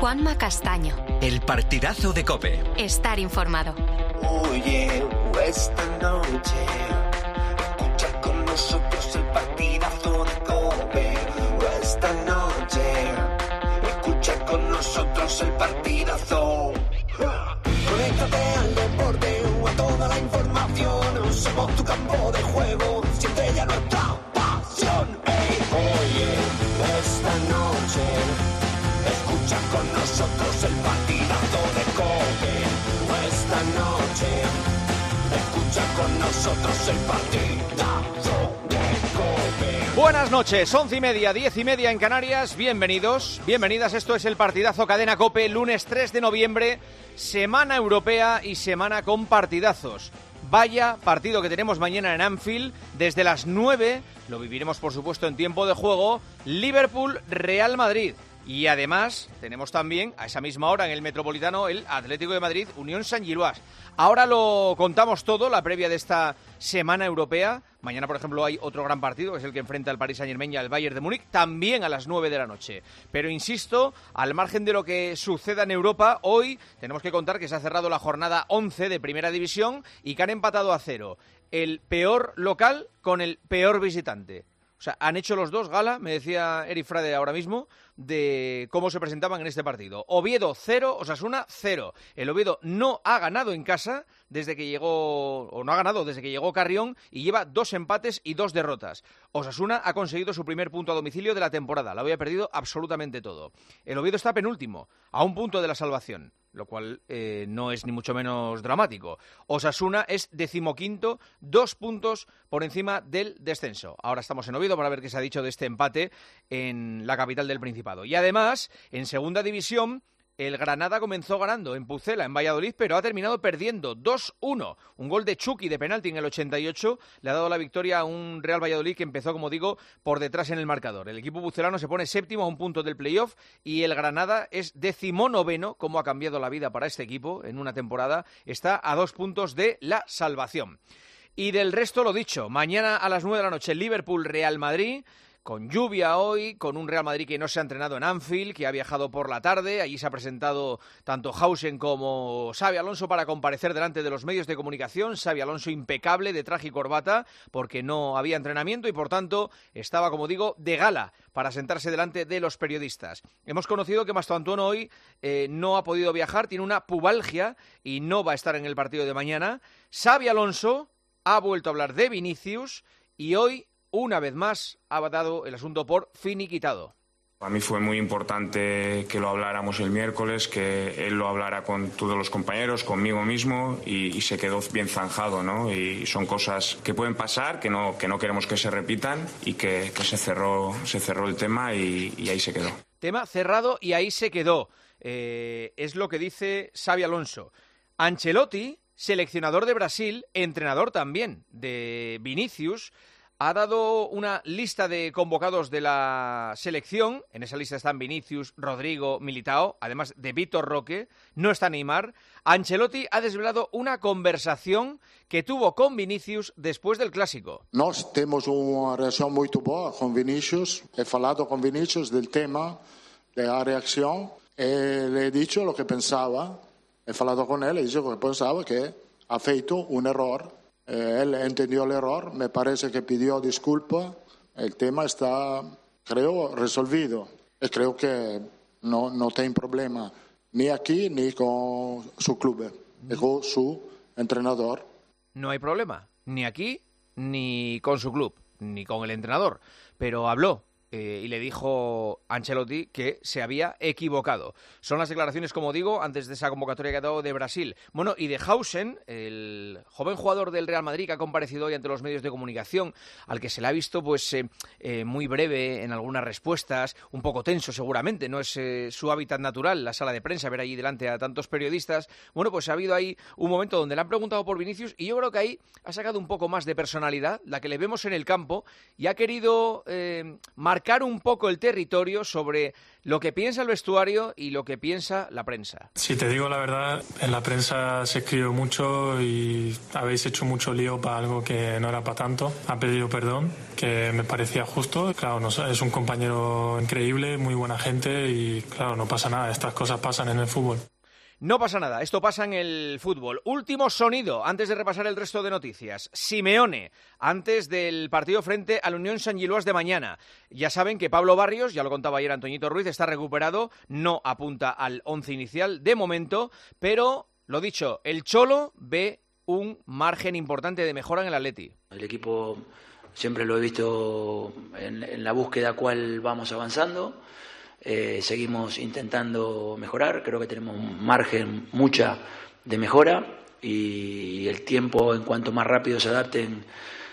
Juanma Castaño. El partidazo de COPE. Estar informado. Oye, esta noche escucha con nosotros el partidazo de COPE. Esta noche escucha con nosotros el partidazo. Conéctate al deporte o a toda la información. Somos tu campo de juego, siente ya nuestra pasión. Hey, oye, esta noche escucha con nosotros el partidazo de COPE. Esta noche escucha con nosotros el partidazo de COPE. Buenas noches, 11:30, 10:30 en Canarias. Bienvenidos, bienvenidas. Esto es el partidazo Cadena COPE, lunes 3 de noviembre, semana europea y semana con partidazos. Vaya partido que tenemos mañana en Anfield, desde las 9, lo viviremos por supuesto en tiempo de juego, Liverpool-Real Madrid. Y además tenemos también a esa misma hora en el Metropolitano el Atlético de Madrid, Unión Saint-Gilloise. Ahora lo contamos todo, la previa de esta semana europea. Mañana, por ejemplo, hay otro gran partido, que es el que enfrenta al Paris Saint-Germain y al Bayern de Múnich, también a las 9 de la noche. Pero insisto, al margen de lo que suceda en Europa, hoy tenemos que contar que se ha cerrado la jornada 11 de Primera División y que han empatado a 0 el peor local con el peor visitante. O sea, han hecho los dos gala, me decía Eric Frade ahora mismo, de cómo se presentaban en este partido. Oviedo 0, Osasuna 0. El Oviedo no ha ganado en casa desde que llegó, o no ha ganado desde que llegó Carrión, y lleva 2 empates y 2 derrotas. Osasuna ha conseguido su primer punto a domicilio de la temporada, lo había perdido absolutamente todo. El Oviedo está penúltimo, a un punto de la salvación, lo cual no es ni mucho menos dramático. Osasuna es 15º, 2 puntos por encima del descenso. Ahora estamos en Oviedo para ver qué se ha dicho de este empate en la capital del Principado. Y además, en segunda división, el Granada comenzó ganando en Pucela, en Valladolid, pero ha terminado perdiendo 2-1. Un gol de Chucky de penalti en el 88 le ha dado la victoria a un Real Valladolid que empezó, como digo, por detrás en el marcador. El equipo pucelano se pone séptimo a un punto del playoff y el Granada es 19º. Cómo ha cambiado la vida para este equipo en una temporada. Está a 2 puntos de la salvación. Y del resto, lo dicho, mañana a las 9 de la noche, Liverpool-Real Madrid. Con lluvia hoy, con un Real Madrid que no se ha entrenado en Anfield, que ha viajado por la tarde. Allí se ha presentado tanto Hausen como Xabi Alonso para comparecer delante de los medios de comunicación. Xabi Alonso impecable, de traje y corbata, porque no había entrenamiento y por tanto estaba, como digo, de gala para sentarse delante de los periodistas. Hemos conocido que Mastantuono hoy no ha podido viajar, tiene una pubalgia y no va a estar en el partido de mañana. Xabi Alonso ha vuelto a hablar de Vinicius y hoy, una vez más, ha dado el asunto por finiquitado. A mí fue muy importante que lo habláramos el miércoles, que él lo hablara con todos los compañeros, conmigo mismo, y se quedó bien zanjado, ¿no? Y son cosas que pueden pasar, que no queremos que se repitan, y que se cerró el tema y ahí se quedó. Tema cerrado y ahí se quedó. Es lo que dice Xabi Alonso. Ancelotti, seleccionador de Brasil, entrenador también de Vinicius, ha dado una lista de convocados de la selección. En esa lista están Vinicius, Rodrigo, Militao, además de Vitor Roque. No está Neymar. Ancelotti ha desvelado una conversación que tuvo con Vinicius después del Clásico. Nós temos uma reação muito boa com Vinicius. He falado con Vinicius del tema, de la reacción. Le he dicho lo que pensaba. He falado con él, he dicho que pensaba que ha feito un error. Él entendió el error, me parece que pidió disculpas. El tema está, creo, resolvido. Y creo que no tiene problema ni aquí ni con su club, ni con su entrenador. No hay problema, ni aquí, ni con su club, ni con el entrenador. Pero habló y le dijo Ancelotti que se había equivocado. Son las declaraciones, como digo, antes de esa convocatoria que ha dado de Brasil. Bueno, y de Hausen, el joven jugador del Real Madrid que ha comparecido hoy ante los medios de comunicación, al que se le ha visto pues muy breve en algunas respuestas, un poco tenso seguramente, no es su hábitat natural, la sala de prensa, ver allí delante a tantos periodistas. Bueno, pues ha habido ahí un momento donde le han preguntado por Vinicius y yo creo que ahí ha sacado un poco más de personalidad, la que le vemos en el campo, y ha querido marcar marcar un poco el territorio sobre lo que piensa el vestuario y lo que piensa la prensa. Si te digo la verdad, en la prensa se escribe mucho y habéis hecho mucho lío para algo que no era para tanto. Ha pedido perdón, que me parecía justo. Claro, es un compañero increíble, muy buena gente y claro, no pasa nada. Estas cosas pasan en el fútbol. No pasa nada, esto pasa en el fútbol. Último sonido, antes de repasar el resto de noticias. Simeone, antes del partido frente al Unión Sant Giluas de mañana. Ya saben que Pablo Barrios, ya lo contaba ayer Antoñito Ruiz, está recuperado, no apunta al 11 inicial de momento, pero, lo dicho, el Cholo ve un margen importante de mejora en el Atleti. El equipo siempre lo he visto en la búsqueda cuál vamos avanzando. Seguimos intentando mejorar, creo que tenemos un margen mucha de mejora y el tiempo, en cuanto más rápido se adapten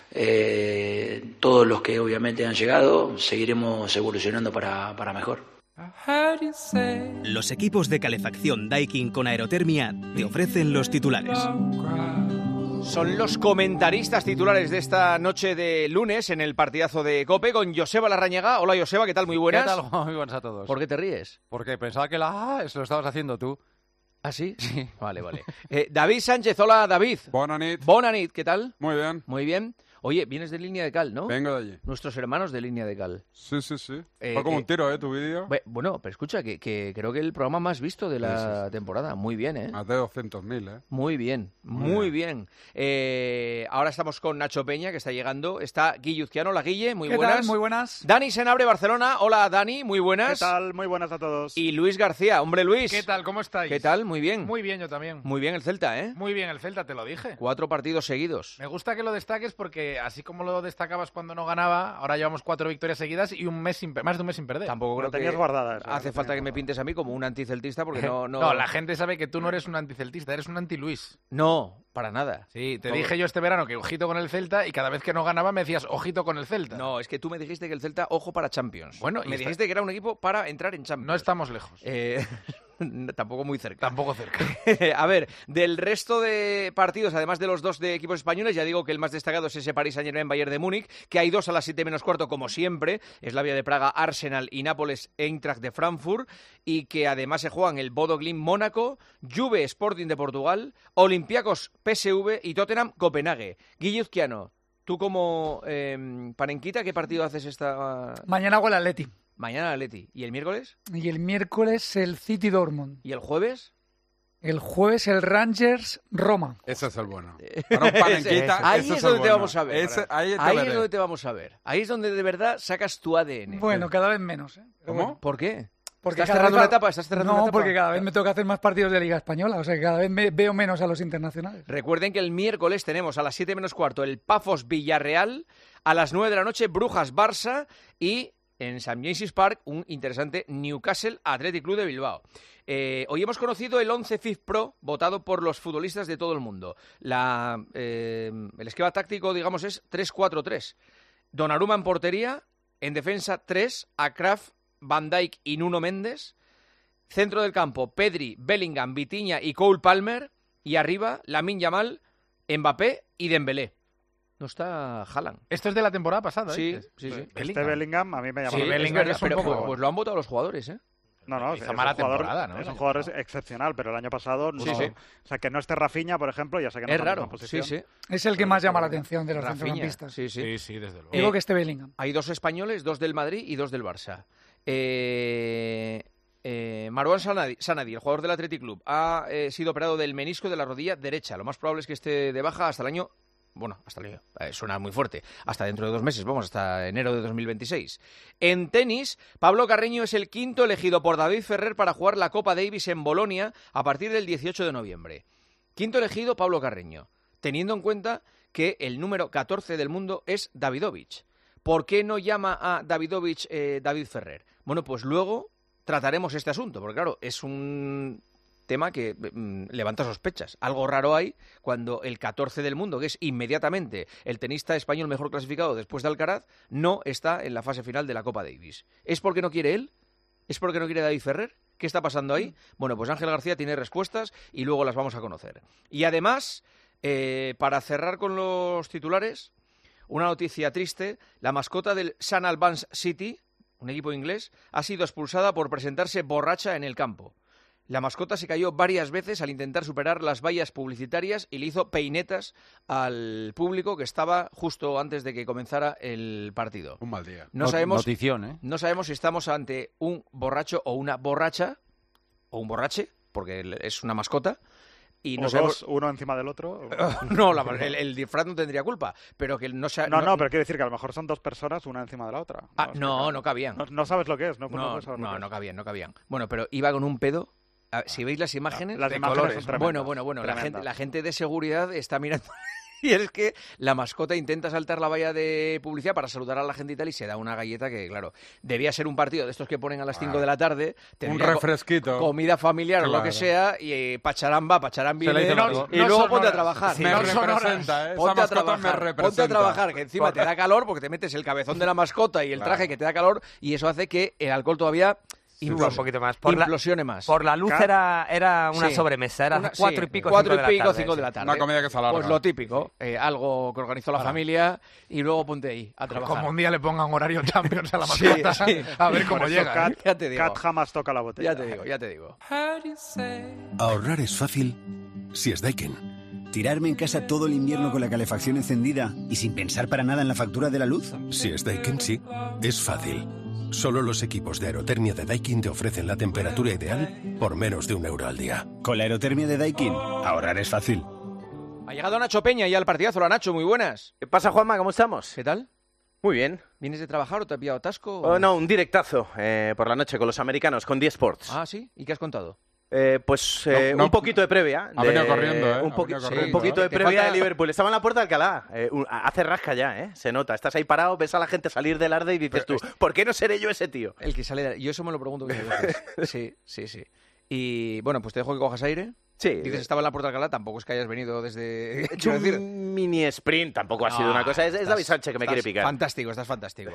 todos los que obviamente han llegado, seguiremos evolucionando para mejor. Los equipos de calefacción Daikin con aerotermia te ofrecen los titulares. Son los comentaristas titulares de esta noche de lunes en el partidazo de COPE con Joseba Larrañaga. Hola Joseba, ¿qué tal? Muy buenas. ¿Qué tal? Muy buenas a todos. ¿Por qué te ríes? Porque pensaba que eso lo estabas haciendo tú. ¿Ah, sí? Sí. Vale. David Sánchez, hola David. Bona nit. Bona nit, ¿qué tal? Muy bien. Muy bien. Oye, vienes de Línea de Cal, ¿no? Vengo de allí. Nuestros hermanos de Línea de Cal. Sí. Fue como un tiro, tu vídeo. Bueno, pero escucha, que creo que el programa más visto de la temporada. Muy bien, ¿eh? Más de 200.000, Muy bien, muy bien. Ahora estamos con Nacho Peña, que está llegando. Está Guille Uzquiano. Hola, Guille, muy buenas. ¿Qué tal? Muy buenas. Dani Senabre, Barcelona. Hola, Dani, muy buenas. ¿Qué tal? Muy buenas a todos. Y Luis García. Hombre, Luis. ¿Qué tal? ¿Cómo estáis? ¿Qué tal? Muy bien. Muy bien, yo también. Muy bien el Celta, ¿eh? Muy bien el Celta, te lo dije. 4 partidos seguidos. Me gusta que lo destaques porque, así como lo destacabas cuando no ganaba, ahora llevamos 4 victorias seguidas y más de un mes sin perder. Tampoco creo lo tenías que guardadas. hace falta que me pintes a mí como un anticeltista porque no... No, la gente sabe que tú no eres un anticeltista, eres un anti-Luis. No, para nada. Sí, te dije yo este verano que ojito con el Celta y cada vez que no ganaba me decías ojito con el Celta. No, es que tú me dijiste que el Celta, ojo para Champions. Bueno, me dijiste que era un equipo para entrar en Champions. No estamos lejos. Tampoco muy cerca. Tampoco cerca. A ver, del resto de partidos, además de los 2 de equipos españoles, ya digo que el más destacado es ese Paris Saint-Germain-Bayern de Múnich, que hay 2 a las 7 menos cuarto, como siempre, Slavia de Praga, Arsenal y Nápoles, Eintracht de Frankfurt, y que además se juegan el Bodo Glimt Mónaco, Juve Sporting de Portugal, Olympiacos PSV y Tottenham Copenhague. Guille Uzquiano, tú como panenquita, ¿qué partido haces esta...? Mañana hago el Atleti. Mañana el Atleti. ¿Y el miércoles? Y el miércoles el City Dortmund. ¿Y el jueves? El jueves el Rangers Roma. Ese es el bueno. Para un panenquita, ahí es donde te vamos a ver. Ahí es donde te vamos a ver. Ahí es donde de verdad sacas tu ADN. Bueno, cada vez menos. ¿Cómo? Bueno. ¿Por qué? Porque ¿Estás cerrando una etapa? No, porque cada vez me toca hacer más partidos de Liga Española. O sea, que cada vez veo menos a los internacionales. Recuerden que el miércoles tenemos a las 7 menos cuarto el Pafos Villarreal, a las 9 de la noche Brujas Barça y en St. James's Park un interesante Newcastle Athletic Club de Bilbao. Hoy hemos conocido el 11 FIF Pro votado por los futbolistas de todo el mundo. El esquema táctico, digamos, es 3-4-3. Donnarumma en portería, en defensa 3, Akraf, Van Dijk y Nuno Méndez. Centro del campo, Pedri, Bellingham, Vitinha y Cole Palmer. Y arriba, Lamine Yamal, Mbappé y Dembélé. No está Haaland. Esto es de la temporada pasada, Sí, ¿eh? sí. Este Bellingham a mí me llama Sí, la Bellingham verdad, es un pero poco- pues lo han votado los jugadores, ¿eh? No, Hizo mala temporada, ¿no? Es un jugador excepcional, pero el año pasado no. Sí, sí. O sea, que no esté Rafinha, por ejemplo, ya sé que no Es está en la raro, misma posición. sí. Es el que más llama la atención de los Rafinha, centrocampistas. sí. Sí, desde luego. Digo que este Bellingham. Hay 2 españoles, 2 del Madrid y 2 del Barça. Marwan Sanadi, el jugador del Athletic Club, ha sido operado del menisco de la rodilla derecha. Lo más probable es que esté de baja hasta el año... Bueno, hasta el año, suena muy fuerte. Hasta dentro de 2 meses, vamos, hasta enero de 2026. En tenis, Pablo Carreño es el 5º elegido por David Ferrer para jugar la Copa Davis en Bolonia a partir del 18 de noviembre. 5º elegido Pablo Carreño, teniendo en cuenta que el número 14 del mundo es Davidovich. ¿Por qué no llama a Davidovich David Ferrer? Bueno, pues luego trataremos este asunto, porque claro, es un tema que levanta sospechas. Algo raro hay cuando el 14 del mundo, que es inmediatamente el tenista español mejor clasificado después de Alcaraz, no está en la fase final de la Copa Davis. ¿Es porque no quiere él? ¿Es porque no quiere David Ferrer? ¿Qué está pasando ahí? Bueno, pues Ángel García tiene respuestas y luego las vamos a conocer. Y además, para cerrar con los titulares, una noticia triste: la mascota del St. Albans City, un equipo inglés, ha sido expulsada por presentarse borracha en el campo. La mascota se cayó varias veces al intentar superar las vallas publicitarias y le hizo peinetas al público que estaba justo antes de que comenzara el partido. Un mal día. Notición, ¿eh? No sabemos si estamos ante un borracho o una borracha, o un borrache, porque es una mascota. Y no sabemos... uno encima del otro. No, el disfraz no tendría culpa, pero que no sea... No, pero quiero decir que a lo mejor son dos personas una encima de la otra. No cabían. No sabes lo que es, no cabían. Bueno, pero iba con un pedo. Si veis las imágenes, las de imágenes colores. Son Bueno, la gente de seguridad está mirando. Y es que la mascota intenta saltar la valla de publicidad para saludar a la gente y tal, y se da una galleta que, claro, debía ser un partido de estos que ponen a las 5 de la tarde. Un refresquito. Comida familiar o lo que sea, y pacharán viene, y luego ponte a trabajar. Me representa, ponte a trabajar, que encima te da calor porque te metes el cabezón de la mascota y el traje que te da calor, y eso hace que el alcohol todavía... un poquito más. Implosione más. Por la luz era una sobremesa, era 4 y pico, 5 de la tarde. Una comida que se alarga. Pues lo típico, algo que organizó la familia y luego ponte ahí a trabajar. Como un día le pongan horario Champions a la mascota, a ver cómo llega. Ya te digo. Cat jamás toca la botella. Ya te digo. Ahorrar es fácil si es Daikin. ¿Tirarme en casa todo el invierno con la calefacción encendida y sin pensar para nada en la factura de la luz? Si es Daikin, sí. Es fácil. Solo los equipos de aerotermia de Daikin te ofrecen la temperatura ideal por menos de €1 al día. Con la aerotermia de Daikin, ahorrar es fácil. Ha llegado Nacho Peña ya al partidazo. Hola, Nacho, muy buenas. ¿Qué pasa, Juanma? ¿Cómo estamos? ¿Qué tal? Muy bien. ¿Vienes de trabajar o te has pillado atasco? No, un directazo por la noche con los americanos, con 10 Sports. Ah, ¿sí? ¿Y qué has contado? Un poquito de previa. Ha venido corriendo, un poquito de previa de Liverpool. Estaba en la puerta de Alcalá. Hace rasca ya, se nota. Estás ahí parado, ves a la gente salir del Arde y dices tú, ¿por qué no seré yo ese tío? El que sale yo eso me lo pregunto muchas veces. Sí. Y bueno, pues te dejo que cojas aire. Sí. Dices, estaba en la puerta de Alcalá, tampoco es que hayas venido desde... He hecho un mini sprint, tampoco ha sido una cosa. Es David Sánchez que me quiere picar. Estás fantástico.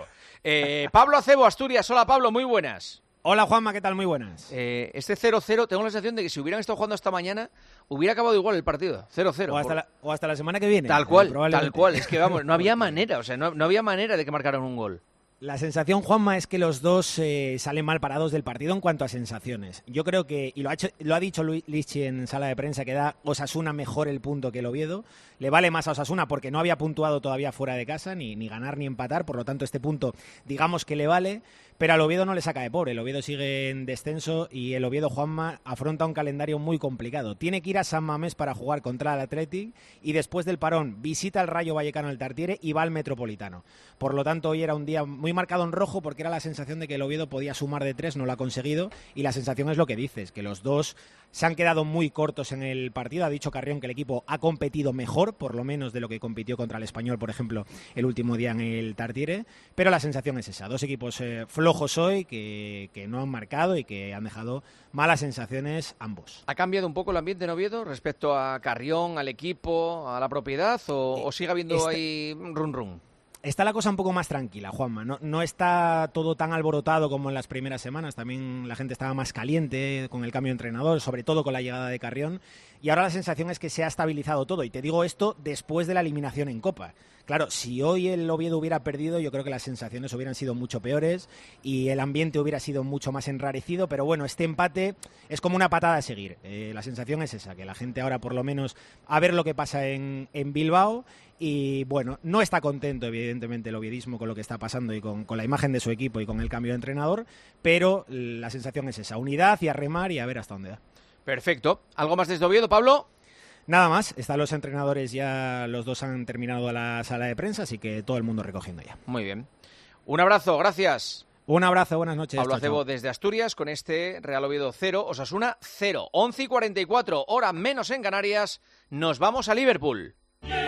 Pablo Acebo, Asturias. Hola, Pablo, muy buenas. Hola, Juanma, ¿qué tal? Muy buenas. Este 0-0, tengo la sensación de que si hubieran estado jugando hasta mañana, hubiera acabado igual el partido. 0-0. O hasta la semana que viene. Tal cual. Es que, vamos, no había manera. O sea, no había manera de que marcaran un gol. La sensación, Juanma, es que los dos salen mal parados del partido en cuanto a sensaciones. Yo creo que, y lo ha dicho Lichi en sala de prensa, que da Osasuna mejor el punto que el Oviedo. Le vale más a Osasuna porque no había puntuado todavía fuera de casa, ni ganar ni empatar. Por lo tanto, este punto, digamos que le vale. Pero al Oviedo no le saca de pobre. El Oviedo sigue en descenso y el Oviedo, Juanma, afronta un calendario muy complicado. Tiene que ir a San Mamés para jugar contra el Athletic y después del parón visita el Rayo Vallecano al Tartiere y va al Metropolitano. Por lo tanto, hoy era un día muy marcado en rojo porque era la sensación de que el Oviedo podía sumar de 3, no lo ha conseguido, y la sensación es lo que dices, que los dos se han quedado muy cortos en el partido. Ha dicho Carrión que el equipo ha competido mejor, por lo menos de lo que compitió contra el Español, por ejemplo, el último día en el Tartiere, pero la sensación es esa, dos equipos flojos hoy que no han marcado y que han dejado malas sensaciones ambos. ¿Ha cambiado un poco el ambiente en Oviedo respecto a Carrión, al equipo, a la propiedad, o sigue habiendo ahí run? Está la cosa un poco más tranquila, Juanma. No está todo tan alborotado como en las primeras semanas. También la gente estaba más caliente con el cambio de entrenador, sobre todo con la llegada de Carrión. Y ahora la sensación es que se ha estabilizado todo. Y te digo esto después de la eliminación en Copa. Claro, si hoy el Oviedo hubiera perdido, yo creo que las sensaciones hubieran sido mucho peores y el ambiente hubiera sido mucho más enrarecido. Pero bueno, este empate es como una patada a seguir. La sensación es esa, que la gente ahora por lo menos a ver lo que pasa en Bilbao. Y bueno, no está contento evidentemente el oviedismo con lo que está pasando y con la imagen de su equipo y con el cambio de entrenador, pero la sensación es esa, unidad y a remar y a ver hasta dónde da. Perfecto. ¿Algo más desde Oviedo, Pablo? Nada más, están los entrenadores ya, los dos han terminado la sala de prensa, así que todo el mundo recogiendo ya. Muy bien. Un abrazo, gracias. Un abrazo, buenas noches. Pablo Acebo desde Asturias con este Real Oviedo 0, Osasuna 0. 11:44, hora menos en Canarias, nos vamos a Liverpool.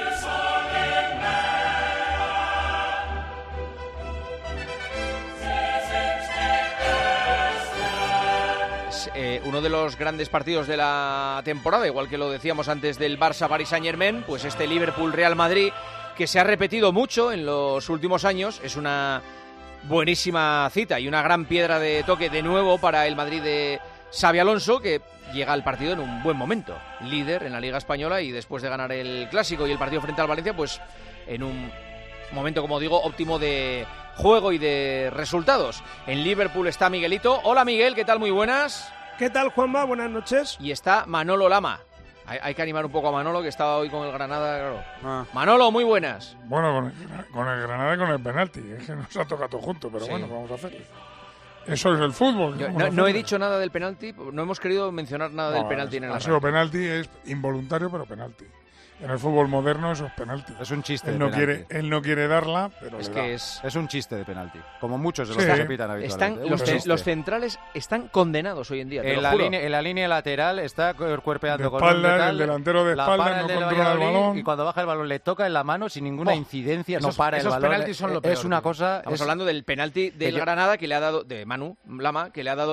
Uno de los grandes partidos de la temporada, igual que lo decíamos antes del Barça Paris Saint-Germain, pues este Liverpool-Real Madrid, que se ha repetido mucho en los últimos años, es una buenísima cita y una gran piedra de toque de nuevo para el Madrid de Xabi Alonso, que llega al partido en un buen momento, líder en la Liga Española y después de ganar el Clásico y el partido frente al Valencia, pues en un momento, como digo, óptimo de juego y de resultados. En Liverpool está Miguelito. Hola Miguel, ¿qué tal? Muy buenas. ¿Qué tal, Juanma? Buenas noches. Y está Manolo Lama. Hay que animar un poco a Manolo, que estaba hoy con el Granada, claro. Manolo, muy buenas. Bueno, con el Granada y con el penalti. Es que nos ha tocado todo junto, pero bueno, vamos a hacerlo. Eso es el fútbol. No he dicho nada del penalti, no hemos querido mencionar nada del penalti en el Ha sido penalti, es involuntario, pero penalti. En el fútbol moderno eso es penalti. Es un chiste él de no penalti. Él no quiere darla, pero es le que da. es un chiste de penalti. Como muchos de los que se pitan habitualmente. Los centrales están condenados hoy en día. En la línea lateral está cuerpeando de con espalda, el delantero de espalda no controla el balón. Y cuando baja el balón le toca en la mano sin ninguna incidencia, no para el balón. Esos penaltis son lo peor. Es una cosa... Estamos hablando del penalti del Granada que le ha dado, de Manu Lama, que le ha dado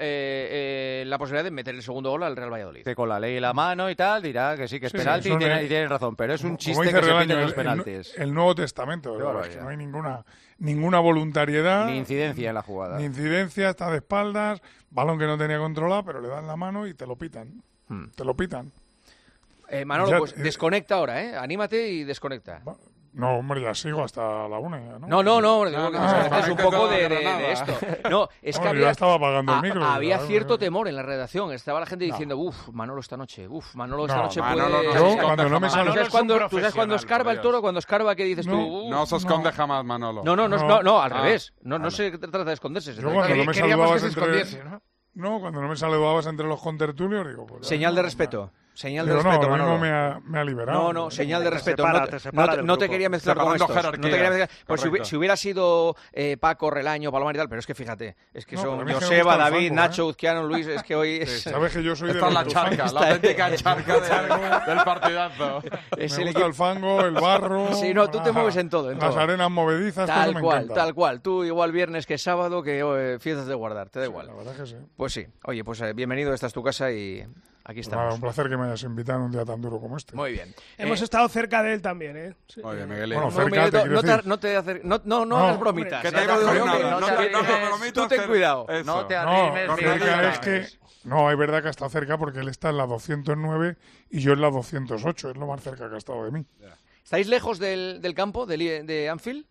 la posibilidad de meter el segundo gol al Real Valladolid. Que con la ley y la mano y tal dirá que sí que es penalti y tiene razón, pero es un chiste que se pide los penaltis. El Nuevo Testamento, ¿verdad? Que no hay ninguna voluntariedad. Ni incidencia en la jugada. Ni incidencia, está de espaldas, balón que no tenía controlado, pero le dan la mano y te lo pitan. Te lo pitan. Manolo, ya, pues desconecta ahora, ¿eh? Anímate y desconecta. No, hombre, ya sigo hasta la 1. No, digo que es un poco de esto. No, es que yo estaba apagando el micro. Había cierto temor en la redacción. Estaba la gente diciendo, Manolo esta noche puede... Yo, cuando no me sale... ¿Tú sabes cuando escarba el toro? Cuando escarba, ¿qué dices tú? No se esconde jamás, Manolo. No, al revés. No se trata de esconderse. Yo cuando no me saludabas cuando no me saludabas entre los contertulios, digo... Señal de respeto. Señal de respeto, Manolo. Me ha liberado. No, señal de respeto. No te quería mezclar con estos. Pues si hubiera sido Paco, Relaño, Palomar y tal, pero es que fíjate, es que son Joseba, David, Nacho, Uzquiano, Luis, es que hoy es... Sabes que yo soy de la charca, la auténtica charca del partidazo. Me gusta el fango, el barro... Sí, no, tú te mueves en todo. Las arenas movedizas, tal cual. Tú igual viernes que sábado, que fiestas de guardar, te da igual. La verdad que sí. Pues sí. Oye, pues bienvenido, esta es tu casa y... Aquí estamos. Un placer que me hayas invitado en un día tan duro como este. Muy bien. Hemos estado cerca de él también, ¿eh? Sí. Muy bien, Miguel. Bueno, cerca, no hagas bromitas. Que te hagas tú ten cuidado. No te arrimes. Es que... No, es verdad que ha estado cerca porque él está en la 209 y yo en la 208. Es lo más cerca que ha estado de mí. ¿Estáis lejos del campo, de Anfield?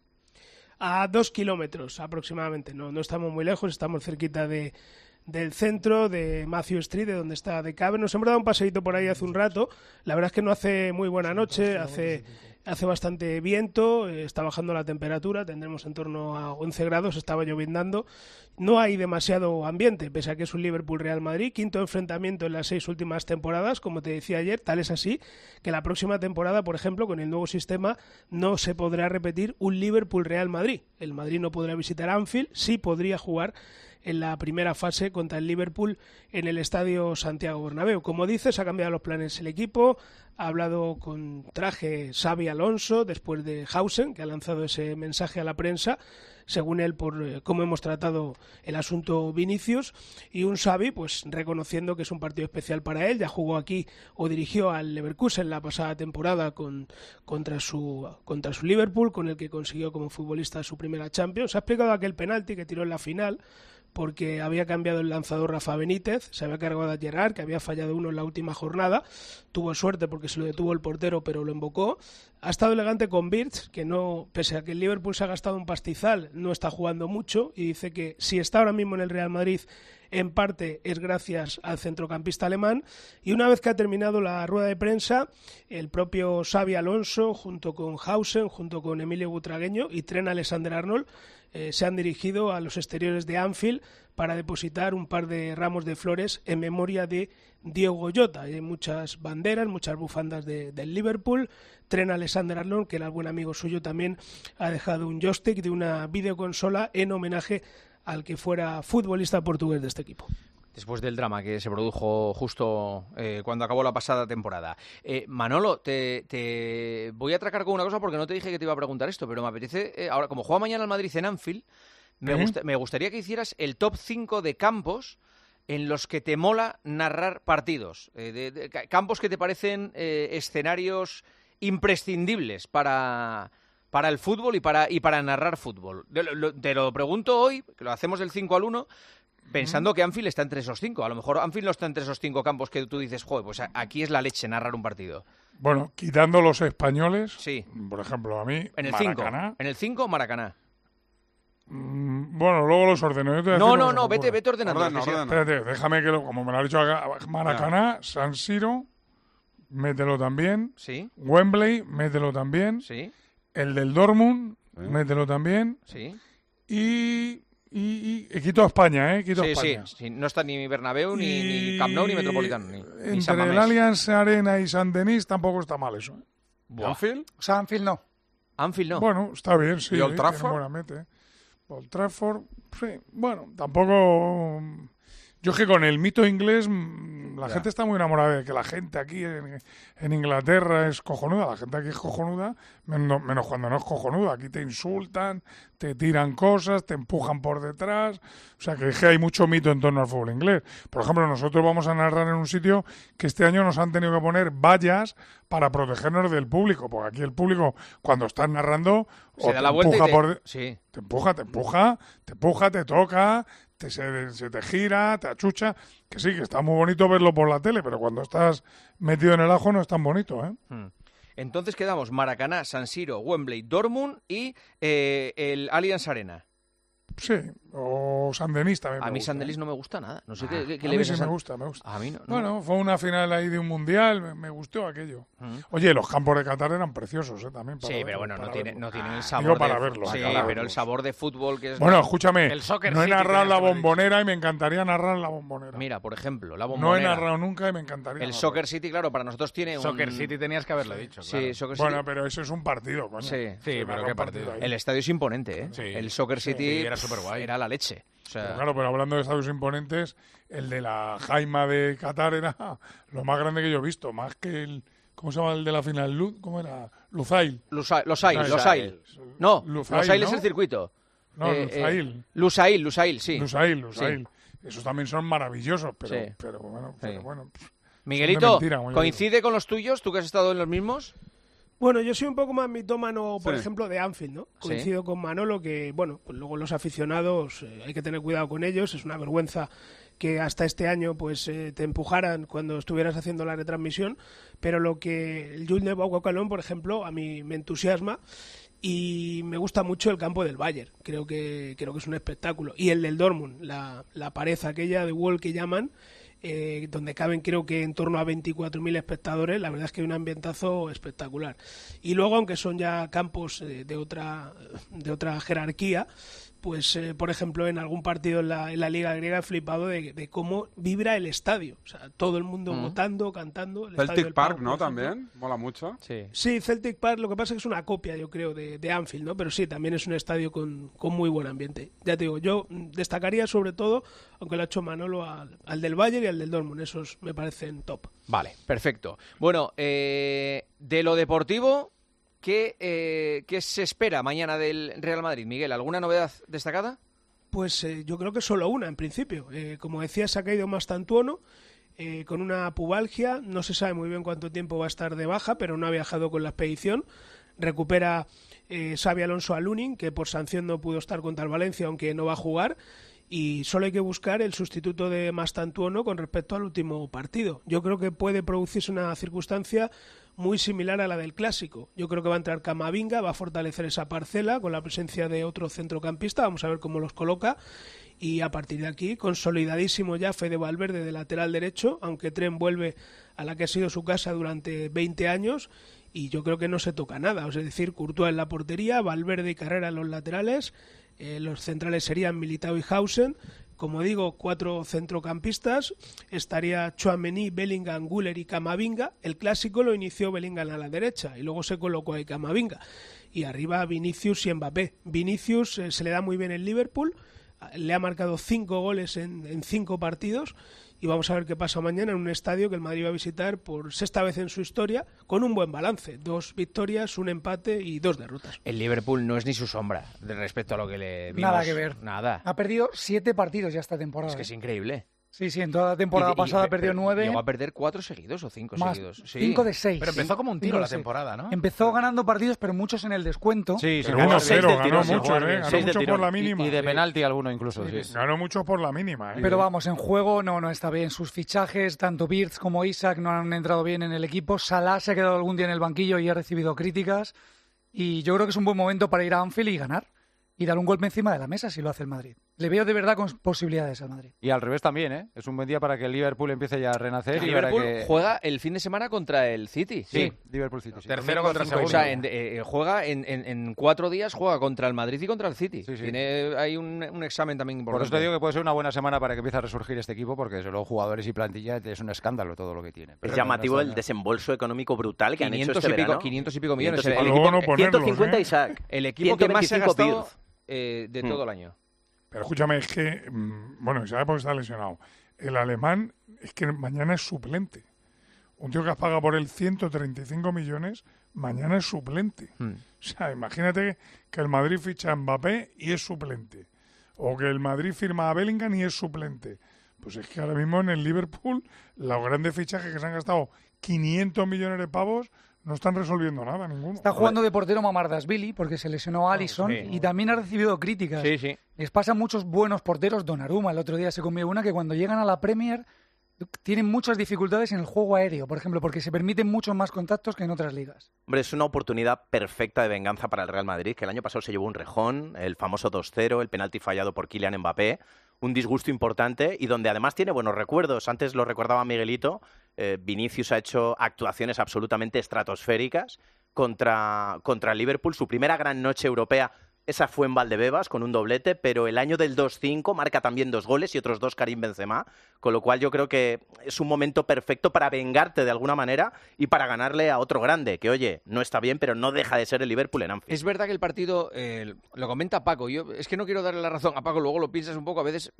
A 2 kilómetros aproximadamente. No estamos muy lejos, estamos cerquita del centro de Matthew Street, de donde está The Cavern. Nos hemos dado un paseíto por ahí hace un rato. La verdad es que no hace muy buena noche, hace bastante viento, está bajando la temperatura, tendremos en torno a 11 grados, estaba lloviznando. No hay demasiado ambiente, pese a que es un Liverpool-Real Madrid, quinto enfrentamiento en las 6 últimas temporadas, como te decía ayer, tal es así que la próxima temporada, por ejemplo, con el nuevo sistema, no se podrá repetir un Liverpool-Real Madrid. El Madrid no podrá visitar Anfield, sí podría jugar en la primera fase contra el Liverpool en el Estadio Santiago Bernabéu. Como dices, ha cambiado los planes el equipo, ha hablado con traje Xabi Alonso después de Hausen, que ha lanzado ese mensaje a la prensa, según él, por cómo hemos tratado el asunto Vinicius, y un Xavi pues reconociendo que es un partido especial para él. Ya jugó aquí o dirigió al Leverkusen la pasada temporada contra su Liverpool, con el que consiguió como futbolista su primera Champions. Ha explicado aquel penalti que tiró en la final, porque había cambiado el lanzador Rafa Benítez, se había cargado a Gerrard, que había fallado uno en la última jornada. Tuvo suerte porque se lo detuvo el portero, pero lo embocó. Ha estado elegante con Birch, que no, pese a que el Liverpool se ha gastado un pastizal, no está jugando mucho, y dice que si está ahora mismo en el Real Madrid, en parte es gracias al centrocampista alemán. Y una vez que ha terminado la rueda de prensa, el propio Xabi Alonso, junto con Hausen, junto con Emilio Butragueño y Trent Alexander-Arnold, se han dirigido a los exteriores de Anfield para depositar un par de ramos de flores en memoria de Diogo Jota. Hay muchas banderas, muchas bufandas del Liverpool. Trent Alexander-Arnold, que era buen amigo suyo, también ha dejado un joystick de una videoconsola en homenaje al que fuera futbolista portugués de este equipo. Después del drama que se produjo justo cuando acabó la pasada temporada. Manolo, te voy a atracar con una cosa porque no te dije que te iba a preguntar esto, pero me apetece, ahora como juega mañana el Madrid en Anfield, me gustaría que hicieras el top 5 de campos en los que te mola narrar partidos. Campos que te parecen escenarios imprescindibles para el fútbol y para narrar fútbol. Te lo pregunto hoy, que lo hacemos del 5 al 1, pensando que Anfield está entre esos 5. A lo mejor Anfield no está entre esos 5 campos que tú dices, joder, pues aquí es la leche narrar un partido. Bueno, quitando los españoles, sí. Por ejemplo, a mí, en el Maracaná. En el 5, Maracaná. Bueno, luego los ordeno. No, vete ordenando. Espérate, déjame que como me lo ha dicho Maracaná, San Siro, mételo también. Sí. Wembley, mételo también. Sí. El del Dortmund, mételo también. Sí. Y quito a España, quito a España. Sí. No está ni Bernabéu, ni Camp Nou, ni Metropolitano, ni San Mamés. Entre el Allianz Arena y San Denis tampoco está mal eso. ¿Anfield? O sea, Anfield no. Anfield no. Bueno, está bien, sí. ¿Y Old Trafford? Buena mete. Old Trafford, sí. Bueno, tampoco... Yo es que con el mito inglés, la gente está muy enamorada de que la gente aquí en Inglaterra es cojonuda. La gente aquí es cojonuda, menos cuando no es cojonuda. Aquí te insultan, te tiran cosas, te empujan por detrás. O sea, que hay mucho mito en torno al fútbol inglés. Por ejemplo, nosotros vamos a narrar en un sitio que este año nos han tenido que poner vallas para protegernos del público. Porque aquí el público, cuando estás narrando, se da la vuelta te empuja, te toca... Se te gira, te achucha, que sí, que está muy bonito verlo por la tele, pero cuando estás metido en el ajo no es tan bonito, ¿eh? Entonces quedamos Maracaná, San Siro, Wembley, Dortmund y el Allianz Arena. Sí, o San Denis también. A mí gusta, San Denis no me gusta nada. No sé qué a le mí ves sí a San... me gusta. A mí no. Bueno, fue una final ahí de un mundial, me gustó aquello. Oye, los campos de Qatar eran preciosos, también. Sí, pero bueno, no tienen el sabor. Digo para verlo. Sí, pero el sabor de fútbol que es. Bueno, escúchame, el Soccer no he City narrado la Bombonera y me encantaría narrar la Bombonera. Mira, por ejemplo, la Bombonera. No he narrado nunca y me encantaría. El Soccer City, claro, para nosotros tiene Soccer City tenías que haberlo dicho. Claro. Sí, Soccer City. Bueno, pero eso es un partido, coño. Sí, pero qué partido. El estadio es imponente, ¿eh? Sí. El Soccer City era súper guay. Era la leche. O sea... Claro, pero hablando de estadios imponentes, el de la Jaima de Qatar era lo más grande que yo he visto, más que el... ¿Cómo se llama el de la final? ¿Cómo era? Lusail. Lusail. No, Lusail es el circuito. No, Lusail, sí. Lusail. Sí. Esos también son maravillosos, pero bueno. Miguelito, ¿coincide con los tuyos? ¿Tú que has estado en los mismos? Bueno, yo soy un poco más mitómano, por ejemplo, de Anfield, ¿no? Coincido con Manolo que, bueno, pues luego los aficionados hay que tener cuidado con ellos. Es una vergüenza que hasta este año pues te empujaran cuando estuvieras haciendo la retransmisión, pero lo que el Jules de Baucalón, por ejemplo, a mí me entusiasma y me gusta mucho el campo del Bayern. Creo que es un espectáculo. Y el del Dortmund, la pared aquella de Wall que llaman, donde caben creo que en torno a 24.000 espectadores, la verdad es que hay un ambientazo espectacular. Y luego, aunque son ya campos de otra jerarquía, pues por ejemplo en algún partido en la Liga Griega he flipado de cómo vibra el estadio, o sea, todo el mundo votando, cantando. Celtic Park, ¿no? También, mola mucho. Sí, Celtic Park, lo que pasa es que es una copia, yo creo, de Anfield, ¿no? Pero sí, también es un estadio con muy buen ambiente. Ya te digo, yo destacaría sobre todo, aunque lo ha hecho Manolo, al del Bayern y al del Dortmund, esos me parecen top. Vale, perfecto. Bueno, de lo deportivo... ¿Qué se espera mañana del Real Madrid? Miguel, ¿alguna novedad destacada? Pues yo creo que solo una, en principio. Como decía, se ha caído Mastantuono con una pubalgia. No se sabe muy bien cuánto tiempo va a estar de baja, pero no ha viajado con la expedición. Recupera Xabi Alonso a Lunin, que por sanción no pudo estar contra el Valencia, aunque no va a jugar. Y solo hay que buscar el sustituto de Mastantuono con respecto al último partido. Yo creo que puede producirse una circunstancia muy similar a la del Clásico. Yo creo que va a entrar Camavinga, va a fortalecer esa parcela con la presencia de otro centrocampista, vamos a ver cómo los coloca, y a partir de aquí, consolidadísimo ya Fede Valverde de lateral derecho, aunque Trent vuelve a la que ha sido su casa durante 20 años, y yo creo que no se toca nada, es decir, Courtois en la portería, Valverde y Carrera en los laterales, los centrales serían Militao y Hausen. Como digo, 4 centrocampistas, estaría Tchouaméni, Bellingham, Güler y Camavinga. El Clásico lo inició Bellingham a la derecha y luego se colocó ahí Camavinga. Y arriba Vinicius y Mbappé. Vinicius se le da muy bien en Liverpool, le ha marcado 5 goles en 5 partidos y vamos a ver qué pasa mañana en un estadio que el Madrid va a visitar por 6ª vez en su historia con un buen balance, 2 victorias, 1 empate y 2 derrotas. El Liverpool no es ni su sombra respecto a lo que le vimos. Nada que ver. Nada. Ha perdido 7 partidos ya esta temporada. Es que es increíble. Sí, en toda la temporada pasada perdió 9. Llegó a perder 4 seguidos o 5 seguidos. 5 de 6. Pero empezó como un tiro la temporada, ¿no? Empezó ganando partidos, pero muchos en el descuento. Sí, pero 1-0, ganó mucho, ganó mucho por la mínima. Y de penalti alguno incluso, sí. Ganó mucho por la mínima. Pero vamos, en juego no está bien. Sus fichajes, tanto Wirtz como Isaac, no han entrado bien en el equipo. Salah se ha quedado algún día en el banquillo y ha recibido críticas. Y yo creo que es un buen momento para ir a Anfield y ganar. y dar un golpe encima de la mesa si lo hace el Madrid. Le veo de verdad con posibilidades al Madrid. Y al revés también, ¿eh? Es un buen día para que el Liverpool empiece ya a renacer. El Liverpool juega el fin de semana contra el City. Sí, Liverpool City. Sí. Tercero contra el segundo. O sea, juega en 4 días, juega contra el Madrid y contra el City. Sí. Hay un examen también importante. Por eso te digo que puede ser una buena semana para que empiece a resurgir este equipo, porque desde luego jugadores y plantilla es un escándalo todo lo que tiene. Es llamativo el desembolso económico brutal que han hecho este verano. 500 y pico millones. 150 Isaac. El equipo que más se ha gastado de todo el año. Pero escúchame, es que, bueno, sabe porque está lesionado. El alemán es que mañana es suplente. Un tío que has pagado por él 135 millones, mañana es suplente. O sea, imagínate que el Madrid ficha a Mbappé y es suplente. O que el Madrid firma a Bellingham y es suplente. Pues es que ahora mismo en el Liverpool, los grandes fichajes que se han gastado 500 millones de pavos, no están resolviendo nada, ninguno. Está jugando de portero Mamardashvili porque se lesionó a Alisson y también ha recibido críticas. Sí. Les pasa a muchos buenos porteros. Donnarumma el otro día se comió una que cuando llegan a la Premier tienen muchas dificultades en el juego aéreo, por ejemplo, porque se permiten muchos más contactos que en otras ligas. Hombre, es una oportunidad perfecta de venganza para el Real Madrid, que el año pasado se llevó un rejón, el famoso 2-0, el penalti fallado por Kylian Mbappé, un disgusto importante y donde además tiene buenos recuerdos. Antes lo recordaba Miguelito, Vinicius ha hecho actuaciones absolutamente estratosféricas contra el Liverpool, su primera gran noche europea. Esa fue en Valdebebas con un doblete, pero el año del 2-5 marca también 2 goles y otros 2 Karim Benzema, con lo cual yo creo que es un momento perfecto para vengarte de alguna manera y para ganarle a otro grande, que oye, no está bien, pero no deja de ser el Liverpool en Anfield. Es verdad que el partido, lo comenta Paco, yo es que no quiero darle la razón a Paco, luego lo piensas un poco, a veces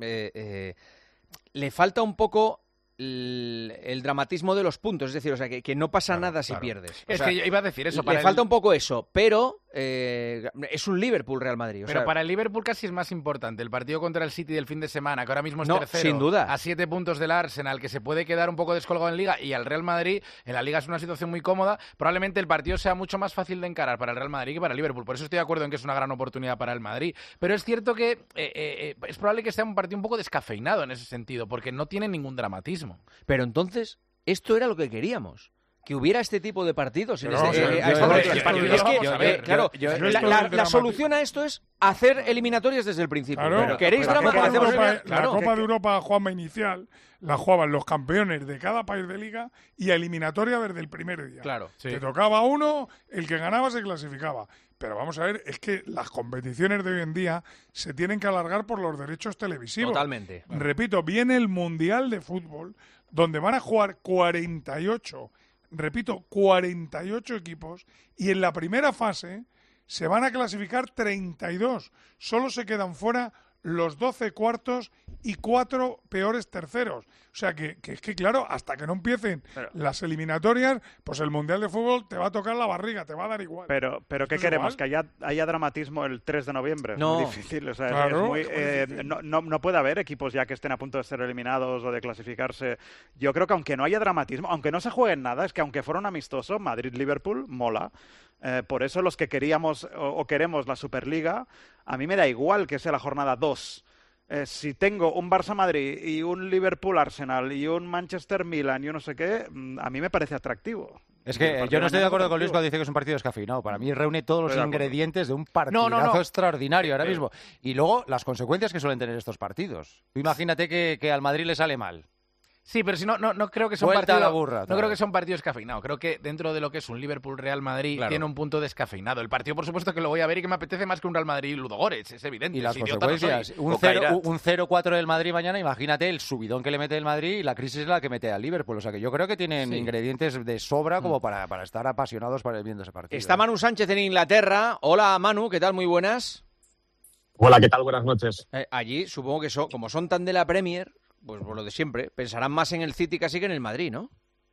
le falta un poco el dramatismo de los puntos, es decir, o sea, que no pasa nada si pierdes. Es que yo iba a decir eso. Le falta un poco eso, pero es un Liverpool-Real Madrid. Pero para el Liverpool casi es más importante el partido contra el City del fin de semana, que ahora mismo es tercero, sin duda, a 7 puntos del Arsenal, que se puede quedar un poco descolgado en Liga, y al Real Madrid, en la Liga es una situación muy cómoda, probablemente el partido sea mucho más fácil de encarar para el Real Madrid que para el Liverpool. Por eso estoy de acuerdo en que es una gran oportunidad para el Madrid. Pero es cierto que es probable que sea un partido un poco descafeinado en ese sentido, porque no tiene ningún dramatismo. Pero entonces, esto era lo que queríamos. Que hubiera este tipo de partidos. La solución a esto es hacer eliminatorias desde el principio. Claro, ¿Queréis la drama? Copa de Europa, Juanma, inicial, la jugaban los campeones de cada país de liga y a eliminatoria desde el primer día. Claro. Te tocaba uno, el que ganaba se clasificaba. Pero vamos a ver, es que las competiciones de hoy en día se tienen que alargar por los derechos televisivos. Totalmente. Repito, viene el Mundial de Fútbol, donde van a jugar 48 equipos, y en la primera fase se van a clasificar 32. Solo se quedan fuera los 12 cuartos y 4 peores terceros. O sea que es que, claro, hasta que no empiecen las eliminatorias, pues el Mundial de Fútbol te va a tocar la barriga, te va a dar igual. Pero ¿qué queremos? ¿Que haya dramatismo el 3 de noviembre? No. Es muy difícil. O sea, claro, es muy, no puede haber equipos ya que estén a punto de ser eliminados o de clasificarse. Yo creo que aunque no haya dramatismo, aunque no se juegue en nada, es que aunque fuera un amistoso, Madrid-Liverpool mola. Por eso los que queríamos o queremos la Superliga, a mí me da igual que sea la jornada 2. Si tengo un Barça-Madrid y un Liverpool-Arsenal y un Manchester-Milan y un no sé qué, a mí me parece atractivo. Es que yo no estoy de acuerdo con Luis cuando dice que es un partido descafeinado. Para mí reúne todos los ingredientes de un partidazo extraordinario ahora mismo. Y luego las consecuencias que suelen tener estos partidos. Tú imagínate que al Madrid le sale mal. Sí, pero si no creo que sea un Vuelta partido. a la burra, no creo que sea un partido descafeinado. Creo que dentro de lo que es un Liverpool-Real Madrid tiene un punto descafeinado. El partido, por supuesto, que lo voy a ver y que me apetece más que un Real Madrid-Ludogorets, es evidente. Y las consecuencias, un 0-4 del Madrid mañana, imagínate el subidón que le mete el Madrid y la crisis es la que mete al Liverpool. O sea que yo creo que tienen ingredientes de sobra como para estar apasionados viendo ese partido. Está Manu Sánchez en Inglaterra. Hola, Manu, ¿qué tal? Muy buenas. Hola, ¿qué tal? Buenas noches. Allí supongo que como son tan de la Premier, pues por lo de siempre, pensarán más en el City casi que en el Madrid, ¿no?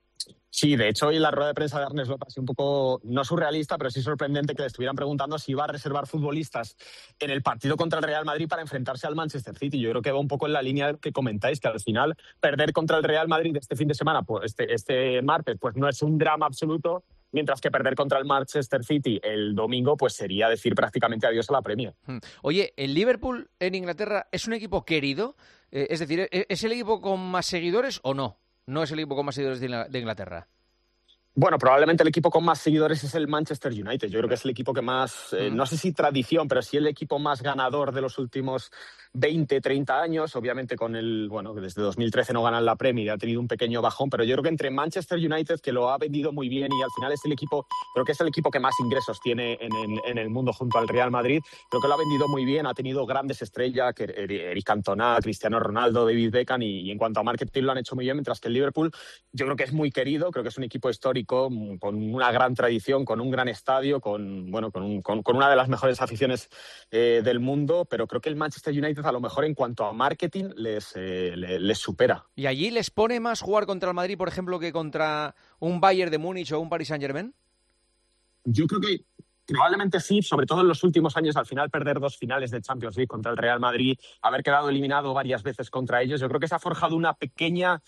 Sí, de hecho, hoy la rueda de prensa de Arne Slot ha sido un poco, no surrealista, pero sí sorprendente que le estuvieran preguntando si iba a reservar futbolistas en el partido contra el Real Madrid para enfrentarse al Manchester City. Yo creo que va un poco en la línea que comentáis, que al final perder contra el Real Madrid este fin de semana, pues este martes, pues no es un drama absoluto, mientras que perder contra el Manchester City el domingo, pues sería decir prácticamente adiós a la Premier. Oye, ¿el Liverpool en Inglaterra es un equipo querido? Es decir, ¿es el equipo con más seguidores o no? ¿No es el equipo con más seguidores de Inglaterra? Bueno, probablemente el equipo con más seguidores es el Manchester United. Yo creo que es el equipo que más, no sé si tradición, pero sí el equipo más ganador de los últimos 20, 30 años. Obviamente con que desde 2013 no ganan la Premier y ha tenido un pequeño bajón, pero yo creo que entre Manchester United, que lo ha vendido muy bien y al final es el equipo, creo que es el equipo que más ingresos tiene en el mundo junto al Real Madrid, creo que lo ha vendido muy bien, ha tenido grandes estrellas, Eric Cantona, Cristiano Ronaldo, David Beckham, y en cuanto a marketing lo han hecho muy bien, mientras que el Liverpool yo creo que es muy querido, creo que es un equipo histórico, con una gran tradición, con un gran estadio, con una de las mejores aficiones del mundo, pero creo que el Manchester United a lo mejor en cuanto a marketing les supera. ¿Y allí les pone más jugar contra el Madrid, por ejemplo, que contra un Bayern de Múnich o un Paris Saint-Germain? Yo creo que probablemente sí, sobre todo en los últimos años, al final perder 2 finales de Champions League contra el Real Madrid, haber quedado eliminado varias veces contra ellos, yo creo que se ha forjado una pequeña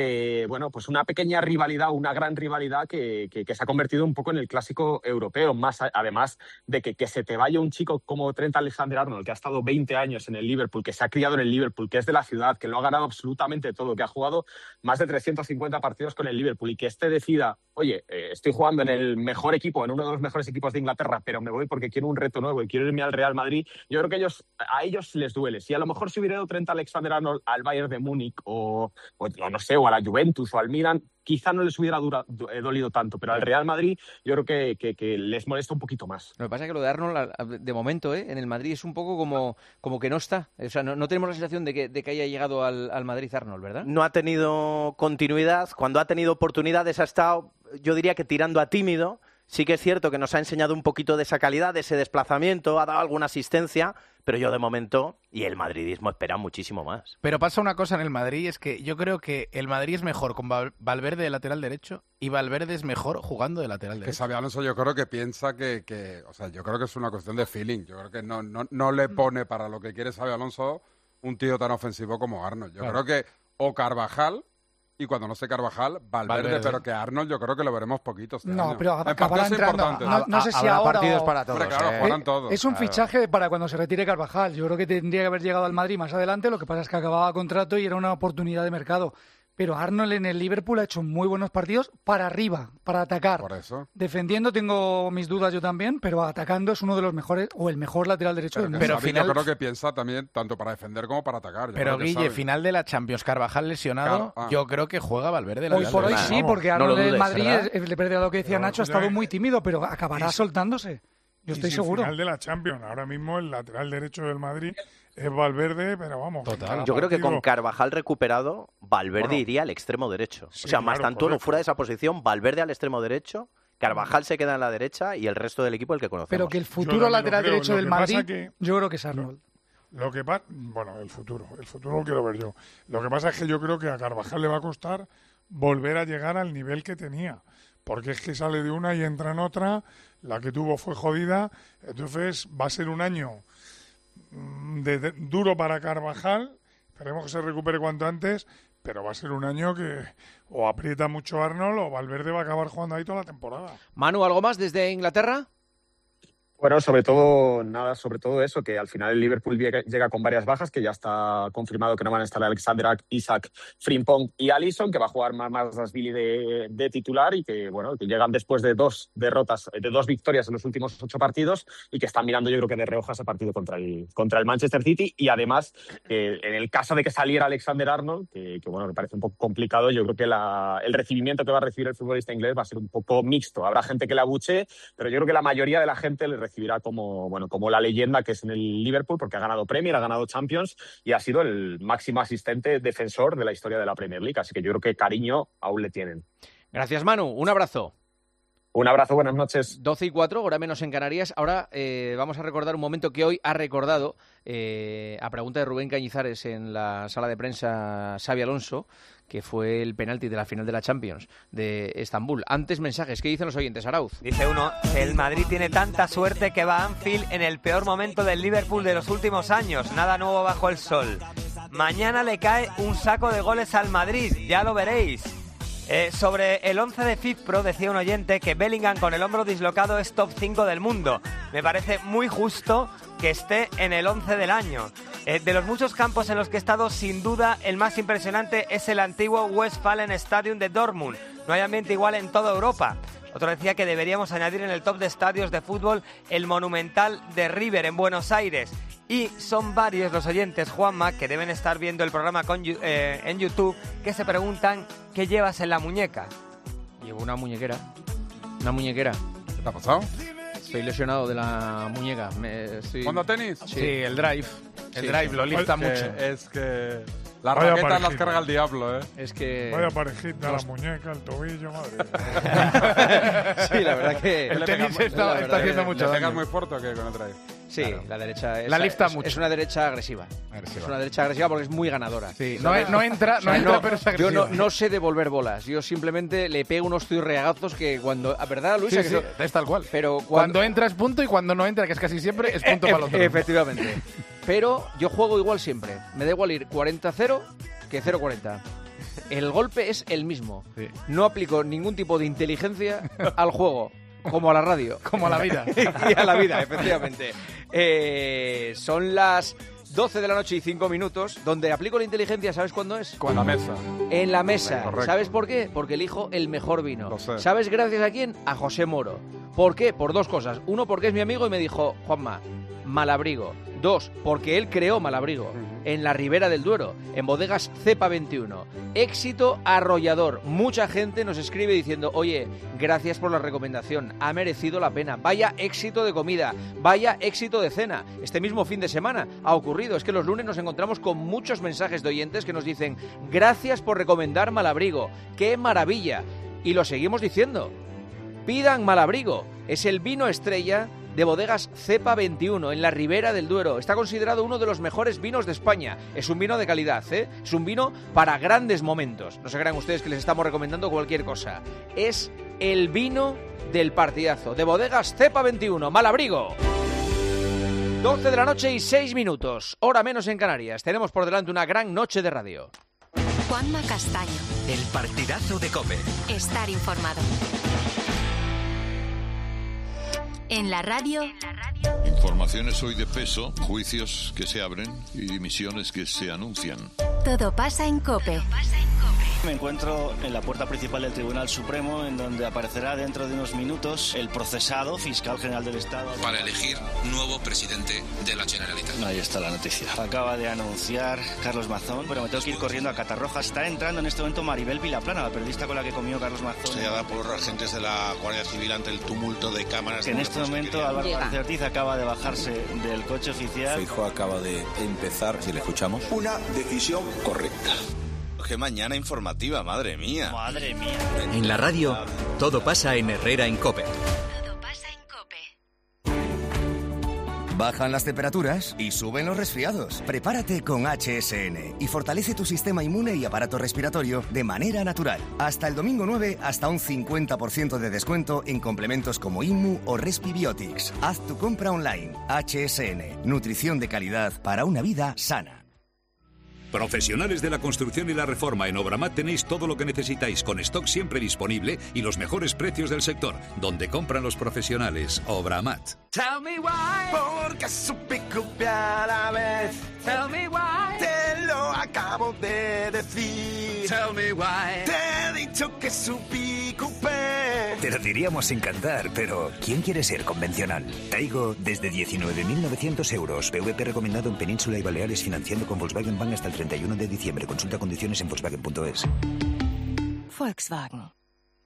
rivalidad, una gran rivalidad que se ha convertido un poco en el clásico europeo, más además de que se te vaya un chico como Trent Alexander-Arnold, que ha estado 20 años en el Liverpool, que se ha criado en el Liverpool, que es de la ciudad, que lo ha ganado absolutamente todo, que ha jugado más de 350 partidos con el Liverpool y que decida, oye, estoy jugando en el mejor equipo, en uno de los mejores equipos de Inglaterra, pero me voy porque quiero un reto nuevo y quiero irme al Real Madrid. Yo creo que a ellos les duele. Si a lo mejor se hubiera ido Trent Alexander-Arnold al Bayern de Múnich o no sé, o a la Juventus o al Milan, quizá no les hubiera dolido tanto, pero al Real Madrid yo creo que les molesta un poquito más. Lo que pasa es que lo de Arnold, de momento, en el Madrid es un poco como que no está. O sea, no tenemos la sensación de que haya llegado al Madrid Arnold, ¿verdad? No ha tenido continuidad. Cuando ha tenido oportunidades ha estado, yo diría que tirando a tímido. Sí que es cierto que nos ha enseñado un poquito de esa calidad, de ese desplazamiento, ha dado alguna asistencia, pero yo de momento, y el madridismo espera muchísimo más. Pero pasa una cosa en el Madrid, es que yo creo que el Madrid es mejor con Valverde de lateral derecho y Valverde es mejor jugando de lateral derecho. Que Xabi Alonso yo creo que piensa o sea, yo creo que es una cuestión de feeling. Yo creo que no le pone para lo que quiere Xabi Alonso un tío tan ofensivo como Arnold. Yo creo que o Carvajal, y cuando no sé Carvajal, Valverde, pero que Arnold yo creo que lo veremos poquito este año. Pero acabará entrando. No sé si ahora partidos para todos. Hombre, claro, jugarán todos. Es un fichaje para cuando se retire Carvajal. Yo creo que tendría que haber llegado al Madrid más adelante, lo que pasa es que acababa contrato y era una oportunidad de mercado. Pero Arnold en el Liverpool ha hecho muy buenos partidos para arriba, para atacar. Por eso. Defendiendo tengo mis dudas yo también, pero atacando es uno de los mejores, o el mejor lateral derecho del mundo. Pero yo creo que piensa también tanto para defender como para atacar. Pero Guille, final de la Champions, Carvajal lesionado, yo creo que juega Valverde. Hoy por hoy sí, porque Arnold del Madrid, de verdad lo que decía Nacho, ha estado muy tímido, pero acabará soltándose. Yo estoy seguro. Final de la Champions, ahora mismo el lateral derecho del Madrid es Valverde, pero vamos. Total. Yo creo que con Carvajal recuperado, Valverde iría al extremo derecho. Sí, o sea, más tanto fuera de esa posición, Valverde al extremo derecho, Carvajal se queda en la derecha y el resto del equipo el que conocemos. Pero que el futuro lateral derecho del Madrid, yo creo que es Arnold. Lo que pasa, el futuro lo quiero ver yo. Lo que pasa es que yo creo que a Carvajal le va a costar volver a llegar al nivel que tenía. Porque es que sale de una y entra en otra, la que tuvo fue jodida, entonces va a ser un año duro para Carvajal, esperemos que se recupere cuanto antes, pero va a ser un año que o aprieta mucho Arnold o Valverde va a acabar jugando ahí toda la temporada. Manu, ¿algo más desde Inglaterra? Bueno, sobre todo eso, que al final el Liverpool llega con varias bajas, que ya está confirmado que no van a estar Alexander Isak, Frimpong y Alisson, que va a jugar más Billy de titular y que llegan después de 2 derrotas, de 2 victorias en los últimos 8 partidos y que están mirando yo creo que de reojo ese partido contra el Manchester City y además en el caso de que saliera Alexander Arnold, que me parece un poco complicado, yo creo que el recibimiento que va a recibir el futbolista inglés va a ser un poco mixto. Habrá gente que la abuche, pero yo creo que la mayoría de la gente le recibirá como la leyenda que es en el Liverpool, porque ha ganado Premier, ha ganado Champions y ha sido el máximo asistente defensor de la historia de la Premier League, así que yo creo que cariño aún le tienen. Gracias, Manu, un abrazo. Un abrazo, buenas noches. 12:04, hora menos en Canarias. Ahora vamos a recordar un momento que hoy ha recordado, a pregunta de Rubén Cañizares en la sala de prensa, Xabi Alonso, que fue el penalti de la final de la Champions de Estambul. Antes mensajes, ¿qué dicen los oyentes, Arauz? Dice uno, el Madrid tiene tanta suerte que va a Anfield en el peor momento del Liverpool de los últimos años. Nada nuevo bajo el sol. Mañana le cae un saco de goles al Madrid, ya lo veréis. Sobre el 11 de FIFPro decía un oyente que Bellingham con el hombro dislocado es top 5 del mundo. Me parece muy justo que esté en el 11 del año. De los muchos campos en los que he estado, sin duda, el más impresionante es el antiguo Westfalen Stadium de Dortmund. No hay ambiente igual en toda Europa. Otro decía que deberíamos añadir en el top de estadios de fútbol el Monumental de River en Buenos Aires. Y son varios los oyentes, Juanma, que deben estar viendo el programa en YouTube, que se preguntan ¿qué llevas en la muñeca? Llevo una muñequera. Una muñequera. ¿Qué te ha pasado? Estoy lesionado de la muñeca. ¿Jugando a tenis? Sí, el drive. El drive lo lifta mucho. Es que las raquetas las carga el diablo, ¿eh? Es que... Vaya parejita, la muñeca, el tobillo, madre. Sí, la verdad que... El tenis está haciendo mucho daño. ¿Le pegas muy fuerte o qué con el drive? Sí, claro. La derecha es, la lifta mucho. Es una derecha agresiva. Es una derecha agresiva porque es muy ganadora. Sí. No entra, pero es agresiva. Yo no sé devolver bolas. Yo simplemente le pego unos turriagazos que cuando... ¿A verdad, Luis? Sí, es tal cual. Pero cuando entra es punto y cuando no entra, que es casi siempre, es punto para el otro. Efectivamente. Pero yo juego igual siempre. Me da igual ir 40-0 que 0-40. El golpe es el mismo. Sí. No aplico ningún tipo de inteligencia al juego. Como a la radio. Como a la vida. Y a la vida, efectivamente. Son las 12 de la noche y 5 minutos. Donde aplico la inteligencia, ¿sabes cuándo es? En la mesa. En la mesa. Correcto. ¿Sabes por qué? Porque elijo el mejor vino. Lo sé. ¿Sabes gracias a quién? A José Moro. ¿Por qué? Por dos cosas. Uno, porque es mi amigo y me dijo, Juanma, Malabrigo. Dos, porque él creó Malabrigo en la Ribera del Duero, en bodegas Cepa 21. Éxito arrollador. Mucha gente nos escribe diciendo, oye, gracias por la recomendación, ha merecido la pena. Vaya éxito de comida, vaya éxito de cena. Este mismo fin de semana ha ocurrido. Es que los lunes nos encontramos con muchos mensajes de oyentes que nos dicen, gracias por recomendar Malabrigo, qué maravilla. Y lo seguimos diciendo. Pidan Malabrigo, es el vino estrella de bodegas Cepa 21 en la Ribera del Duero. Está considerado uno de los mejores vinos de España. Es un vino de calidad, ¿eh? Es un vino para grandes momentos. No se crean ustedes que les estamos recomendando cualquier cosa. Es el vino del partidazo de bodegas Cepa 21, Malabrigo. 12 de la noche y 6 minutos, hora menos en Canarias. Tenemos por delante una gran noche de radio. Juanma Castaño. El partidazo de COPE. Estar informado. En la radio... Informaciones hoy de peso, juicios que se abren y dimisiones que se anuncian. Todo pasa en COPE. Me encuentro en la puerta principal del Tribunal Supremo, en donde aparecerá dentro de unos minutos el procesado fiscal general del Estado. Para elegir nuevo presidente de la Generalitat. Ahí está la noticia. Acaba de anunciar Carlos Mazón, pero me tengo que ir corriendo a Catarroja. Está entrando en este momento Maribel Vilaplana, la periodista con la que comió Carlos Mazón. Sellada por agentes de la Guardia Civil ante el tumulto de cámaras. En este momento Álvaro García Ortiz acaba de bajarse del coche oficial. Feijóo acaba de empezar, si le escuchamos, una decisión correcta. Qué mañana informativa, madre mía. Madre mía. En la radio, todo pasa en Herrera en COPE. Todo pasa en COPE. Bajan las temperaturas y suben los resfriados. Prepárate con HSN y fortalece tu sistema inmune y aparato respiratorio de manera natural. Hasta el domingo 9, hasta un 50% de descuento en complementos como Inmu o Respibiotics. Haz tu compra online. HSN, nutrición de calidad para una vida sana. Profesionales de la construcción y la reforma, en Obramat tenéis todo lo que necesitáis, con stock siempre disponible y los mejores precios del sector. Donde compran los profesionales, Obramat. Tell me why, porque supe copiar a la vez. Tell me why, te lo acabo de decir. Tell me why, te he dicho que supí coupé. Te lo diríamos sin cantar, pero ¿quién quiere ser convencional? Taigo desde 19.900 euros. PVP recomendado en Península y Baleares, financiando con Volkswagen Bank hasta el 31 de diciembre. Consulta condiciones en Volkswagen.es. Volkswagen.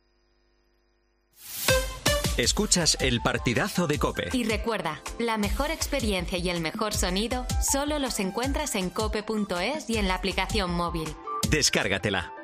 Escuchas el partidazo de COPE. Y recuerda, la mejor experiencia y el mejor sonido solo los encuentras en cope.es y en la aplicación móvil. Descárgatela.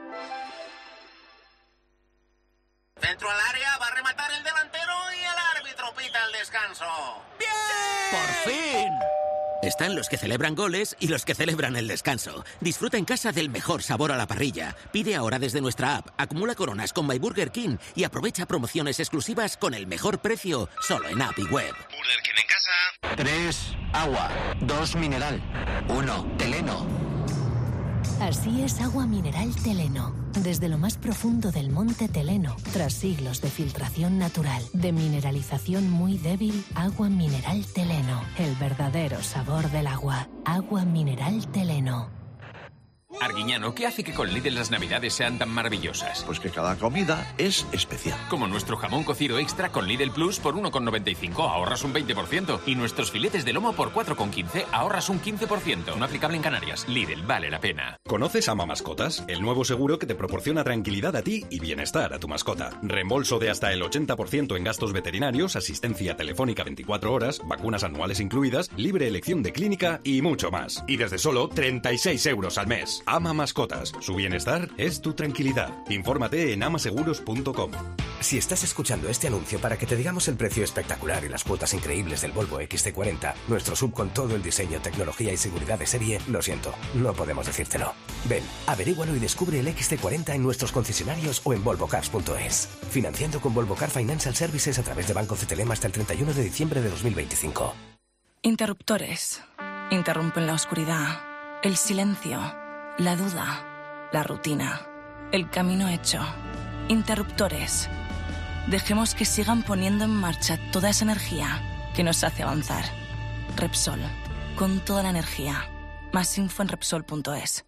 Dentro al área va a rematar el delantero y el árbitro pita el descanso. ¡Bien! ¡Por fin! Están los que celebran goles y los que celebran el descanso. Disfruta en casa del mejor sabor a la parrilla. Pide ahora desde nuestra app, acumula coronas con My Burger King y aprovecha promociones exclusivas con el mejor precio solo en app y web. Burger King en casa. 3, agua. 2, mineral. 1, Teleno. Así es agua mineral Teleno. Desde lo más profundo del monte Teleno, tras siglos de filtración natural, de mineralización muy débil, agua mineral Teleno. El verdadero sabor del agua. Agua mineral Teleno. Arguiñano, ¿qué hace que con Lidl las navidades sean tan maravillosas? Pues que cada comida es especial. Como nuestro jamón cocido extra con Lidl Plus por 1,95, ahorras un 20%. Y nuestros filetes de lomo por 4,15, ahorras un 15%. No aplicable en Canarias. Lidl, vale la pena. ¿Conoces Ama Mascotas? El nuevo seguro que te proporciona tranquilidad a ti y bienestar a tu mascota. Reembolso de hasta el 80% en gastos veterinarios, asistencia telefónica 24 horas, vacunas anuales incluidas, libre elección de clínica y mucho más. Y desde solo 36 euros al mes. Ama Mascotas. Su bienestar es tu tranquilidad. Infórmate en amaseguros.com. Si estás escuchando este anuncio para que te digamos el precio espectacular y las cuotas increíbles del Volvo XC40, nuestro SUV con todo el diseño, tecnología y seguridad de serie, lo siento, no podemos decírtelo. Ven, averígualo y descubre el XC40 en nuestros concesionarios o en volvocars.es. Financiando con Volvo Car Financial Services a través de Banco CTLM hasta el 31 de diciembre de 2025. Interruptores. Interrumpen la oscuridad, el silencio, la duda, la rutina, el camino hecho. Interruptores. Dejemos que sigan poniendo en marcha toda esa energía que nos hace avanzar. Repsol. Con toda la energía. Más info en Repsol.es.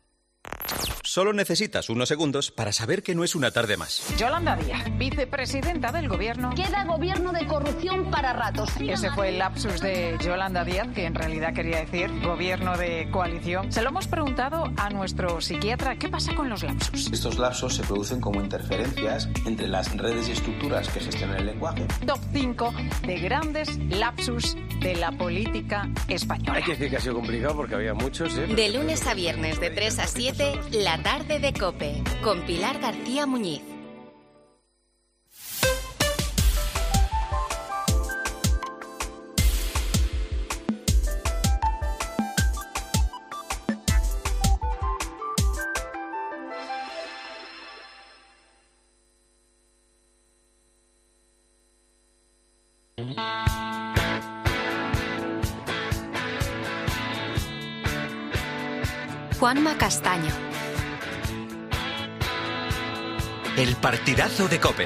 Solo necesitas unos segundos para saber que no es una tarde más. Yolanda Díaz, vicepresidenta del Gobierno. Queda gobierno de corrupción para ratos. Ese fue el lapsus de Yolanda Díaz, que en realidad quería decir gobierno de coalición. Se lo hemos preguntado a nuestro psiquiatra. ¿Qué pasa con los lapsus? Estos lapsos se producen como interferencias entre las redes y estructuras que gestionan el lenguaje. Top 5 de grandes lapsus de la política española. Hay que decir que ha sido complicado porque había muchos, ¿eh? De lunes a viernes de 3 a 7, la tarde de COPE, con Pilar García Muñiz. Juanma Castaño. El partidazo de COPE.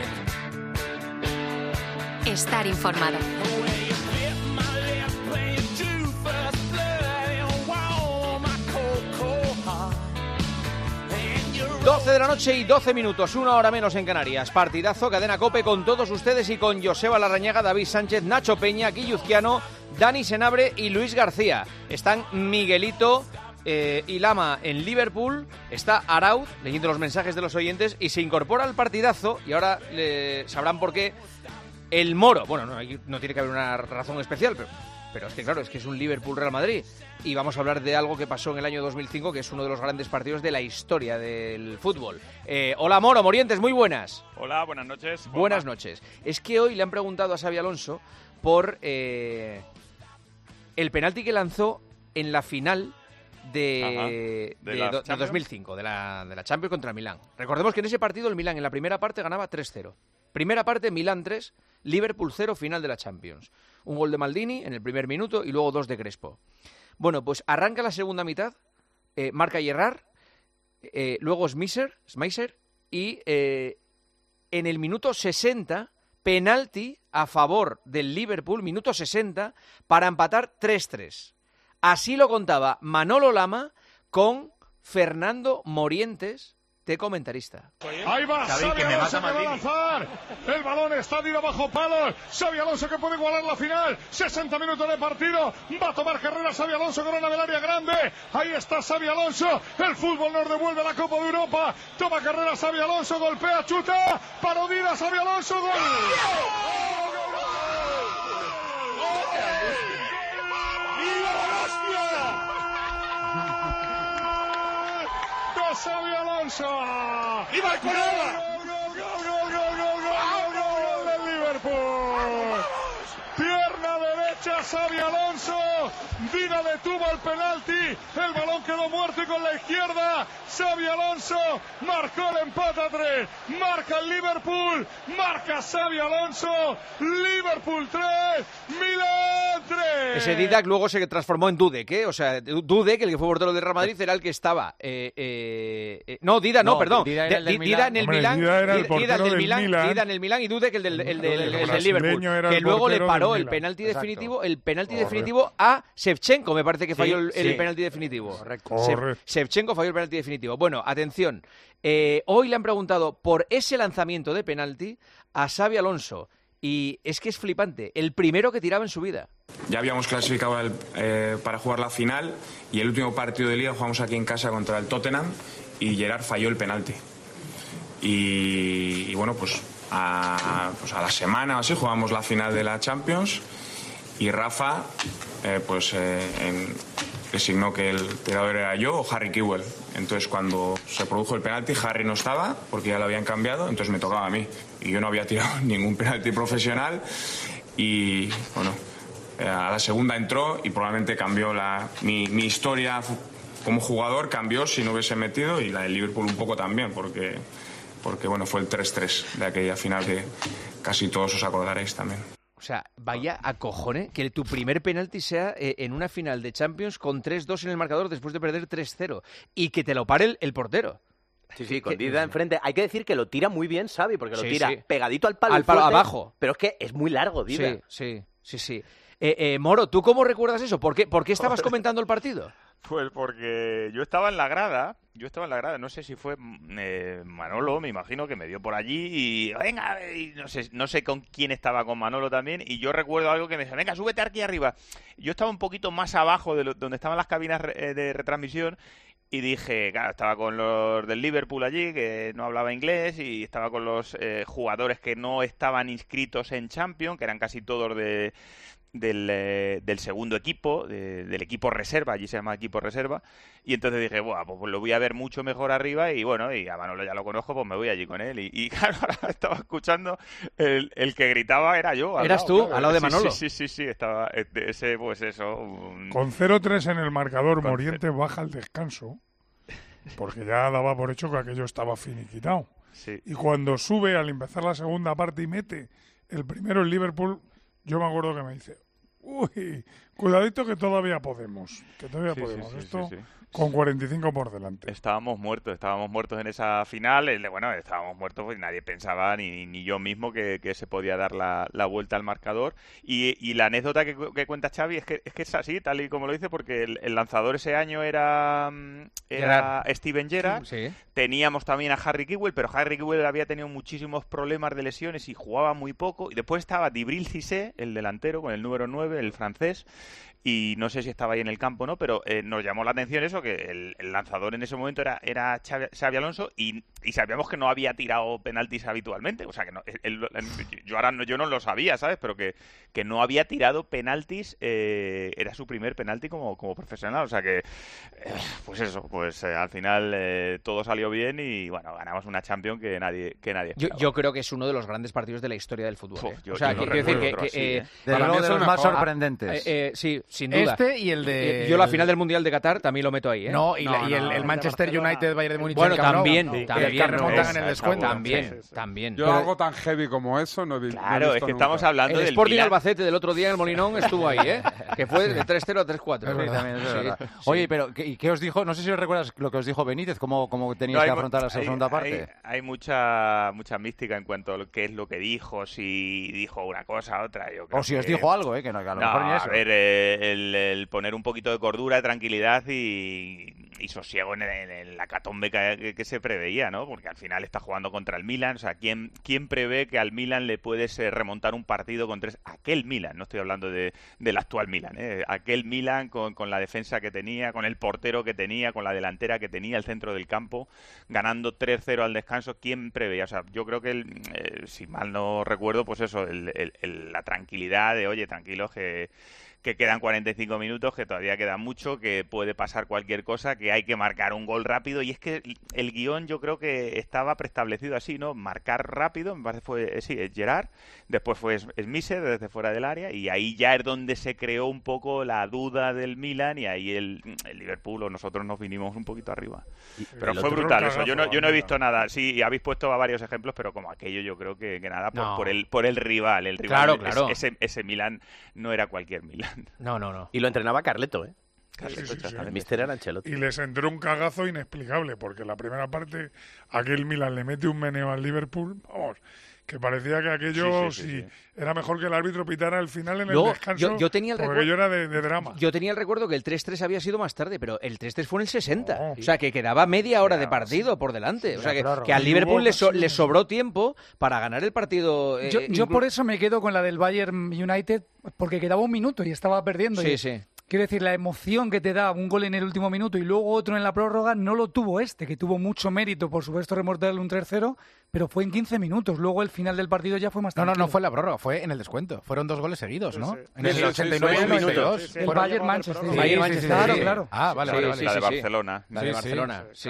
Estar informado. 12 de la noche y 12 minutos, una hora menos en Canarias. Partidazo, cadena COPE con todos ustedes y con Joseba Larrañaga, David Sánchez, Nacho Peña, Guilluzquiano, Dani Senabre y Luis García. Están Miguelito y Lama en Liverpool, está Arauz leyendo los mensajes de los oyentes y se incorpora al partidazo, y ahora sabrán por qué, el Moro. Bueno, no tiene que haber una razón especial, pero es que claro, es que es un Liverpool-Real Madrid. Y vamos a hablar de algo que pasó en el año 2005, que es uno de los grandes partidos de la historia del fútbol. Hola Moro, Morientes, muy buenas. Hola, buenas noches. Buenas noches. Es que hoy le han preguntado a Xabi Alonso por el penalti que lanzó en la final de 2005, de la Champions contra el Milán. Recordemos que en ese partido el Milán en la primera parte ganaba 3-0. Primera parte, Milán 3, Liverpool 0, final de la Champions. Un gol de Maldini en el primer minuto y luego 2 de Crespo. Bueno, pues arranca la segunda mitad, marca Gerrard, luego Schmeiser y en el minuto 60, penalti a favor del Liverpool, minuto 60, para empatar 3-3. Así lo contaba Manolo Lama con Fernando Morientes de comentarista. Ahí va Xabi Alonso, que va a lanzar. El balón está ido bajo palos. Xabi Alonso que puede igualar la final. 60 minutos de partido. Va a tomar carrera Xabi Alonso, corona del área grande. Ahí está Xabi Alonso. El fútbol nos devuelve la Copa de Europa. Toma carrera Xabi Alonso, golpea, chuta. Parodida Xabi Alonso, gol. Xabi Alonso. ¡Viva el gol del Liverpool! Pierna derecha Xabi Alonso. Dida detuvo el penalti. El balón quedó muerto y con la izquierda Xabi Alonso marcó el empate a 3. Marca el Liverpool. Marca Xabi Alonso. Liverpool 3, Milan 3. Ese Didac luego se transformó en Dudek, ¿eh? O sea, Dudek, el que fue portero del Real Madrid, era el que estaba... no, Dida no, perdón. Dida en el Milan. Dida era el portero del Milan. Dida en el Milan y Dudek el del Liverpool. Que luego le paró el penalti definitivo, definitivo a Shevchenko, me parece que falló el penalti definitivo. Correcto. Shevchenko falló el penalti definitivo. Bueno, atención. Hoy le han preguntado por ese lanzamiento de penalti a Xabi Alonso. Y es que es flipante. El primero que tiraba en su vida. Ya habíamos clasificado para jugar la final y el último partido de Liga jugamos aquí en casa contra el Tottenham y Gerrard falló el penalti. Y bueno, pues a la semana o así jugamos la final de la Champions y Rafa designó que el tirador era yo o Harry Kewell. Entonces cuando se produjo el penalti, Harry no estaba porque ya lo habían cambiado, entonces me tocaba a mí. Y yo no había tirado ningún penalti profesional y bueno, a la segunda entró y probablemente cambió mi historia como jugador, cambió si no hubiese metido, y la del Liverpool un poco también, porque bueno, fue el 3-3 de aquella final que casi todos os acordaréis también. O sea, vaya a cojones que tu primer penalti sea en una final de Champions con 3-2 en el marcador después de perder 3-0 y que te lo pare el portero. Sí, con Dida enfrente. Hay que decir que lo tira muy bien Xavi, porque lo tira pegadito al palo. Al palo fuerte, abajo. Pero es que es muy largo, Dida. Sí. Moro, ¿tú cómo recuerdas eso? ¿Por qué estabas comentando el partido? Pues porque yo estaba en la grada, no sé si fue Manolo, me imagino que me dio por allí y venga, y no sé con quién estaba, con Manolo también, y yo recuerdo algo que me decía, venga, súbete aquí arriba. Yo estaba un poquito más abajo de donde estaban las cabinas de retransmisión y dije, claro, estaba con los del Liverpool allí, que no hablaba inglés, y estaba con los jugadores que no estaban inscritos en Champions, que eran casi todos del segundo equipo, del equipo reserva, allí se llama equipo reserva, y entonces dije, buah, pues lo voy a ver mucho mejor arriba, y bueno, y a Manolo ya lo conozco, pues me voy allí con él, y claro, ahora estaba escuchando, el que gritaba era yo. ¿Eras tú? Claro, al lado de Manolo. Sí, estaba ese, pues eso. Con 0-3 en el marcador, Morientes baja al descanso, porque ya daba por hecho que aquello estaba finiquitado. Sí. Y cuando sube al empezar la segunda parte y mete el primero en Liverpool, yo me acuerdo que me dice, uy, cuidadito que todavía podemos. Esto con 45 por delante. Estábamos muertos en esa final. Bueno, estábamos muertos, pues nadie pensaba, ni yo mismo, que se podía dar la vuelta al marcador. Y la anécdota que cuenta Xavi es que es así, tal y como lo dice, porque el lanzador ese año era Steven Gerrard. Sí. Teníamos también a Harry Kewell, pero Harry Kewell había tenido muchísimos problemas de lesiones y jugaba muy poco. Y después estaba Djibril Cissé, el delantero, con el número 9, el francés. Y no sé si estaba ahí en el campo, ¿no? Pero nos llamó la atención eso, que el lanzador en ese momento era Xabi Alonso y sabíamos que no había tirado penaltis habitualmente. O sea, que no, yo no lo sabía, ¿sabes? Pero que no había tirado penaltis, era su primer penalti como profesional. O sea que, pues eso, al final todo salió bien y, bueno, ganamos una Champions que nadie yo creo que es uno de los grandes partidos de la historia del fútbol. O sea, quiero decir que de los más sorprendentes. Sí, sin duda. Este y el de... Yo la final del Mundial de Qatar también lo meto ahí, ¿eh? No, el Manchester United Bayern de Múnich. Bueno, también. Que remontan en el descuento. También. Yo algo tan heavy como eso no he visto. Claro, es que estamos hablando del Sporting Albacete del otro día en el Molinón estuvo ahí, ¿eh? Que fue de 3-0 a 3-4. Sí. Oye, pero ¿y qué os dijo? No sé si os recuerdas lo que os dijo Benítez, cómo teníais que afrontar la segunda parte. Hay mucha mística en cuanto a qué es lo que dijo, si dijo una cosa, otra. O si os dijo algo, que no, que a lo mejor ni eso. A ver, el poner un poquito de cordura, de tranquilidad y sosiego en la hecatombe que se preveía, ¿no? Porque al final está jugando contra el Milan. O sea, ¿quién prevé que al Milan le puedes remontar un partido con 3? Aquel Milan, no estoy hablando del actual Milan, aquel Milan con la defensa que tenía, con el portero que tenía, con la delantera que tenía, el centro del campo, ganando 3-0 al descanso. ¿Quién preveía? O sea, yo creo que, si mal no recuerdo, pues eso, la tranquilidad de, oye, tranquilos, que que quedan 45 minutos, que todavía queda mucho, que puede pasar cualquier cosa, que hay que marcar un gol rápido, y es que el guión yo creo que estaba preestablecido así, ¿no? Marcar rápido, me parece fue, sí, es Gerrard, después fue Schmiser desde fuera del área, y ahí ya es donde se creó un poco la duda del Milan, y ahí el Liverpool o nosotros nos vinimos un poquito arriba. Pero fue brutal eso, yo no he visto nada, sí, habéis puesto varios ejemplos, pero como aquello yo creo que nada, por el rival, claro. Ese Milan no era cualquier Milan. No. Y lo entrenaba Carleto, ¿eh? Sí. El míster era Ancelotti. Y les entró un cagazo inexplicable, porque la primera parte aquel Milan le mete un meneo al Liverpool, vamos, que parecía que aquello era mejor que el árbitro pitara al final en el descanso, yo tenía el porque aquello era de drama. Yo tenía el recuerdo que el 3-3 había sido más tarde, pero el 3-3 fue en el 60. O sea, que quedaba media hora de partido por delante. O sea, que al Liverpool le sobró tiempo para ganar el partido. Yo por eso me quedo con la del Bayern United, porque quedaba un minuto y estaba perdiendo. Sí. Quiero decir, la emoción que te da un gol en el último minuto y luego otro en la prórroga no lo tuvo que tuvo mucho mérito, por supuesto, remontarle un 3-0, pero fue en 15 minutos. Luego el final del partido ya fue más tranquilo. No fue en la prórroga, fue en el descuento. Fueron 2 goles seguidos, ¿no? En el 89 y el 92. El Bayern-Manchester. Claro. Vale. La de Barcelona. La de Barcelona, sí.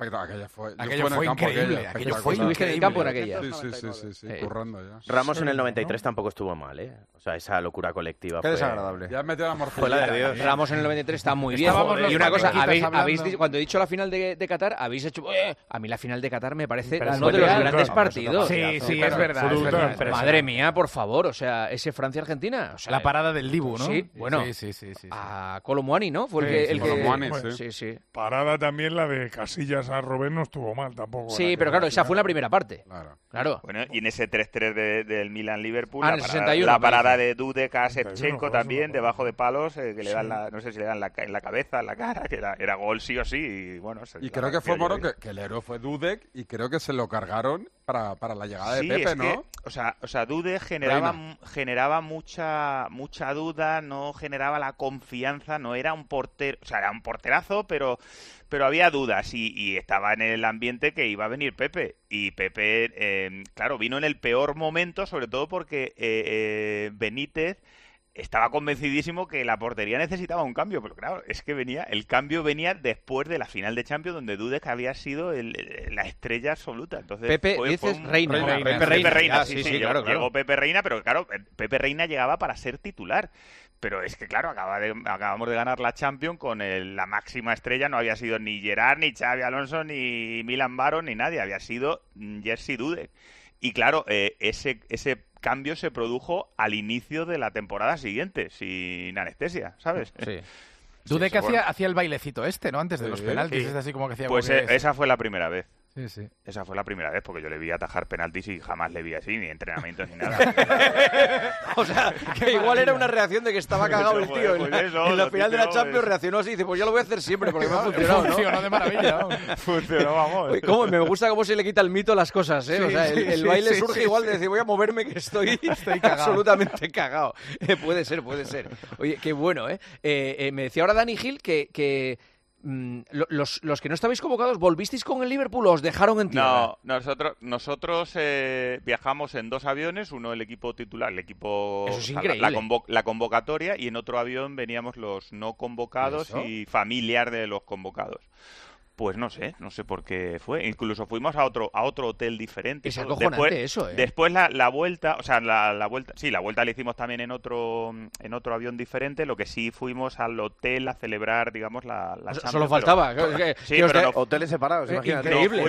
Aquello fue increíble. Estuviste en el campo en aquella. Sí, currando ya. Ramos en el 93 tampoco estuvo mal, ¿eh? O sea, esa locura colectiva Qué desagradable. Ya metió la morfina. Fue la de Dios. Ramos en el 93 está muy bien. Y una cosa, cuando he dicho la final de Qatar, habéis hecho... a mí la final de Qatar me parece uno de los grandes partidos. Sí, es verdad. Madre mía, por favor, o sea, ese Francia-Argentina. O sea, la parada del Dibu, ¿no? Sí, bueno. Sí. A Colomboani, ¿no? Fue el que... Colomboani, sí. Parada también la de Casillas a Robben no estuvo mal tampoco. Sí, pero claro, esa fue la primera parte. Claro. Bueno, y en ese 3-3 del Milan-Liverpool, la parada de Dudek a Shevchenko también, debajo de palos, que le dan no sé si le dan en la cabeza, en la cara, que era gol sí o sí. Y bueno, creo que fue Moro que el héroe fue Dudek, y creo que se lo cargaron para la llegada de Pepe, ¿no? O sea, Dudek generaba mucha duda, no generaba la confianza, no era un portero, o sea, era un porterazo, pero había dudas, y estaba en el ambiente que iba a venir Pepe, y Pepe, claro, vino en el peor momento, sobre todo porque Benítez estaba convencidísimo que la portería necesitaba un cambio, pero claro, es que el cambio venía después de la final de Champions, donde Dudek había sido la estrella absoluta. Entonces, Pepe Reina. Sí, claro. Llegó Pepe Reina, pero claro, Pepe Reina llegaba para ser titular. Pero es que, claro, acabamos de ganar la Champions con la máxima estrella. No había sido ni Gerrard, ni Xabi Alonso, ni Milan Baron, ni nadie. Había sido Jerzy Dudek. Y claro, ese cambio se produjo al inicio de la temporada siguiente, sin anestesia, ¿sabes? Sí. Dudek hacía el bailecito ¿no? Antes de los penaltis, es así como que hacía... Pues esa fue la primera vez. Sí. Esa fue la primera vez, porque yo le vi atajar penaltis y jamás le vi así, ni entrenamientos ni nada. O sea, que igual era una reacción de que estaba cagado el tío. En la final de la Champions reaccionó así y dice, pues ya lo voy a hacer siempre, porque me ha funcionado, ¿no? Funcionó de maravilla. Funcionó, vamos. Me gusta cómo se le quita el mito a las cosas, ¿eh? O sea, el baile surge igual de decir, voy a moverme que estoy absolutamente cagado. Puede ser. Oye, qué bueno, ¿eh? Me decía ahora Dani Gil que los que no estabais convocados, ¿volvisteis con el Liverpool o os dejaron en tierra? No, nosotros viajamos en 2 aviones, uno el equipo titular, Eso es increíble. La convocatoria, y en otro avión veníamos los no convocados y familiar de los convocados. Pues no sé por qué fue. Incluso fuimos a otro hotel diferente. Es acojonante eso, ¿eh? Después la vuelta, o sea, la vuelta la hicimos también en otro avión diferente. Lo que sí fuimos al hotel a celebrar, digamos, la Champions. Solo faltaba. Hoteles separados, imagínate. Increíble.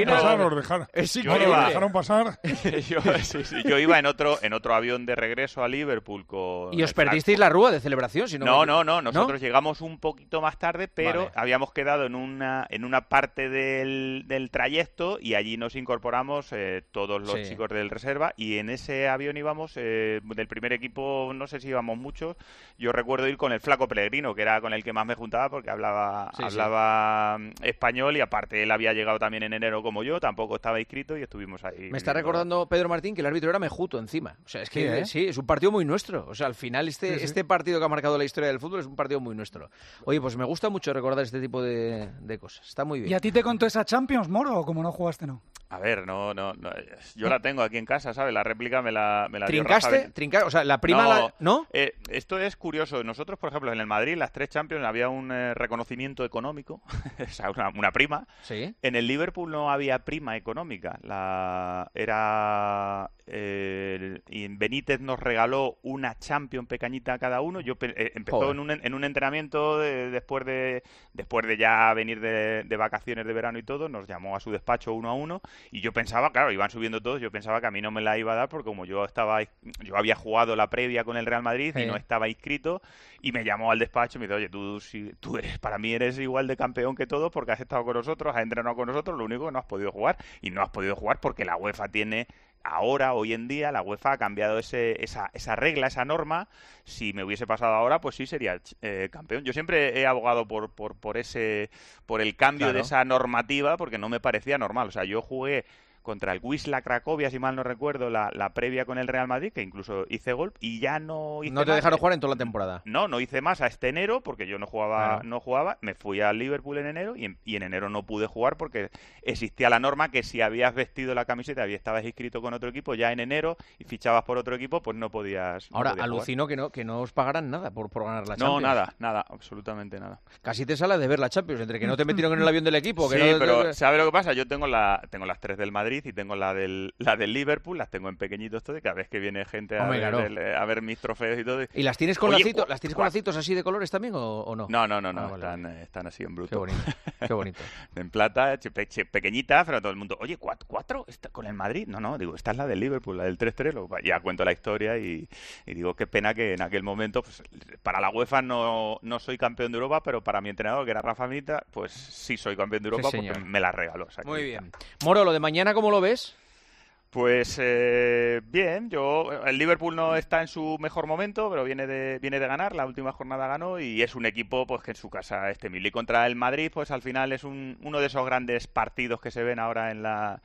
Es increíble. ¿Dejaron pasar? Yo iba en otro avión de regreso a Liverpool con... ¿Y os perdisteis la rúa de celebración? No. Nosotros llegamos un poquito más tarde, pero habíamos quedado en una parte del trayecto, y allí nos incorporamos todos los chicos del reserva, y en ese avión íbamos del primer equipo, no sé si íbamos muchos. Yo recuerdo ir con el Flaco Pellegrino, que era con el que más me juntaba, porque hablaba español, y aparte él había llegado también en enero como yo, tampoco estaba inscrito, y estuvimos ahí. Me está recordando Pedro Martín que el árbitro era Mejuto encima. O sea, es que es un partido muy nuestro. O sea, al final este partido que ha marcado la historia del fútbol es un partido muy nuestro. Oye, pues me gusta mucho recordar este tipo de cosas. Está muy bien. ¿Y a ti te contó esa Champions, Moro, o como no jugaste, no? A ver, no, yo la tengo aquí en casa, ¿sabes? La réplica me la dio Rafa. ¿Trincaste? O sea, la prima ¿no? Esto es curioso. Nosotros, por ejemplo, en el Madrid, las 3 Champions, había un reconocimiento económico, o sea, una prima. Sí. En el Liverpool no había prima económica. Y Benítez nos regaló una Champions pequeñita a cada uno. Empezó en un entrenamiento después de ya venir de vacaciones de verano y todo, nos llamó a su despacho 1 a 1 y yo pensaba, claro, iban subiendo todos, yo pensaba que a mí no me la iba a dar porque como yo había jugado la previa con el Real Madrid y no estaba inscrito, y me llamó al despacho y me dijo, oye, tú para mí eres igual de campeón que todos porque has estado con nosotros, has entrenado con nosotros, lo único que no has podido jugar, y no has podido jugar porque la UEFA tiene... Hoy en día, la UEFA ha cambiado esa regla, esa norma. Si me hubiese pasado ahora, pues sí sería campeón. Yo siempre he abogado por el cambio de esa normativa, porque no me parecía normal. O sea, yo jugué contra el Wisla Cracovia, si mal no recuerdo, la previa con el Real Madrid, que incluso hice gol, y ya no hice ¿No te dejaron jugar en toda la temporada? No hice más hasta enero, porque yo no jugaba, me fui al Liverpool en enero, y en enero no pude jugar porque existía la norma que si habías vestido la camiseta y estabas inscrito con otro equipo ya en enero y fichabas por otro equipo, pues no podías Ahora, jugar. alucino que no os pagaran nada por ganar la Champions. No, nada, absolutamente nada. Casi te sale de ver la Champions, entre que no te metieron en el avión del equipo... Sí, pero ¿sabes lo que pasa? Yo tengo las 3 del Madrid y tengo la del Liverpool, las tengo en pequeñitos todo, y cada vez que viene gente a ver mis trofeos y todo. ¿Y las tienes con lacitos? ¿Las tienes con lacitos así de colores también o no? No, están así en bruto. Qué bonito. En plata, pequeñita, pero todo el mundo, oye, ¿4? ¿Con el Madrid? No, digo, esta es la del Liverpool, la del 3-3. Ya cuento la historia y digo, qué pena que en aquel momento, pues, para la UEFA no soy campeón de Europa, pero para mi entrenador, que era Rafa Benítez, pues sí soy campeón de Europa, porque me la regaló. O sea, muy bien. Moro, lo de mañana, ¿cómo lo ves? Pues bien, el Liverpool no está en su mejor momento, pero viene de ganar, la última jornada ganó y es un equipo pues que en su casa es temible. Y contra el Madrid, pues al final es uno de esos grandes partidos que se ven ahora en la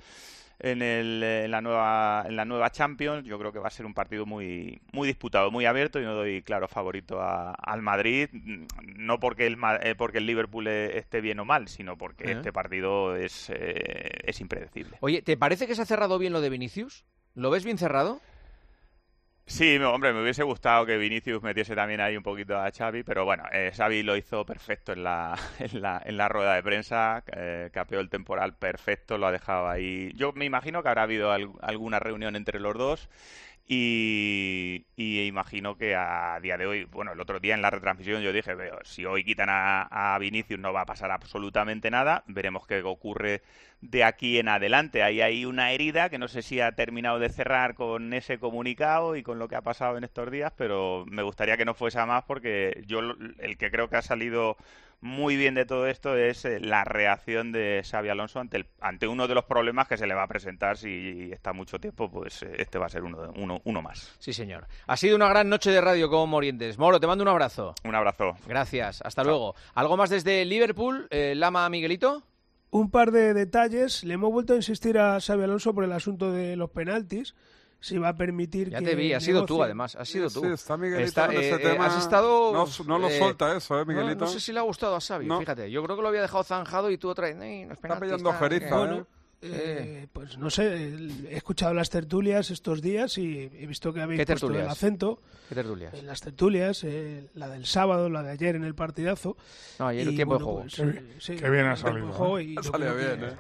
nueva Champions. Yo creo que va a ser un partido muy disputado, muy abierto, y no doy claro favorito al Madrid, no porque el Liverpool esté bien o mal, sino porque este partido es impredecible. Oye, ¿te parece que se ha cerrado bien lo de Vinicius? ¿Lo ves bien cerrado? Sí, hombre, me hubiese gustado que Vinicius metiese también ahí un poquito a Xavi, pero bueno, Xavi lo hizo perfecto en la rueda de prensa, capeó el temporal perfecto, lo ha dejado ahí. Yo me imagino que habrá habido alguna reunión entre los dos y imagino que a día de hoy, bueno, el otro día en la retransmisión yo dije, si hoy quitan a Vinicius no va a pasar absolutamente nada, veremos qué ocurre de aquí en adelante. Ahí hay una herida que no sé si ha terminado de cerrar con ese comunicado y con lo que ha pasado en estos días, pero me gustaría que no fuese a más, porque yo el que creo que ha salido muy bien de todo esto es la reacción de Xabi Alonso ante uno de los problemas que se le va a presentar si está mucho tiempo, pues este va a ser uno más. Sí, señor. Ha sido una gran noche de radio con Morientes. Moro, te mando un abrazo. Un abrazo. Gracias, hasta luego. ¿Algo más desde Liverpool, Lama, Miguelito? Un par de detalles. Le hemos vuelto a insistir a Xabi Alonso por el asunto de los penaltis. Si va a permitir ya que... Ya te vi, has sido tú además, has sido tú. Sí, está Miguelito en ese tema. Has estado... No lo suelta eso, Miguelito. No sé si le ha gustado a Xavi, fíjate. Yo creo que lo había dejado zanjado y tú otra vez... Está pillando jeriza, bueno, pues no sé, he escuchado las tertulias estos días y he visto que habéis puesto el acento. ¿Qué tertulias? En las tertulias, la del sábado, la de ayer en el partidazo. No, ayer el tiempo de juego. Qué bien ha salido. Ha salido bien,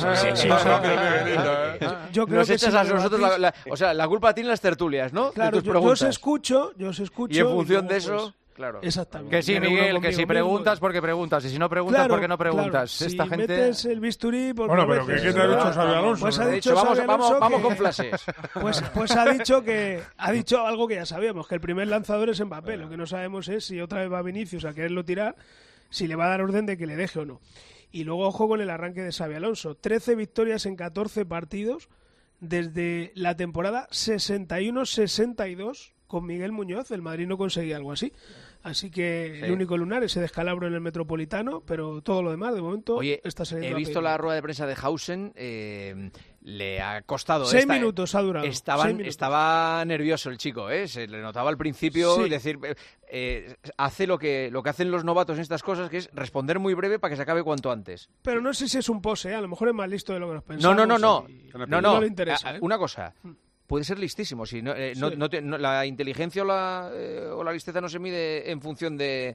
Yo creo nos que echas a nosotros la culpa tiene las tertulias, ¿no? Claro, yo os escucho. Y en función de eso... Claro. Exactamente. Que sí, Miguel, que si preguntas, porque preguntas. Y si no preguntas, porque no preguntas. Claro. Esta si gente... metes el bisturí... Bueno, pero ¿qué te ha dicho Xabi Alonso? Pues ha dicho Xabi Alonso vamos con flashes. Pues ha dicho algo que ya sabíamos, que el primer lanzador es Mbappé. Lo que no sabemos es si otra vez va Vinicius a quererlo tirar, si le va a dar orden de que le deje o no. Y luego, ojo con el arranque de Xabi Alonso. 13 victorias en 14 partidos desde la temporada 61-62 con Miguel Muñoz. El Madrid no conseguía algo así. Así que Sí. el único lunar, ese descalabro en el Metropolitano, pero todo lo demás, de momento, está saliendo he a visto pedir. la rueda de prensa de Hausen, le ha costado... 6 minutos ha durado. 6 minutos. Estaba nervioso el chico, se le notaba al principio, Sí. es decir, hace lo que hacen los novatos en estas cosas, que es responder muy breve para que se acabe cuanto antes. Pero no sé si es un pose, a lo mejor es más listo de lo que nos pensamos. No. No le interesa. Una cosa... Puede ser listísimo. Si la inteligencia o la listeza no se mide en función de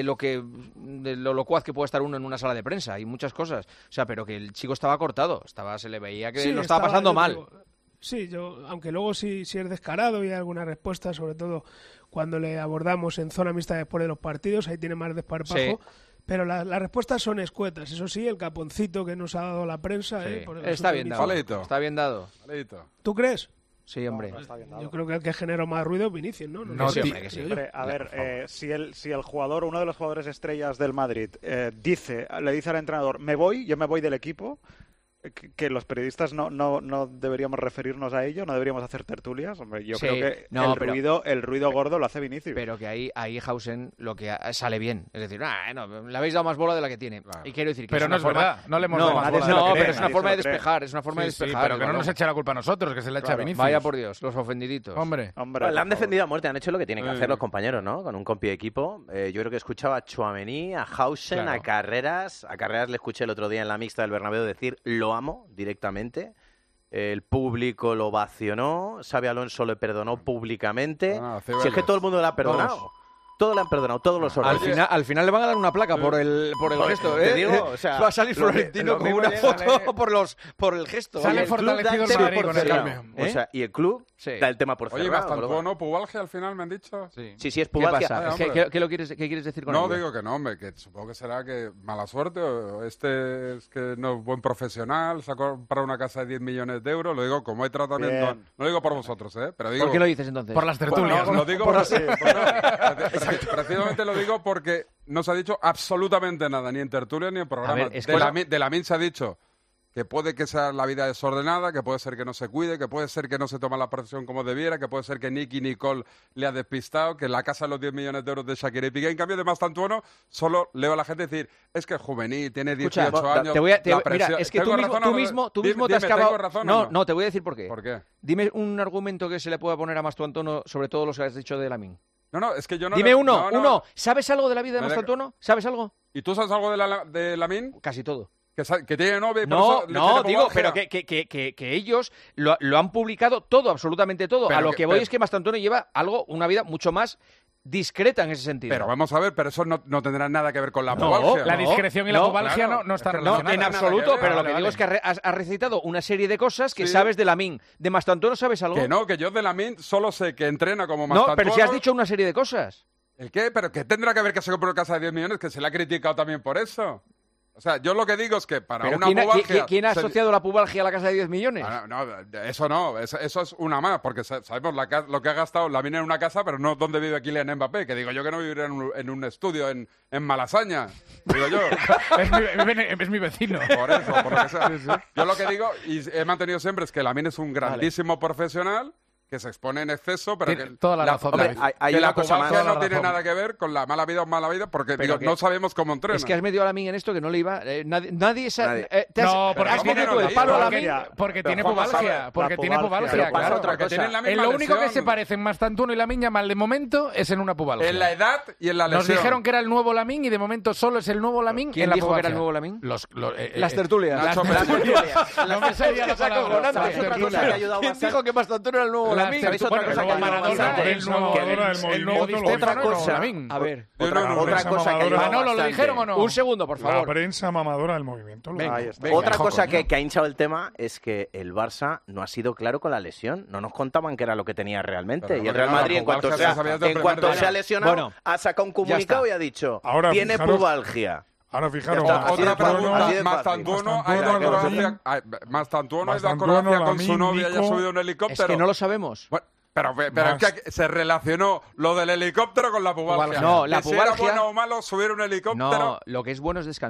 lo locuaz que puede estar uno en una sala de prensa. Hay muchas cosas. O sea, pero que el chico estaba cortado. Se le veía que Sí, lo estaba pasando mal. Aunque luego si es descarado y hay alguna respuesta, sobre todo cuando le abordamos en zona mixta después de los partidos, ahí tiene más desparpajo. Sí. Pero las respuestas son escuetas. Eso sí, el caponcito que nos ha dado la prensa. Por el Está asunto bien del dado. uniforme. Está bien dado. ¿Tú crees? Sí, hombre. Yo creo que el que generó más ruido es Vinicius, ¿no? Hombre, a ver, si el jugador, uno de los jugadores estrellas del Madrid, le dice al entrenador, yo me voy del equipo, que los periodistas no deberíamos referirnos a ello, no deberíamos hacer tertulias. Hombre, yo creo que el ruido gordo lo hace Vinicius. Pero que ahí Hausen lo que sale bien. Es decir, le habéis dado más bola de la que tiene. Claro. Y quiero decir que pero no es verdad, no le hemos dado más bola de la que pero tiene. es una forma de despejar, es una forma de despejar. Pero que no nos eche la culpa a nosotros, que se le echa a Vinicius. Vaya por Dios, los ofendiditos. Hombre. Bueno, le han defendido a muerte, han hecho lo que tienen que hacer los compañeros, ¿no? Con un compi de equipo. Yo creo que escuchaba a Tchouaméni, a Hausen, a Carreras. A Carreras le escuché el otro día en la mixta del Bernabéu decir, lo amo directamente. El público lo ovacionó, Xabi Alonso le perdonó públicamente. Si es que todo el mundo le ha perdonado. Todos le han perdonado, todos los órdenes. Al final le van a dar una placa por el gesto, ¿eh? Te digo, o sea, va a salir Florentino con una foto por el gesto. Sale fortalecido el Madrid con el cambio. O sea, y el club da el tema por cerrado. Oye, bastante no, pubalgia al final me han dicho. Sí, es pubalgia. ¿Qué pasa? ¿Qué quieres decir con ello? No, digo que no, hombre, que supongo que será que mala suerte, o es que no es buen profesional, se ha comprado una casa de 10 millones de euros, lo digo como hay tratamiento, no lo digo por vosotros, pero digo... ¿Por qué lo dices entonces? Por las tertulias. Lo digo precisamente lo digo porque no se ha dicho absolutamente nada, ni en tertulia ni en programa. De Lamine se ha dicho que puede que sea la vida desordenada, que puede ser que no se cuide, que puede ser que no se toma la presión como debiera, que puede ser que Nicky Nicole le ha despistado, que la casa de los 10 millones de euros de Shakira y Piqué. En cambio, de Mastantuono, solo leo a la gente decir, es que es juvenil, tiene 18 años. Mira, es que tú mismo te has cavado... No, te voy a decir por qué. ¿Por qué? Dime un argumento que se le pueda poner a Mastantuono sobre todo lo que has dicho de Lamine. No, es que yo no... Dime uno. ¿Sabes algo de la vida de Mastantuono? ¿Sabes algo? ¿Y tú sabes algo de Lamine? Casi todo. Que tiene novia y no, digo, pero que ellos lo han publicado todo, absolutamente todo. Pero a lo que voy es que Mastantuono lleva una vida mucho más discreta en ese sentido. Pero vamos a ver, pero eso no tendrá nada que ver con la pubalgia. La discreción y la pubalgia no están relacionadas. No, en absoluto, pero lo que digo es que has recitado una serie de cosas que sabes de Lamine. ¿De Mastantuono sabes algo? Que yo de Lamine solo sé que entrena como Mastantuono. No, pero si has dicho una serie de cosas. ¿El qué? ¿Pero qué tendrá que ver que se compró casa de 10 millones? Que se le ha criticado también por eso. O sea, yo lo que digo es que para una pubalgia... ¿Quién ha asociado la pubalgia a la casa de 10 millones? No, eso es una más, porque sabemos lo que ha gastado Lamine en una casa, pero no donde vive Kylian Mbappé, que digo yo que no viviré en un estudio en Malasaña, digo yo. es mi vecino. Por eso, por lo que sea. Sí. Yo lo que digo, y he mantenido siempre, es que Lamine es un grandísimo profesional, que se expone en exceso, pero que toda la razón, que la pubalgia no tiene nada que ver con la mala vida o mala vida, porque no sabemos cómo entrena. Es que has metido a Lamine en esto que no le iba... Nadie sabe... has metido el palo a Lamine porque tiene pubalgia. Porque tiene pubalgia, claro. Otra cosa. Lo único que se parecen Mastantuono y Lamine Yamal de momento es en una pubalgia. En la edad y en la lesión. Nos dijeron que era el nuevo Lamine y de momento solo es el nuevo Lamine en la pubalgia. ¿Quién dijo que era el nuevo Lamine? Las tertulias. No me salía la palabra. ¿Quién dijo que Mastantuono era el nuevo Lamine? El nuevo otra cosa. A ver, otra cosa que Manolo, ¿lo dijeron o no? Un segundo, por favor. La prensa mamadora del movimiento. Otra cosa que ha hinchado el tema es que el Barça no ha sido claro con la lesión. No nos contaban qué era lo que tenía realmente. Y el Real Madrid, en cuanto se ha lesionado, ha sacado un comunicado y ha dicho, tiene pubalgia. Ahora fijaros, otra pregunta, Mastantuono ha ido a Croacia con su novia y ha subido un helicóptero. Es que no lo sabemos. Bueno, pero es que se relacionó lo del helicóptero con la pubalgia. No, la pubalgia... Si era bueno o malo subir un helicóptero... No, lo que es bueno es descansar.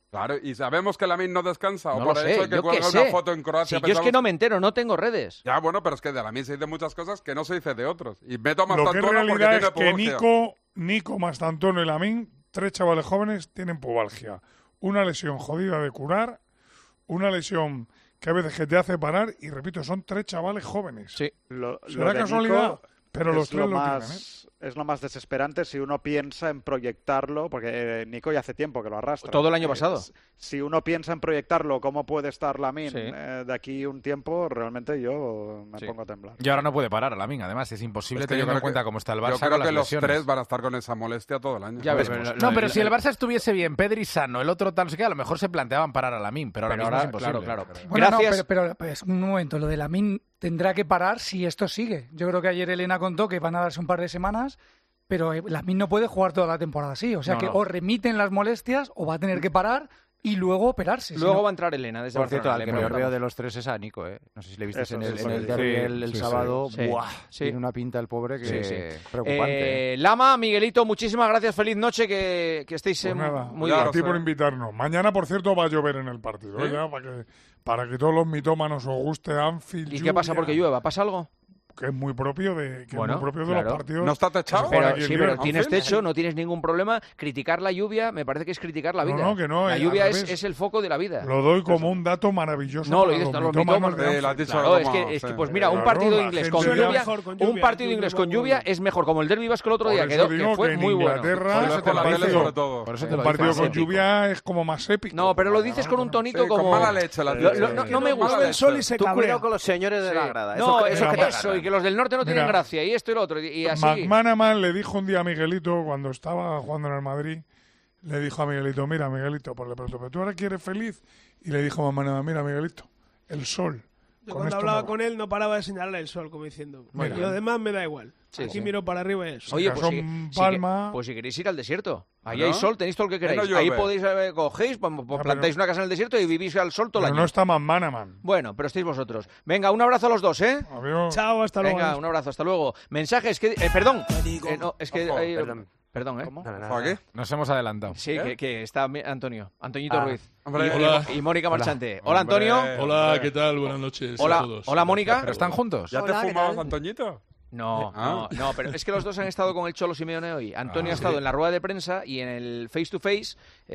Claro, y sabemos que Lamine no descansa, No o por lo el sé, hecho de que yo cuelga qué una sé. foto en Croacia. Si yo es que no me entero, no tengo redes. Ya, bueno, pero es que de Lamine se dicen muchas cosas que no se dice de otros. Y meto a Lo que es Mastantuono porque realidad tiene es que pubalgia. Nico, Mastantuono y Lamine, 3 chavales jóvenes, tienen pubalgia. Una lesión jodida de curar, una lesión que a veces que te hace parar, y repito, son 3 chavales jóvenes. Sí. ¿Será casualidad? Pero los 3 lo tienen, Es lo más desesperante si uno piensa en proyectarlo, porque Nico ya hace tiempo que lo arrastra. Todo el año pasado. Si uno piensa en proyectarlo, cómo puede estar Lamine Sí. de aquí un tiempo, realmente yo me pongo a temblar. Y ahora no puede parar a Lamine, además es imposible teniendo en cuenta cómo está el Barça. Yo creo con las que los lesiones. 3 van a estar con esa molestia todo el año. Ya veremos. No, pero si el Barça estuviese bien, Pedri sano, el otro tal, no sé qué, a lo mejor se planteaban parar a Lamine, pero ahora mismo es imposible. Claro. Bueno, Gracias. no, pero pues, un momento, lo de Lamine tendrá que parar si esto sigue. Yo creo que ayer Elena contó que van a darse un par de semanas, pero Lamine no puede jugar toda la temporada así. O sea No, que no. o remiten las molestias o va a tener que parar y luego operarse. Luego si no- va a entrar Elena desde Por cierto, Barcelona, al que le peor preguntamos. veo de los 3 es a Nico, ¿eh? No sé si le viste Eso, en el, eso, en el sí. derbi el Sí, sábado. sí. ¡Buah! Sí. Tiene una pinta el pobre que Sí. preocupante. Lama, Miguelito, muchísimas gracias. Feliz noche, que estéis Pues nada, muy a bien. ti por invitarnos. Mañana, por cierto, va a llover en el partido, ¿Eh? ya, para que todos los mitómanos os guste Anfield. ¿Y qué pasa porque llueva? ¿Pasa algo? Que es muy propio de, Bueno, los claro. partidos. ¿No está techado? que se juegan Pero, aquí sí, en pero Liverpool. tienes techo, no tienes ningún problema. Criticar la lluvia me parece que es criticar la No, vida. no, que no, la al lluvia revés. es el foco de la vida. Lo doy como un dato maravilloso. No, lo para dices los todos los mitómanos mitómanos. de Sí, lo has Anfield. dicho Claro, como- es que sí. pues mira, un Claro, partido la inglés gente con suena lluvia, mejor con un lluvia, partido yo inglés creo con que lluvia bueno. es mejor, como el Derby Vasco el otro Por día, eso que digo fue que en muy bueno. Inglaterra, Por eso te lo dices sobre todo. Por eso te un lo partido dices. con épico. lluvia es como más épico. No, pero lo dices con un tonito Sí, como... con mala leche. La No me gusta. Mala el sol y se Tú cabrea. cuidado con los señores de la grada. No, que- eso mira, que eso, y que los del norte no tienen mira, gracia, y esto y lo otro, y así. McManaman le dijo un día a Miguelito, cuando estaba jugando en el Madrid, le dijo a Miguelito, mira, Miguelito, pues le preguntó, ¿pero tú ahora quieres feliz? Y le dijo a McManaman, mira, Miguelito, el sol. Yo Con cuando esto hablaba no con él no paraba de señalarle el sol, como diciendo, Mira. lo demás me da igual. Sí, Aquí sí. miro para arriba y eso. Oye, Casón, pues Palma. pues si queréis ir al desierto, ahí ¿No? hay sol, tenéis todo lo que Ahí no queráis. Ahí llueve. podéis, cogéis, pero- plantáis una casa en el desierto y vivís al sol todo el Pero año. no está McManaman. Bueno, pero estáis vosotros. Venga, un abrazo a los dos, ¿eh? Adiós. Chao, hasta luego. Venga, un abrazo, hasta luego. Mensajes que... perdón. No, es que... Ojo, hay- perdón. Perdón, ¿eh? No, no, ¿Para qué? Nos hemos adelantado. Sí, que está Antoñito Ah. Ruiz. Hombre, Hola. Y Mónica Marchante. Hola, Antonio. Hola, ¿qué tal? Buenas noches a Hola, todos. hola, Mónica. ¿Pero están juntos? ¿Ya te Hola, ¿qué fumabas, tal? Antoñito? No, Ah. no, pero es que los dos han estado con el Cholo Simeone hoy. Antonio Ah, ha estado sí. en la rueda de prensa y en el face to face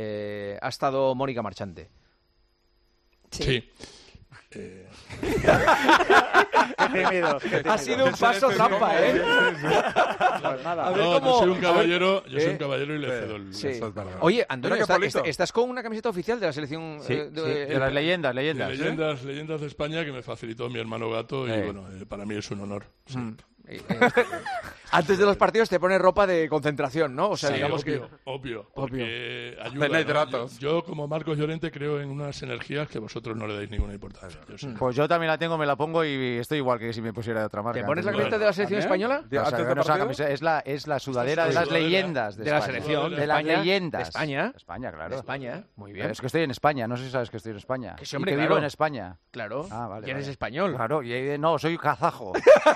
ha estado Mónica Marchante. Sí. Qué tímidos, qué Ha tímidos. sido un paso trampa, ¿eh? Pues nada. A ver No, cómo- yo soy un a ver- caballero, yo soy ¿Eh? un caballero y le cedo el... Sí. Eso es verdad. Oye, Antonio, Mira qué polito. estás con una camiseta oficial de la selección Sí, de- sí, de las leyendas, leyendas. De leyendas de España que me facilitó mi hermano Gato y Eh. bueno, para mí es un honor. Sí. Antes de los partidos te pones ropa de concentración, ¿no? O sea, Sí, digamos obvio, que... obvio, porque ayuda. Tenéis hidratos. Yo, como Marcos Llorente, creo en unas energías que vosotros no le dais ninguna importancia. Yo sé. Pues yo también la tengo, me la pongo y estoy igual que si me pusiera de otra marca. ¿Te pones la Entonces, camiseta de la selección española? O sea, ¿Antes de no es la partido? camiseta, es la sudadera de las Sudadera. leyendas De la España. selección, de de las España. leyendas. ¿De España? España, claro. De España, muy bien. Pero es que estoy en España, no sé si sabes que estoy en España. Que sí, hombre, y que claro. vivo en España. Claro. Ah, vale, Y eres vale. español. Claro, y no, soy kazajo.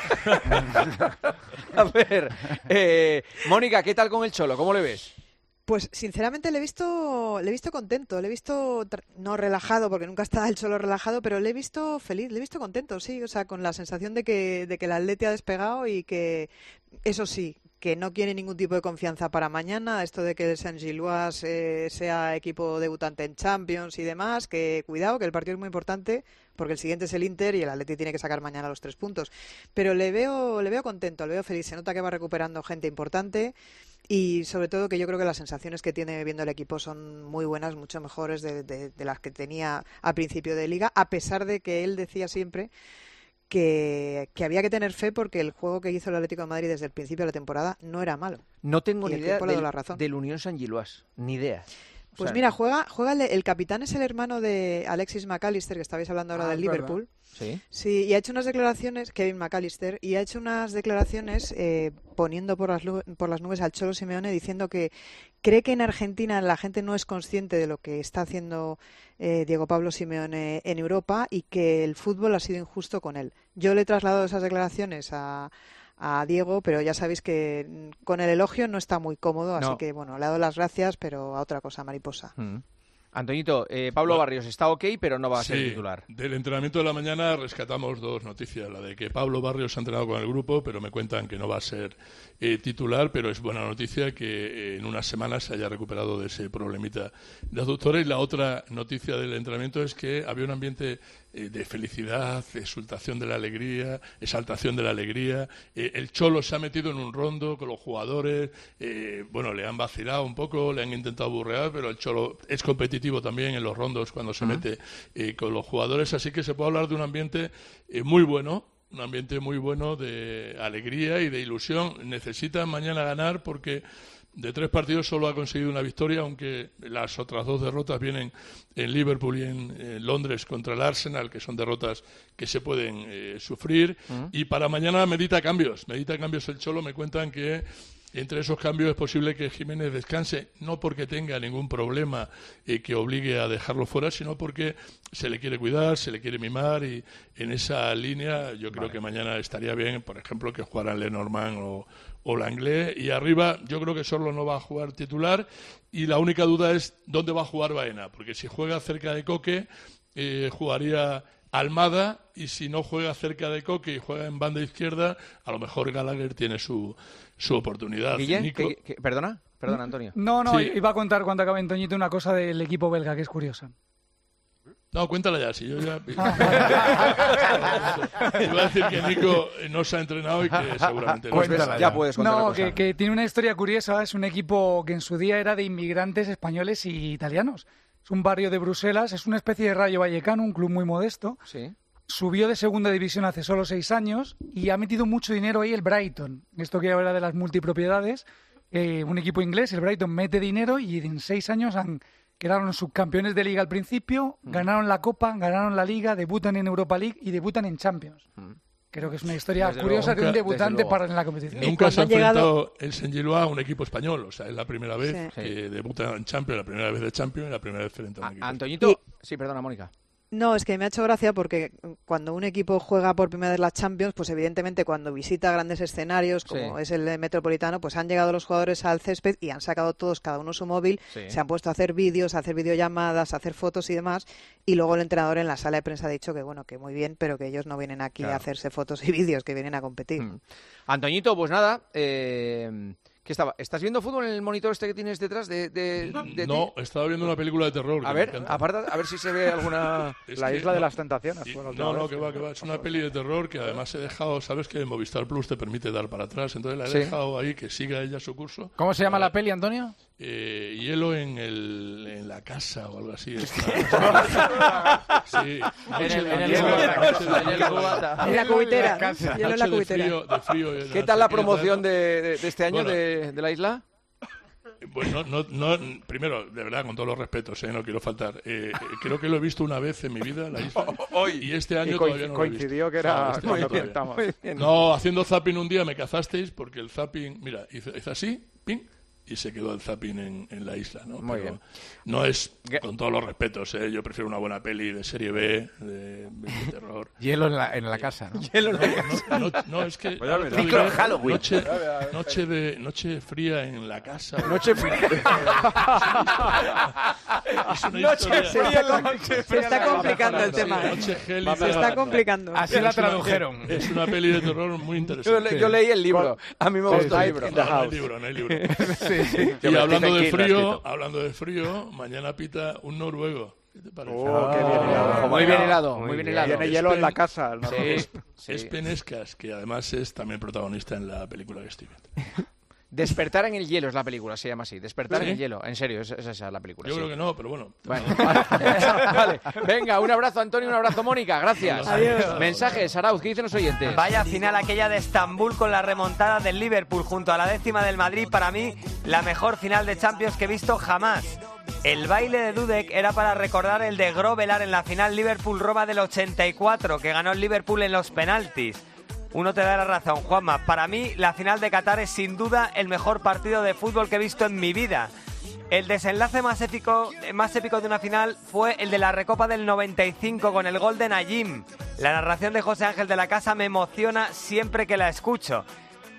A ver, Mónica, ¿qué tal con el Cholo? ¿Cómo le ves? Pues sinceramente le he visto contento, le he visto no relajado, porque nunca está el Cholo relajado, pero le he visto feliz, le he visto contento, sí, o sea, con la sensación de que el Atleti ha despegado y que, eso sí, que no quiere ningún tipo de confianza para mañana, esto de que el Saint-Gilloise sea equipo debutante en Champions y demás, que cuidado, que el partido es muy importante, porque el siguiente es el Inter y el Atleti tiene que sacar mañana los 3 puntos. Pero le veo contento, le veo feliz, se nota que va recuperando gente importante y sobre todo que yo creo que las sensaciones que tiene viendo el equipo son muy buenas, mucho mejores de las que tenía al principio de Liga, a pesar de que él decía siempre que había que tener fe porque el juego que hizo el Atlético de Madrid desde el principio de la temporada no era malo. No tengo Y ni el idea tiempo le dio la razón. del Unión Saint-Gilloise, ni idea. O Pues sea, mira, juega el capitán es el hermano de Alexis McAllister, que estabais hablando ahora del es verdad. Liverpool. Sí. Sí, y ha hecho unas declaraciones, Kevin McAllister, y ha hecho unas declaraciones poniendo por las nubes al Cholo Simeone diciendo que cree que en Argentina la gente no es consciente de lo que está haciendo Diego Pablo Simeone en Europa y que el fútbol ha sido injusto con él. Yo le he trasladado esas declaraciones a Diego, pero ya sabéis que con el elogio no está muy cómodo, así No. que bueno, le he dado las gracias, pero a otra cosa, mariposa. Mm. Antoñito, Pablo Barrios está ok, pero no va a ser titular. Del entrenamiento de la mañana rescatamos 2 noticias. La de que Pablo Barrios ha entrenado con el grupo, pero me cuentan que no va a ser titular, pero es buena noticia que en unas semanas se haya recuperado de ese problemita de aductores. Y la otra noticia del entrenamiento es que había un ambiente de felicidad, exaltación de la alegría. El Cholo se ha metido en un rondo con los jugadores. Le han vacilado un poco, le han intentado burrear, pero el Cholo es competitivo también en los rondos cuando se mete con los jugadores, así que se puede hablar de un ambiente muy bueno, de alegría y de ilusión. Necesitan mañana ganar porque de 3 partidos solo ha conseguido una victoria, aunque las otras 2 derrotas vienen en Liverpool y en Londres contra el Arsenal, que son derrotas que se pueden sufrir. Y para mañana medita cambios el Cholo. Me cuentan que entre esos cambios es posible que Jiménez descanse, no porque tenga ningún problema que obligue a dejarlo fuera, sino porque se le quiere cuidar, se le quiere mimar, y en esa línea yo creo que mañana estaría bien, por ejemplo, que jugaran Lenormand o Langlais, y arriba yo creo que Sorlo no va a jugar titular, y la única duda es dónde va a jugar Baena, porque si juega cerca de Coque jugaría Almada, y si no juega cerca de Coque y juega en banda izquierda, a lo mejor Gallagher tiene su oportunidad. Guillén, ¿Perdona, Antonio. No, iba a contar cuando acabe Antoñito una cosa del equipo belga que es curiosa. No, cuéntala ya, si yo ya... Iba a decir que Nico no se ha entrenado y que seguramente... Pues ya puedes contar. No, que tiene una historia curiosa. Es un equipo que en su día era de inmigrantes españoles y italianos. Es un barrio de Bruselas, es una especie de Rayo Vallecano, un club muy modesto. Sí. Subió de segunda división hace solo 6 años y ha metido mucho dinero ahí el Brighton. Esto que habla de las multipropiedades. Un equipo inglés, el Brighton, mete dinero y en 6 años quedaron subcampeones de Liga al principio, ganaron la Copa, ganaron la Liga, debutan en Europa League y debutan en Champions. Creo que es una historia curiosa de un debutante en la competición. Nunca se ha enfrentado el Saint-Gilloise a un equipo español, o sea, es la primera vez que debuta en Champions, la primera vez de Champions y la primera vez frente a un equipo. Antoñito, sí, perdona, Mónica. No, es que me ha hecho gracia porque cuando un equipo juega por primera vez las Champions, pues evidentemente cuando visita grandes escenarios, como es el Metropolitano, pues han llegado los jugadores al césped y han sacado todos, cada uno su móvil, se han puesto a hacer vídeos, a hacer videollamadas, a hacer fotos y demás, y luego el entrenador en la sala de prensa ha dicho que bueno, que muy bien, pero que ellos no vienen aquí a hacerse fotos y vídeos, que vienen a competir. Antoñito, pues nada, ¿estás viendo fútbol en el monitor este que tienes detrás de No, estaba viendo una película de terror. A ver, aparta, a ver si se ve alguna... La isla de las tentaciones. Que va. Es una peli de terror que además he dejado... ¿Sabes que Movistar Plus te permite dar para atrás? Entonces la he dejado ahí, que siga ella su curso. ¿Cómo se llama la peli, Antonio? Hielo en la casa o algo así. Sí. En la cubitera. Hielo en la cubitera. ¿Qué tal la promoción de este año de la isla? Pues no, primero, de verdad, con todos los respetos, no quiero faltar. Creo que lo he visto una vez en mi vida, la isla. Y este año todavía no lo he visto. Coincidió que era... No, haciendo zapping un día me cazasteis porque el zapping, mira, hizo así, ping, y se quedó el zapping en la isla, ¿no? Muy bien. No es, con todos los respetos, yo prefiero una buena peli de serie B, de terror. Hielo en la casa, ¿no? Hielo en la casa. No, es que... Halloween. Noche fría en la casa. Noche fría. Se está complicando el tema. Se está complicando. Así la tradujeron. Es una peli de terror muy interesante. Yo leí el libro. A mí me gustó el libro. No hay libro. Y hablando de frío, mañana pita un noruego. ¿Qué te parece? Muy bien helado. Tiene hielo en la casa. Es Penescas, que además es también protagonista en la película que estoy viendo. Despertar en el hielo es la película, se llama así. Despertar en el hielo. En serio, es esa la película. Yo creo que no, pero bueno. Vale. Venga, un abrazo, Antonio, un abrazo, Mónica. Gracias. Adiós. Mensajes, Arauz, ¿qué dicen los oyentes? Vaya final aquella de Estambul con la remontada del Liverpool junto a la 10ª del Madrid. Para mí, la mejor final de Champions que he visto jamás. El baile de Dudek era para recordar el de Grovelar en la final Liverpool-Roma del 84, que ganó el Liverpool en los penaltis. Uno te da la razón, Juanma. Para mí, la final de Qatar es sin duda el mejor partido de fútbol que he visto en mi vida. El desenlace más épico de una final fue el de la Recopa del 95 con el gol de Najim. La narración de José Ángel de la Casa me emociona siempre que la escucho.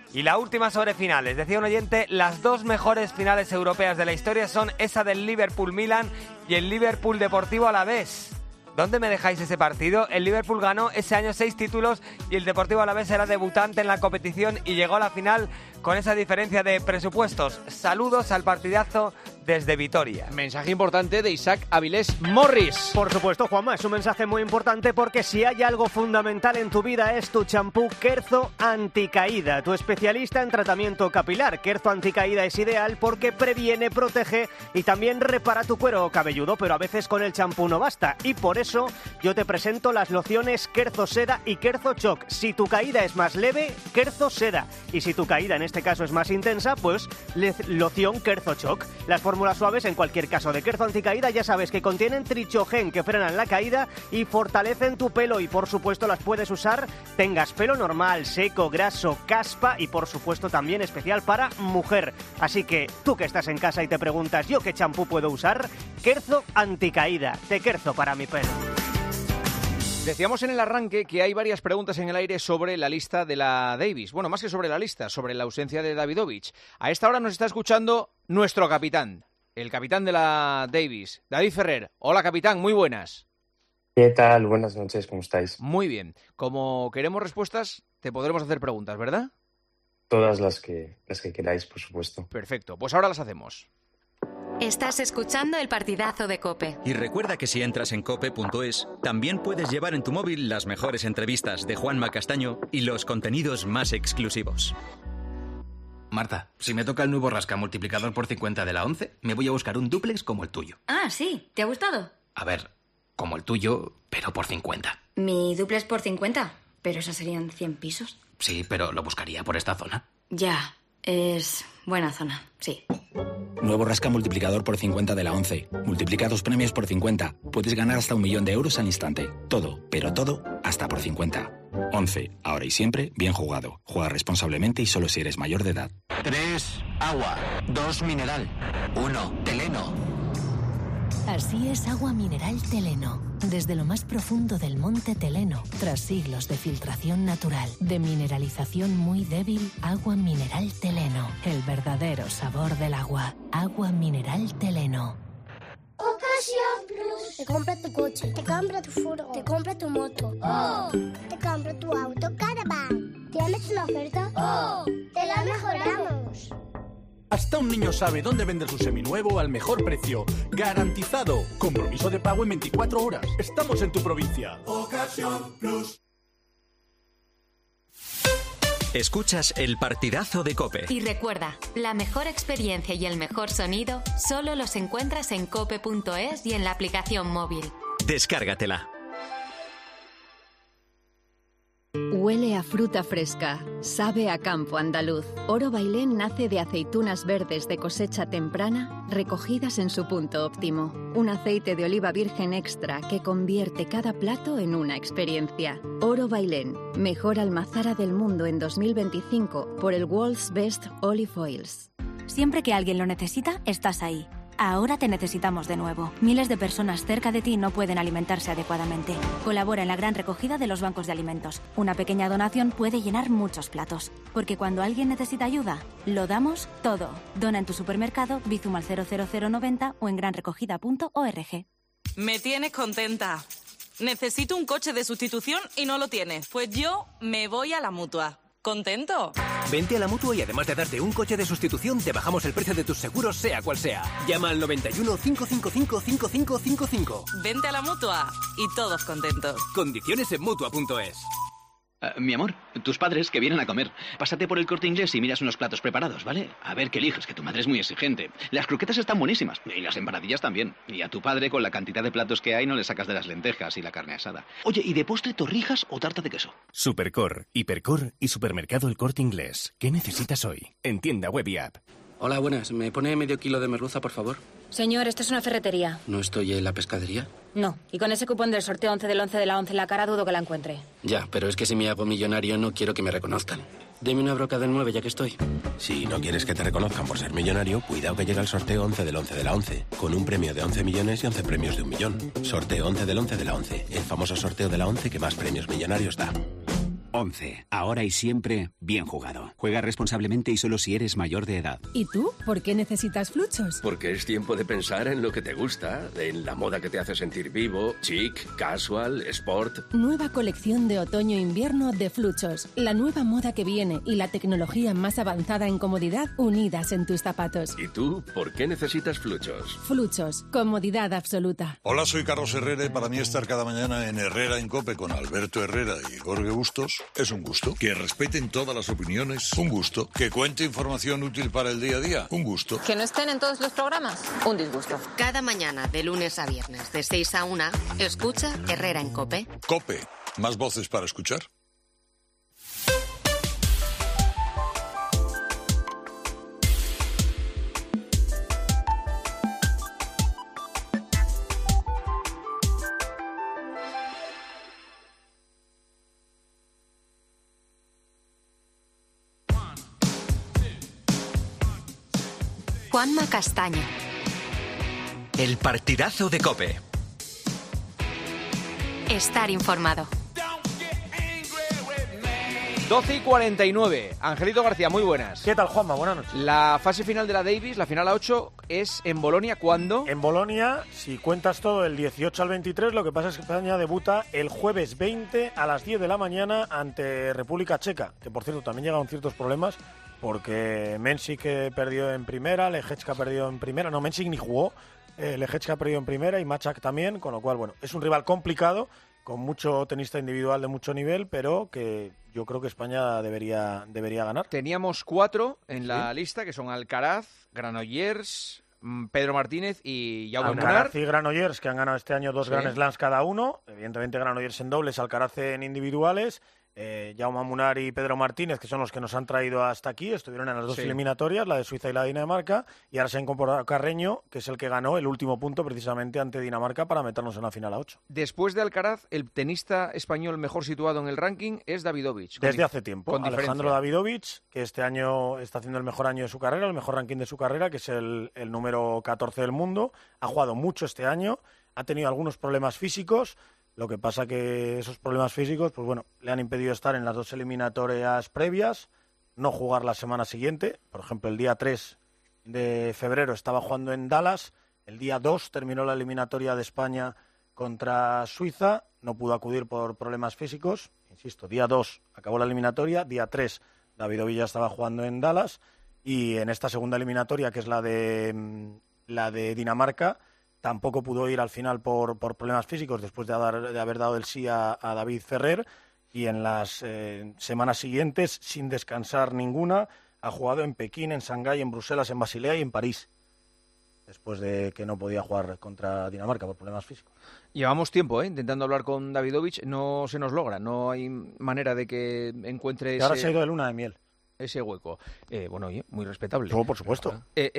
Y la última sobre finales. Decía un oyente, las 2 mejores finales europeas de la historia son esa del Liverpool-Milan y el Liverpool Deportivo Alavés. ¿Dónde me dejáis ese partido? El Liverpool ganó ese año 6 títulos y el Deportivo Alavés era debutante en la competición y llegó a la final con esa diferencia de presupuestos. Saludos al partidazo desde Vitoria. Mensaje importante de Isaac Avilés Morris. Por supuesto, Juanma, es un mensaje muy importante porque si hay algo fundamental en tu vida es tu champú Querzo Anticaída, tu especialista en tratamiento capilar. Querzo Anticaída es ideal porque previene, protege y también repara tu cuero cabelludo, pero a veces con el champú no basta y por eso yo te presento las lociones Querzo Seda y Querzo Shock. Si tu caída es más leve, Querzo Seda, y si tu caída en este caso es más intensa, pues loción Querzo Shock. Las fórmulas suaves en cualquier caso de Querzo Anticaída ya sabes que contienen trichogen que frenan la caída y fortalecen tu pelo y por supuesto las puedes usar tengas pelo normal, seco, graso, caspa y por supuesto también especial para mujer. Así que tú que estás en casa y te preguntas ¿yo qué champú puedo usar? Querzo Anticaída, de Querzo para mi pelo. Decíamos en el arranque que hay varias preguntas en el aire sobre la lista de la Davis. Bueno, más que sobre la lista, sobre la ausencia de Davidovich. A esta hora nos está escuchando nuestro capitán, el capitán de la Davis, David Ferrer. Hola, capitán, muy buenas. ¿Qué tal? Buenas noches, ¿cómo estáis? Muy bien. Como queremos respuestas, te podremos hacer preguntas, ¿verdad? Todas las que queráis, por supuesto. Perfecto, pues ahora las hacemos. Estás escuchando el partidazo de COPE. Y recuerda que si entras en cope.es, también puedes llevar en tu móvil las mejores entrevistas de Juanma Castaño y los contenidos más exclusivos. Marta, si me toca el nuevo rasca multiplicador por 50 de la 11, me voy a buscar un dúplex como el tuyo. Ah, sí, ¿te ha gustado? A ver, como el tuyo, pero por 50. Mi dúplex por 50, pero esos serían 100 pisos. Sí, pero lo buscaría por esta zona. Ya, es buena zona, sí. Nuevo rasca multiplicador por 50 de la 11. Multiplica 2 premios por 50. Puedes ganar hasta 1.000.000 de euros al instante. Todo, pero todo, hasta por 50. 11. Ahora y siempre, bien jugado. Juega responsablemente y solo si eres mayor de edad. 3. Agua. 2. Mineral. 1. Teleno. Así es Agua Mineral Teleno. Desde lo más profundo del monte Teleno, tras siglos de filtración natural, de mineralización muy débil, Agua Mineral Teleno. El verdadero sabor del agua. Agua Mineral Teleno. Ocasión Plus. Te compra tu coche, te compra tu furgo, te compra tu moto. ¡Oh! Te compra tu auto Caravan. ¿Tienes una oferta? ¡Oh! ¡Te la mejoramos! Hasta un niño sabe dónde vender su seminuevo al mejor precio. ¡Garantizado! Compromiso de pago en 24 horas. Estamos en tu provincia. Ocasión Plus. Escuchas el partidazo de COPE. Y recuerda, la mejor experiencia y el mejor sonido solo los encuentras en cope.es y en la aplicación móvil. Descárgatela. Huele a fruta fresca, sabe a campo andaluz. Oro Bailén nace de aceitunas verdes de cosecha temprana, recogidas en su punto óptimo. Un aceite de oliva virgen extra que convierte cada plato en una experiencia. Oro Bailén, mejor almazara del mundo en 2025 por el World's Best Olive Oils. Siempre que alguien lo necesita, estás ahí. Ahora te necesitamos de nuevo. Miles de personas cerca de ti no pueden alimentarse adecuadamente. Colabora en la gran recogida de los bancos de alimentos. Una pequeña donación puede llenar muchos platos. Porque cuando alguien necesita ayuda, lo damos todo. Dona en tu supermercado, Bizum al 00090 o en granrecogida.org. Me tienes contenta. Necesito un coche de sustitución y no lo tienes. Pues yo me voy a la Mutua. ¿Contento? Vente a la Mutua y además de darte un coche de sustitución, te bajamos el precio de tus seguros, sea cual sea. Llama al 91 555 5555. Vente a la Mutua y todos contentos. Condiciones en Mutua.es. Mi amor, tus padres que vienen a comer. Pásate por el Corte Inglés y miras unos platos preparados, ¿vale? A ver qué eliges, que tu madre es muy exigente. Las croquetas están buenísimas y las empanadillas también. Y a tu padre, con la cantidad de platos que hay, no le sacas de las lentejas y la carne asada. Oye, ¿y de postre torrijas o tarta de queso? Supercor, Hipercor y Supermercado El Corte Inglés. ¿Qué necesitas hoy? En tienda web y app. Hola, buenas. ¿Me pone medio kilo de merluza, por favor? Señor, esto es una ferretería. ¿No estoy en la pescadería? No, y con ese cupón del sorteo 11 del 11 de la 11 en la cara dudo que la encuentre. Ya, pero es que si me hago millonario no quiero que me reconozcan. Deme una broca del 9 ya que estoy. Si no quieres que te reconozcan por ser millonario, cuidado que llega el sorteo 11 del 11 de la 11, con un premio de 11 millones y 11 premios de 1 millón. Sorteo 11 del 11 de la 11, el famoso sorteo de la 11 que más premios millonarios da. 11. Ahora y siempre, bien jugado. Juega responsablemente y solo si eres mayor de edad. ¿Y tú? ¿Por qué necesitas Fluchos? Porque es tiempo de pensar en lo que te gusta, en la moda que te hace sentir vivo, chic, casual, sport. Nueva colección de otoño-invierno de Fluchos. La nueva moda que viene y la tecnología más avanzada en comodidad unidas en tus zapatos. ¿Y tú? ¿Por qué necesitas Fluchos? Fluchos. Comodidad absoluta. Hola, soy Carlos Herrera y para mí estar cada mañana en Herrera en COPE con Alberto Herrera y Jorge Bustos es un gusto. Que respeten todas las opiniones, un gusto. Que cuente información útil para el día a día, un gusto. Que no estén en todos los programas, un disgusto. Cada mañana, de lunes a viernes, de 6 a 1, escucha Herrera en COPE. COPE, más voces para escuchar. Juanma Castaño. El partidazo de COPE. Estar informado. 12:49. Angelito García, muy buenas. ¿Qué tal, Juanma? Buenas noches. La fase final de la Davis, la final a 8, es en Bolonia. ¿Cuándo? En Bolonia, si cuentas todo, el 18 al 23, lo que pasa es que España debuta el jueves 20 a las 10 de la mañana ante República Checa, que por cierto también llegaron ciertos problemas porque Mensik perdió en primera, Lehečka perdió en primera, no, Mensik ni jugó, Lehečka perdió en primera y Machak también, con lo cual, bueno, es un rival complicado, con mucho tenista individual de mucho nivel, pero que yo creo que España debería ganar. Teníamos 4 en la lista, que son Alcaraz, Granollers, Pedro Martínez y Jaume Munar. Alcaraz y Granollers, que han ganado este año 2 Grand Slams cada uno, evidentemente Granollers en dobles, Alcaraz en individuales. Jaume Munar y Pedro Martínez, que son los que nos han traído hasta aquí, estuvieron en las dos eliminatorias, la de Suiza y la de Dinamarca, y ahora se ha incorporado Carreño, que es el que ganó el último punto precisamente ante Dinamarca para meternos en la final a 8. Después de Alcaraz, el tenista español mejor situado en el ranking es Davidovich. Desde hace tiempo, Alejandro Davidovich, que este año está haciendo el mejor año de su carrera, el mejor ranking de su carrera, que es el número 14 del mundo, ha jugado mucho este año, ha tenido algunos problemas físicos. Lo que pasa que esos problemas físicos, pues bueno, le han impedido estar en las dos eliminatorias previas, no jugar la semana siguiente. Por ejemplo, el día 3 de febrero estaba jugando en Dallas, el día 2 terminó la eliminatoria de España contra Suiza, no pudo acudir por problemas físicos. Insisto, día 2 acabó la eliminatoria, día 3 Davidovich ya estaba jugando en Dallas y en esta segunda eliminatoria, que es la de Dinamarca, tampoco pudo ir al final por problemas físicos después de haber dado el sí a David Ferrer y en las semanas siguientes, sin descansar ninguna, ha jugado en Pekín, en Shanghái, en Bruselas, en Basilea y en París, después de que no podía jugar contra Dinamarca por problemas físicos. Llevamos tiempo intentando hablar con Davidovich, no se nos logra, no hay manera de que encuentre y ahora se ha ido de luna de miel. Ese hueco. Bueno, oye, muy respetable. No, por supuesto.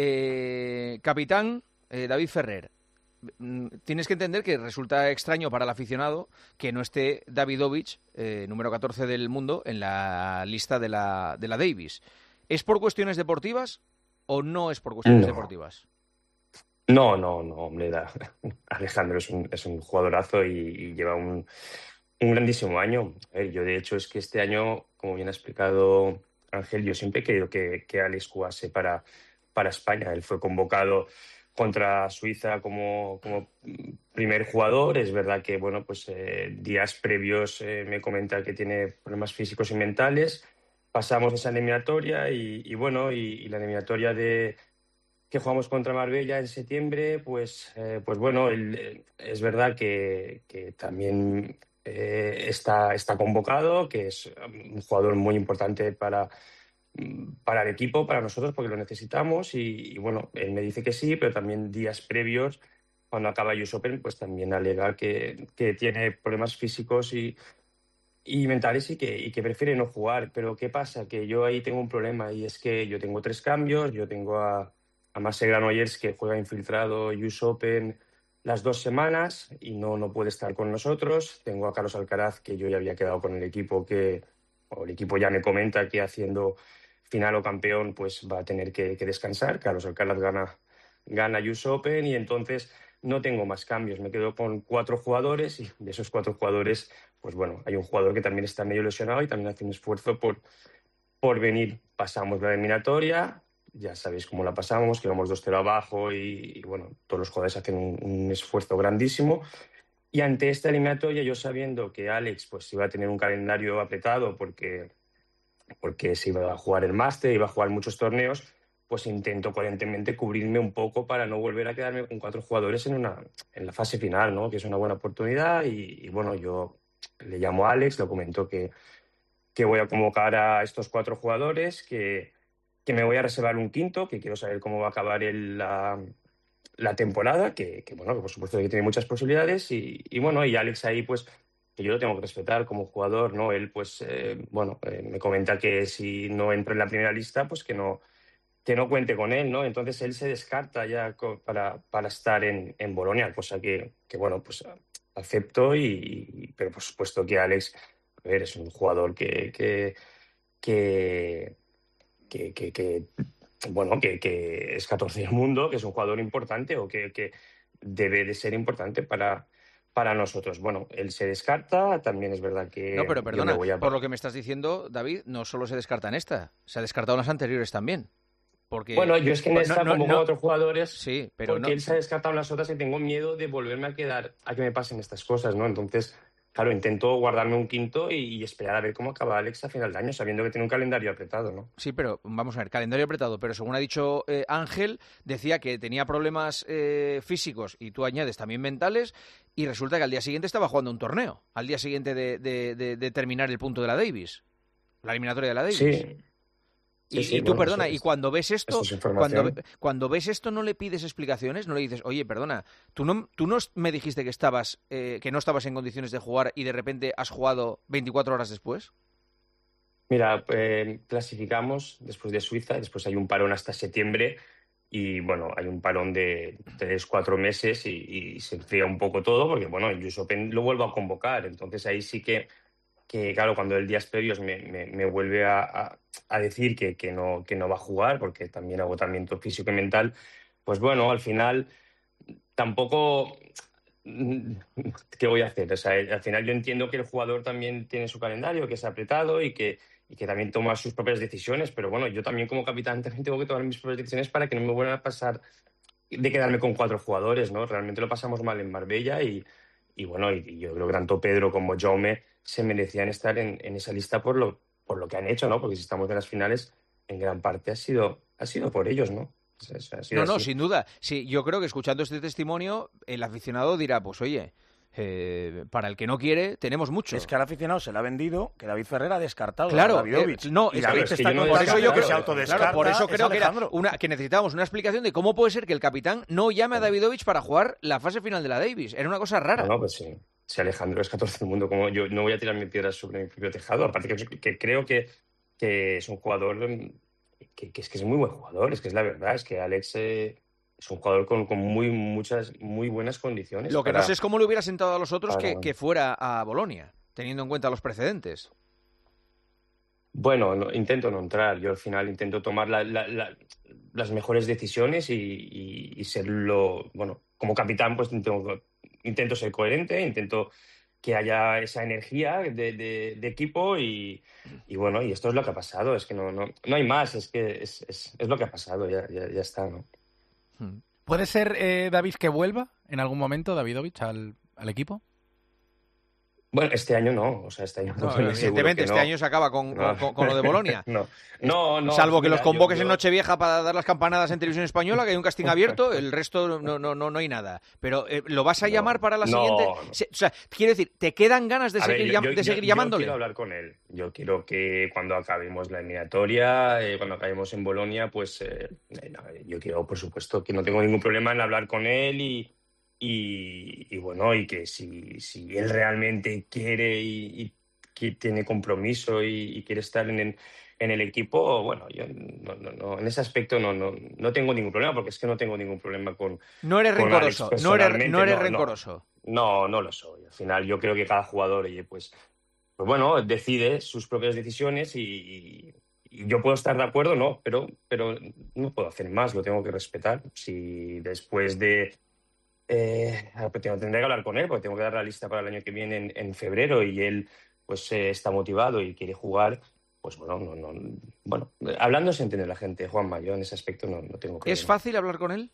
Capitán David Ferrer. Tienes que entender que resulta extraño para el aficionado que no esté Davidovich, número 14 del mundo, en la lista de la Davis. ¿Es por cuestiones deportivas o no es por cuestiones deportivas? No, hombre, Alejandro es un jugadorazo y lleva un grandísimo año. A ver, yo de hecho es que este año, como bien ha explicado Ángel, yo siempre he querido que Alex jugase para España. Él fue convocado contra Suiza como primer jugador. Es verdad que bueno, pues días previos me comenta que tiene problemas físicos y mentales. Pasamos esa eliminatoria y la eliminatoria que jugamos contra Marbella en septiembre, pues bueno, es verdad que también está convocado, que es un jugador muy importante para el equipo, para nosotros, porque lo necesitamos y bueno, él me dice que sí, pero también días previos, cuando acaba US Open, pues también alega que tiene problemas físicos y mentales y que prefiere no jugar. Pero ¿qué pasa? Que yo ahí tengo un problema y es que yo tengo 3 cambios, yo tengo a Marcel Granollers, que juega infiltrado US Open las 2 semanas y no puede estar con nosotros, tengo a Carlos Alcaraz, que yo ya había quedado con el equipo, el equipo ya me comenta que haciendo final o campeón pues va a tener que descansar. Carlos Alcaraz gana US Open y entonces no tengo más cambios. Me quedo con 4 jugadores y de esos 4 jugadores, pues bueno, hay un jugador que también está medio lesionado y también hace un esfuerzo por venir. Pasamos la eliminatoria, ya sabéis cómo la pasamos, que vamos 2-0 abajo y bueno, todos los jugadores hacen un esfuerzo grandísimo. Y ante esta eliminatoria, yo sabiendo que Alex pues iba a tener un calendario apretado porque se iba a jugar el máster, iba a jugar muchos torneos, pues intento coherentemente cubrirme un poco para no volver a quedarme con 4 jugadores en la fase final, ¿no? Que es una buena oportunidad y bueno, yo le llamo a Alex, le comento que voy a convocar a estos 4 jugadores, que me voy a reservar un quinto, que quiero saber cómo va a acabar la temporada, que bueno, que por supuesto que tiene muchas posibilidades y bueno, y Alex ahí pues que yo lo tengo que respetar como jugador, ¿no? Él pues me comenta que si no entra en la primera lista pues que no cuente con él, ¿no? Entonces él se descarta ya para estar en Bolonia, cosa que bueno, pues acepto pero por supuesto que Alex, a ver, es un jugador que es 14 del mundo, que es un jugador importante o que debe de ser importante para nosotros. Bueno, él se descarta, también es verdad que... No, pero perdona, por lo que me estás diciendo, David, no solo se descarta en esta, se ha descartado en las anteriores también. Porque... Bueno, yo es que en esta como con otros jugadores, sí, pero porque él se ha descartado en las otras y tengo miedo de volverme a quedar a que me pasen estas cosas, ¿no? Entonces, claro, intento guardarme un quinto y esperar a ver cómo acaba Alex a final de año, sabiendo que tiene un calendario apretado, ¿no? Sí, pero vamos a ver, calendario apretado, pero según ha dicho Ángel, decía que tenía problemas físicos y tú añades también mentales y resulta que al día siguiente estaba jugando un torneo, al día siguiente de terminar el punto de la Davis, la eliminatoria de la Davis. Sí. Y tú, perdona, y cuando ves esto, cuando ves esto, ¿no le pides explicaciones? ¿No le dices, oye, perdona, tú no me dijiste que no estabas en condiciones de jugar y de repente has jugado 24 horas después? Mira, clasificamos después de Suiza, después hay un parón hasta septiembre y bueno, hay un parón de 3-4 meses y se enfría un poco todo porque bueno, el US Open lo vuelvo a convocar, entonces ahí sí que claro, cuando el días previos me vuelve a decir que no va a jugar, porque también agotamiento físico y mental, pues bueno, al final tampoco... ¿Qué voy a hacer? O sea, al final yo entiendo que el jugador también tiene su calendario, que es apretado y que también toma sus propias decisiones, pero bueno, yo también como capitán también tengo que tomar mis propias decisiones para que no me vuelvan a pasar de quedarme con 4 jugadores, ¿no? Realmente lo pasamos mal en Marbella y bueno, y yo creo que tanto Pedro como Jaume se merecían estar en esa lista por lo que han hecho, ¿no? Porque si estamos en las finales, en gran parte ha sido por ellos, ¿no? No, sin duda. Sí, yo creo que escuchando este testimonio, el aficionado dirá, pues oye, para el que no quiere, tenemos mucho. Es que al aficionado se le ha vendido que David Ferrer ha descartado claro, a Davidovich. Y David está con por eso yo creo que se autodescarta. Por eso creo que necesitábamos una explicación de cómo puede ser que el capitán no llame a Davidovich para jugar la fase final de la Davis. Era una cosa rara. No, pues sí. Si Alejandro es 14 del mundo, como yo no voy a tirarme piedras sobre mi propio tejado. Aparte que creo que es un jugador que es muy buen jugador. Es que es la verdad. Es que Alex es un jugador con muy buenas condiciones. Lo que no sé es cómo le hubiera sentado a los otros que fuera a Bolonia, teniendo en cuenta los precedentes. Bueno, intento no entrar. Yo al final intento tomar las mejores decisiones y serlo... Bueno, como capitán pues intento ser coherente, intento que haya esa energía de equipo y bueno, y esto es lo que ha pasado. Es que no hay más, es que es lo que ha pasado, ya está, ¿no? ¿Puede ser, David, que vuelva en algún momento Davidovich al equipo? Bueno, este año no, o sea, este año no, evidentemente este año se acaba con lo de Bolonia. No. Salvo que los convoques en Nochevieja para dar las campanadas en Televisión Española, que hay un casting abierto, el resto no hay nada. Pero ¿lo vas a llamar para la siguiente? O sea, quiero decir, ¿te quedan ganas de seguir llamándole? Yo quiero hablar con él. Yo quiero que cuando acabemos la eliminatoria, cuando acabemos en Bolonia, pues yo quiero, por supuesto, que no tengo ningún problema en hablar con él y bueno, y que si él realmente quiere y que tiene compromiso y quiere estar en el equipo, bueno, yo no en ese aspecto no tengo ningún problema, porque es que no tengo ningún problema con... No eres rencoroso, no eres rencoroso. No lo soy. Al final yo creo que cada jugador, oye, pues bueno, decide sus propias decisiones y yo puedo estar de acuerdo, no, pero no puedo hacer más, lo tengo que respetar. Si después de Tendré que hablar con él porque tengo que dar la lista para el año que viene en febrero y él pues está motivado y quiere jugar. Pues bueno, hablando se entiende la gente, Juanma, yo en ese aspecto no tengo problema. ¿Es fácil hablar con él?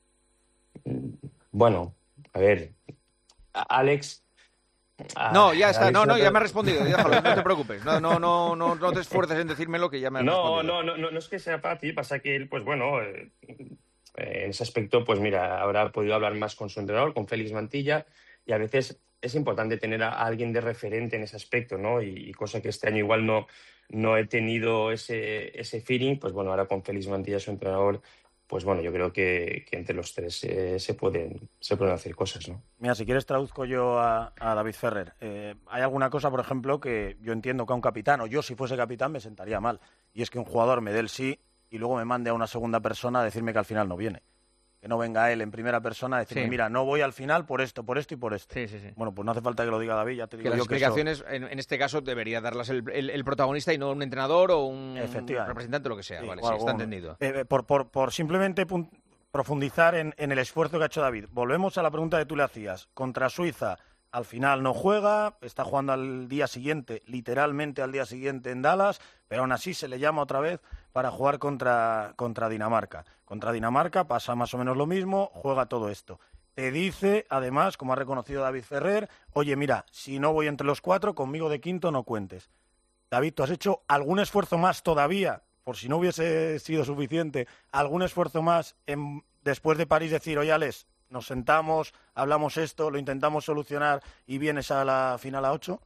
Bueno, a ver, Alex... No, ya está, ya me ha respondido, déjalo, no te preocupes, no te esfuerces en decírmelo que ya me ha respondido. No es que sea fácil, pasa que él, pues bueno, en ese aspecto, pues mira, habrá podido hablar más con su entrenador, con Félix Mantilla, y a veces es importante tener a alguien de referente en ese aspecto, ¿no? Y cosa que este año igual no he tenido ese feeling, pues bueno, ahora con Félix Mantilla, su entrenador, pues bueno, yo creo que entre los tres se pueden hacer cosas, ¿no? Mira, si quieres traduzco yo a David Ferrer. Hay alguna cosa, por ejemplo, que yo entiendo que a un capitán, o yo si fuese capitán me sentaría mal, y es que un jugador me dé el sí y luego me mande a una segunda persona a decirme que al final no viene. Que no venga él en primera persona a decirme, mira, no voy al final por esto y por esto. Sí. Bueno, pues no hace falta que lo diga David, ya te digo que las yo explicaciones, en este caso, debería darlas el protagonista y no un entrenador o un representante o lo que sea. Sí, vale, sí, está entendido. Por simplemente profundizar en el esfuerzo que ha hecho David. Volvemos a la pregunta que tú le hacías. Contra Suiza, al final no juega, está jugando al día siguiente, literalmente al día siguiente en Dallas, pero aún así se le llama otra vez para jugar contra Dinamarca. Contra Dinamarca pasa más o menos lo mismo, juega todo esto. Te dice, además, como ha reconocido David Ferrer, oye, mira, si no voy entre los 4, conmigo de quinto no cuentes. David, ¿tú has hecho algún esfuerzo más todavía, por si no hubiese sido suficiente, algún esfuerzo más después de París decir, oye, Alex, nos sentamos, hablamos esto, lo intentamos solucionar y vienes a la final a 8?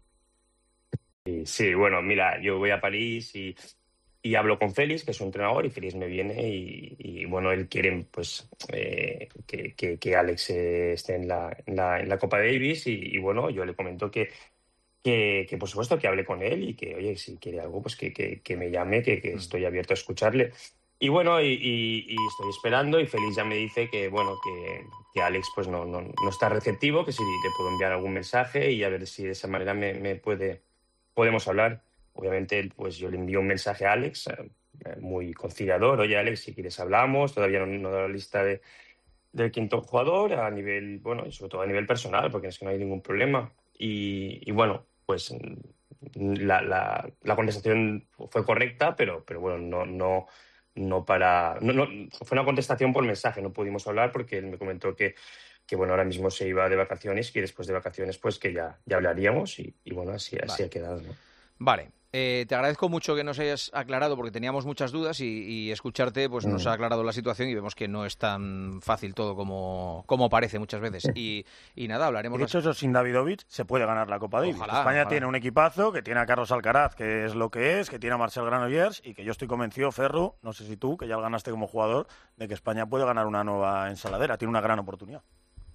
Sí, bueno, mira, yo voy a París y hablo con Félix, que es su entrenador, y Félix me viene y bueno, él quiere pues que Alex esté en la Copa Davis y bueno, yo le comento que por supuesto que hable con él y que, oye, si quiere algo, pues que me llame, que estoy abierto a escucharle. Y bueno, y estoy esperando y Félix ya me dice que bueno, que Alex pues no está receptivo, que si le puedo enviar algún mensaje y a ver si de esa manera podemos hablar. Obviamente, pues yo le envío un mensaje a Alex, muy conciliador. Oye, Alex, si quieres hablamos. Todavía no da la lista del quinto jugador a nivel, bueno, y sobre todo a nivel personal, porque es que no hay ningún problema. Y bueno, pues la contestación fue correcta, pero bueno, fue una contestación por mensaje. No pudimos hablar porque él me comentó que bueno, ahora mismo se iba de vacaciones y después de vacaciones pues que ya hablaríamos y bueno, así ha quedado, ¿no? Vale. Te agradezco mucho que nos hayas aclarado porque teníamos muchas dudas y escucharte pues nos ha aclarado la situación y vemos que no es tan fácil todo como parece muchas veces. Y nada, hablaremos... De hecho, eso sin Davidovich se puede ganar la Copa Davis. España tiene un equipazo, que tiene a Carlos Alcaraz, que es lo que es, que tiene a Marcel Granollers y que yo estoy convencido, Ferru, no sé si tú, que ya lo ganaste como jugador, de que España puede ganar una nueva ensaladera. Tiene una gran oportunidad.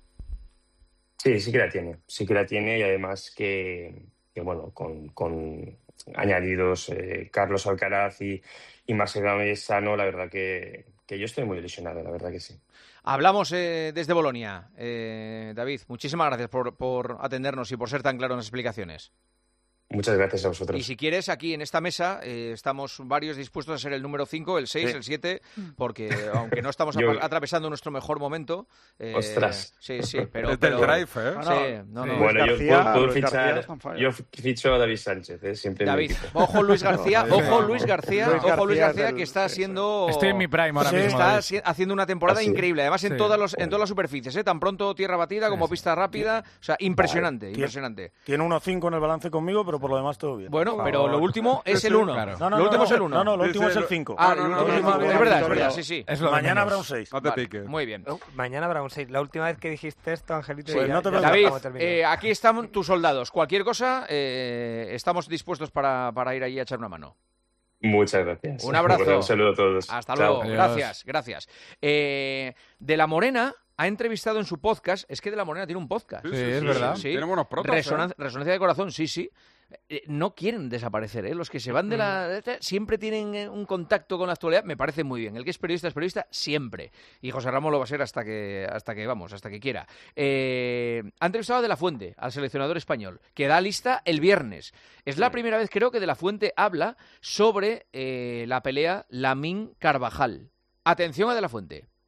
Sí que la tiene y además que bueno, con añadidos Carlos Alcaraz y Marcel Granollers, la verdad que yo estoy muy ilusionado, la verdad que sí. Hablamos desde Bolonia. David, muchísimas gracias por atendernos y por ser tan claro en las explicaciones. Muchas gracias a vosotros. Y si quieres, aquí en esta mesa estamos varios dispuestos a ser el número 5, el 6, el 7, porque aunque no estamos atravesando nuestro mejor momento... ¡Ostras! Sí, pero... Desde el drive, Sí, no. Bueno, yo ficho a David Sánchez, siempre. David, ojo Luis García, que está haciendo... Estoy en mi prime ahora mismo. Está haciendo una temporada increíble, además en todas las superficies, tan pronto tierra batida como pista rápida, o sea, impresionante. Tiene 1-5 en el balance conmigo, pero por lo demás todo bien. Bueno, pero lo último es el 1. Claro. Lo último es el 1. No, lo último es el 5. Es verdad, sí. Mañana habrá un 6. No te piques. Muy bien. Mañana habrá un 6. La última vez que dijiste esto, Angelito... Pues no te David, aquí están tus soldados. Cualquier cosa, estamos dispuestos para ir allí a echar una mano. Muchas gracias. Un abrazo. Un saludo a todos. Hasta luego. Gracias. De la Morena ha entrevistado en su podcast, es que De la Morena tiene un podcast. Sí, es verdad. Sí. Tiene buenos protos. Resonancia de corazón, sí. No quieren desaparecer, ¿eh? Los que se van de la... siempre tienen un contacto con la actualidad, me parece muy bien. El que es periodista siempre. Y José Ramón lo va a ser hasta que quiera. Ha entrevistado a De la Fuente, al seleccionador español, que da lista el viernes. Es la primera vez, creo, que De la Fuente habla sobre la pelea Lamine-Carvajal. Atención a De la Fuente.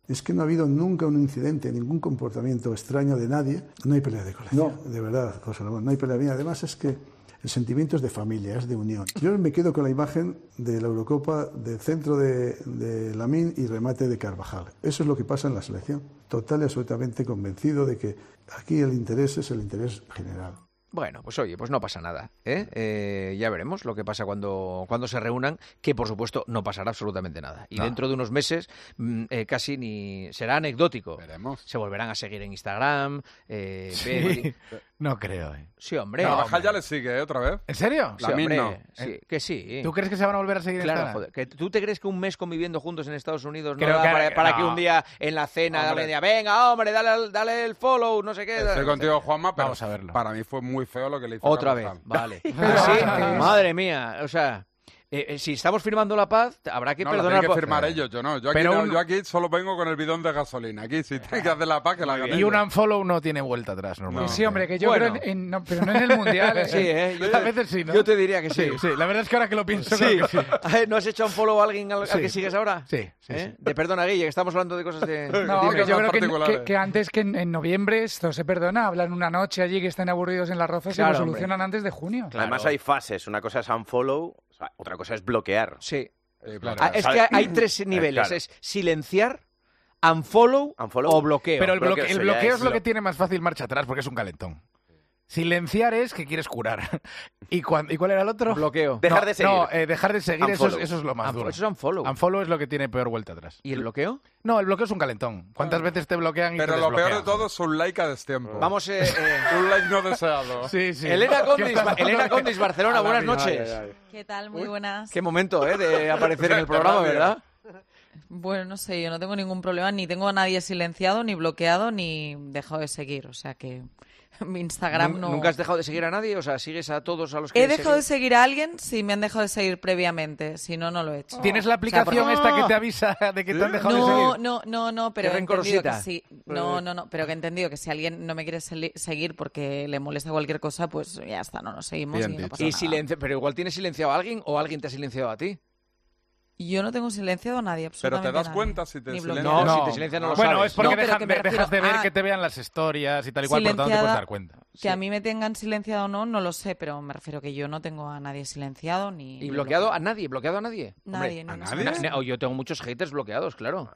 es que no ha habido nunca un incidente, ningún comportamiento extraño de nadie. No hay pelea de colegio, de verdad, José Ramón, no hay pelea. Mira, además es que el sentimiento es de familia, es de unión. Yo me quedo con la imagen de la Eurocopa, del centro de Lamine y remate de Carvajal. Eso es lo que pasa en la selección. Total y absolutamente convencido de que aquí el interés es el interés general. Bueno, pues oye, pues no pasa nada, ¿eh? Ya veremos lo que pasa cuando se reúnan, que por supuesto no pasará absolutamente nada. Y dentro de unos meses casi ni será anecdótico. Veremos. Se volverán a seguir en Instagram. Sí. No creo. Sí, hombre. Carvajal ya le sigue, otra vez. ¿En serio? Sí, hombre, no. Sí, que sí. ¿Tú crees que se van a volver a seguir en Instagram? Claro, joder. ¿Tú te crees que un mes conviviendo juntos en Estados Unidos creo no da para que un día en la cena hombre, alguien diga, venga, hombre, dale el follow, no sé qué? Estoy contigo, Juanma, pero vamos a verlo. Para mí fue muy feo lo que le hizo Otra Carvajal. vez, vale. Sí, madre mía, o sea... si estamos firmando la paz, habrá que perdonar. Tienen que firmar ellos, yo no. Yo aquí solo vengo con el bidón de gasolina. Aquí si tienen que hacer la paz, que la hagan. Y un unfollow no tiene vuelta atrás, normalmente. Sí, hombre, que yo creo no, pero no en el Mundial. Sí, a veces sí, ¿no? Yo te diría que sí. Sí, la verdad es que ahora que lo pienso, sí. creo que sí. ¿No has hecho un follow a alguien al que sigues ahora? Sí. De perdona, Guille, que estamos hablando de cosas de... No, que yo creo que antes que en noviembre esto se perdona, hablan una noche allí que estén aburridos en las rozas y lo solucionan antes de junio. Claro. Además hay fases, una cosa es unfollow, otra cosa es bloquear. Sí. Claro. Es que hay tres niveles, claro. Es silenciar, unfollow o bloqueo. Pero el bloqueo es lo que tiene más fácil marcha atrás porque es un calentón. Silenciar es que quieres curar. ¿Y cuál era el otro? Bloqueo. Dejar de seguir. No, dejar de seguir, eso es lo más duro. Eso es unfollow. Unfollow es lo que tiene peor vuelta atrás. ¿Y el bloqueo? No, el bloqueo es un calentón. ¿Cuántas veces te bloquean y te desbloquean? Pero lo peor de todo es un like a destiempo. Vamos, un like no deseado. Sí. Elena Condis, Barcelona, buenas noches. ¿Qué tal? Muy buenas. Qué momento, de aparecer en el programa, ¿verdad? Bueno, no sé, yo no tengo ningún problema, ni tengo a nadie silenciado, ni bloqueado, ni dejado de seguir, o sea que... Mi Instagram no... ¿Nunca has dejado de seguir a nadie? O sea, ¿sigues a todos a los que... He dejado de seguir a alguien si me han dejado de seguir previamente, si no, no lo he hecho. ¿Tienes la aplicación esta que te avisa de que te han dejado de seguir? No, pero he entendido que sí. No, pero que he entendido que si alguien no me quiere seguir porque le molesta cualquier cosa, pues ya está, no nos seguimos y no pasa nada. Pero igual tienes silenciado a alguien o alguien te ha silenciado a ti. Yo no tengo silenciado a nadie, absolutamente. ¿Pero te das nadie. cuenta si te silencian? No, si te silencian no lo sabes. Bueno, es porque dejas de ver a... que te vean las historias y tal y cual, por tanto te puedes dar cuenta. Que a mí me tengan silenciado o no, no lo sé, pero me refiero que yo no tengo a nadie silenciado ni... ¿Y bloqueado a nadie? ¿Bloqueado a nadie? Nadie. ¿A nadie? Yo tengo muchos haters bloqueados, claro.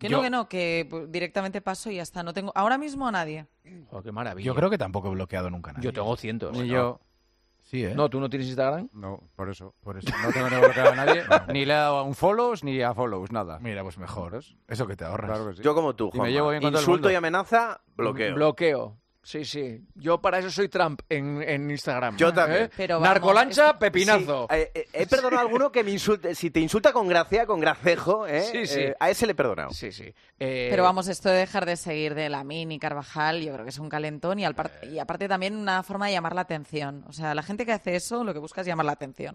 Que directamente paso y ya está. No tengo ahora mismo a nadie. Oh, qué maravilla. Yo creo que tampoco he bloqueado nunca a nadie. Yo tengo cientos. Ni yo... Sí, No, ¿tú no tienes Instagram? No, por eso. No tengo ni bloqueado a nadie, ni le he dado a un follows ni a follows, nada. Mira, pues mejor. Eso que te ahorras. Claro que sí. Yo como tú, Juan. Insulto y amenaza, bloqueo. Bloqueo. Sí. Yo para eso soy Trump en Instagram. Yo también. Pero vamos, Narcolancha, pepinazo. Sí, he perdonado a alguno que me insulte. Si te insulta con gracia, con gracejo, sí. A ese le he perdonado. Sí. Pero vamos, esto de dejar de seguir de Lamine y Carvajal, yo creo que es un calentón y aparte también una forma de llamar la atención. O sea, la gente que hace eso lo que busca es llamar la atención.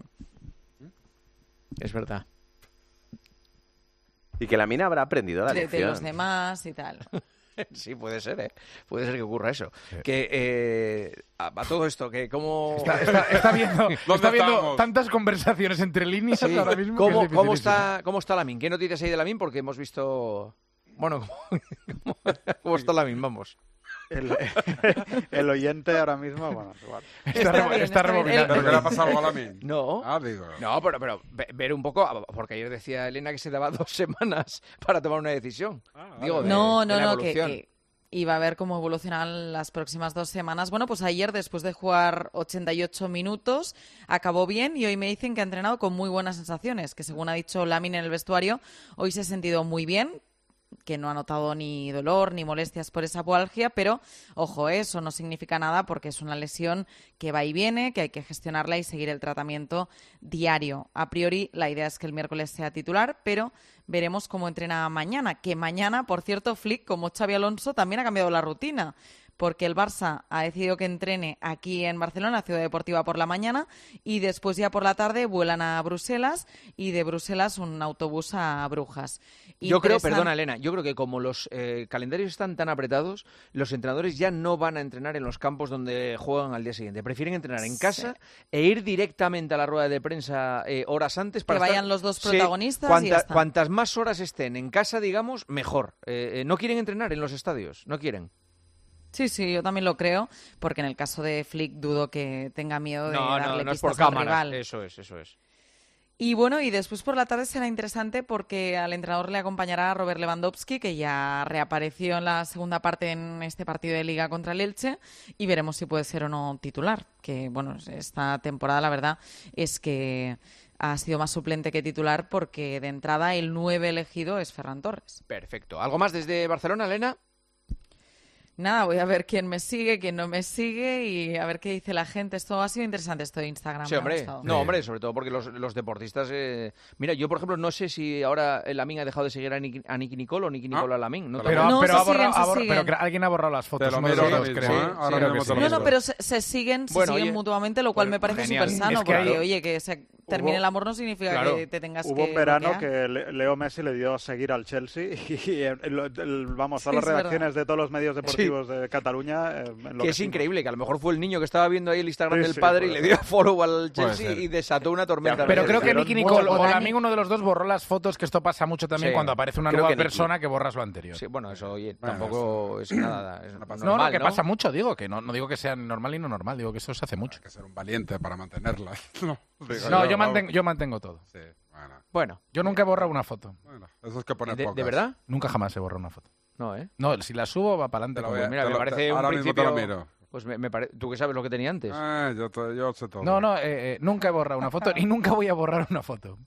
Es verdad. Y que Lamine habrá aprendido la lección. De los demás y tal. Sí, puede ser, Puede ser que ocurra eso. Que a todo esto, que cómo... Está viendo tantas conversaciones entre líneas ahora mismo. ¿Cómo está Lamine? ¿Qué noticias hay de Lamine? Porque hemos visto... Bueno, ¿cómo está Lamine? Vamos. El oyente ahora mismo, bueno, igual. Está rebobinando. ¿Pero qué le ha pasado algo a Lamine? No. Digo. No, pero ver un poco, porque ayer decía Elena que se daba 2 semanas para tomar una decisión. Que iba a ver cómo evolucionan las próximas 2 semanas. Bueno, pues ayer, después de jugar 88 minutos, acabó bien y hoy me dicen que ha entrenado con muy buenas sensaciones, que según ha dicho Lamine en el vestuario, hoy se ha sentido muy bien, que no ha notado ni dolor ni molestias por esa pubalgia, pero ojo, eso no significa nada porque es una lesión que va y viene, que hay que gestionarla y seguir el tratamiento diario. A priori, la idea es que el miércoles sea titular, pero veremos cómo entrena mañana, que mañana, por cierto, Flick, como Xabi Alonso, también ha cambiado la rutina, porque el Barça ha decidido que entrene aquí en Barcelona, Ciudad Deportiva, por la mañana, y después ya por la tarde vuelan a Bruselas, y de Bruselas un autobús a Brujas. Yo creo, perdona Elena, yo creo que como los calendarios están tan apretados, los entrenadores ya no van a entrenar en los campos donde juegan al día siguiente. Prefieren entrenar en casa e ir directamente a la rueda de prensa horas antes para que vayan los dos protagonistas y ya está. Cuantas más horas estén en casa, digamos, mejor. No quieren entrenar en los estadios, no quieren. Sí, yo también lo creo, porque en el caso de Flick dudo que tenga miedo de darle no pistas es por al cámaras, rival. Eso es. Y bueno, y después por la tarde será interesante porque al entrenador le acompañará Robert Lewandowski, que ya reapareció en la segunda parte en este partido de Liga contra el Elche, y veremos si puede ser o no titular, que bueno, esta temporada la verdad es que ha sido más suplente que titular porque de entrada el 9 elegido es Ferran Torres. Perfecto. ¿Algo más desde Barcelona, Elena? Nada, voy a ver quién me sigue, quién no me sigue y a ver qué dice la gente. Esto ha sido interesante, esto de Instagram. Sí, hombre. No, hombre, sobre todo porque los deportistas... Mira, yo, por ejemplo, no sé si ahora Lamine ha dejado de seguir a Nicky Nicole o Nicky Nicole a Lamine. No, pero alguien ha borrado las fotos. Pero se siguen mutuamente, lo cual me parece súper sano, porque, oye, que se termine el amor no significa que te tengas que... Hubo un verano que Leo Messi le dio a seguir al Chelsea y vamos, todas las redacciones de todos los medios deportivos de Cataluña. Que es increíble, que a lo mejor fue el niño que estaba viendo ahí el Instagram del padre y le dio follow al Chelsea y desató una tormenta. Pero creo que Nicky Nicole o Lamine, uno de los dos, borró las fotos, que esto pasa mucho también cuando aparece una nueva persona que borras lo anterior. Sí, bueno, eso oye, tampoco es nada normal, no, que pasa mucho, digo, que no digo que sea normal y no normal, digo que esto se hace mucho. Hay que ser un valiente para mantenerla. Yo mantengo todo. Sí, bueno. Yo nunca he borrado una foto. Bueno, eso es que poner ¿De verdad? Nunca jamás he borrado una foto. No, ¿eh? No, si la subo va para adelante. Pues mira, me parece un principio... Ahora mismo te lo miro. Pues ¿tú qué sabes lo que tenía antes? Yo sé todo. No, nunca he borrado una foto y nunca voy a borrar una foto.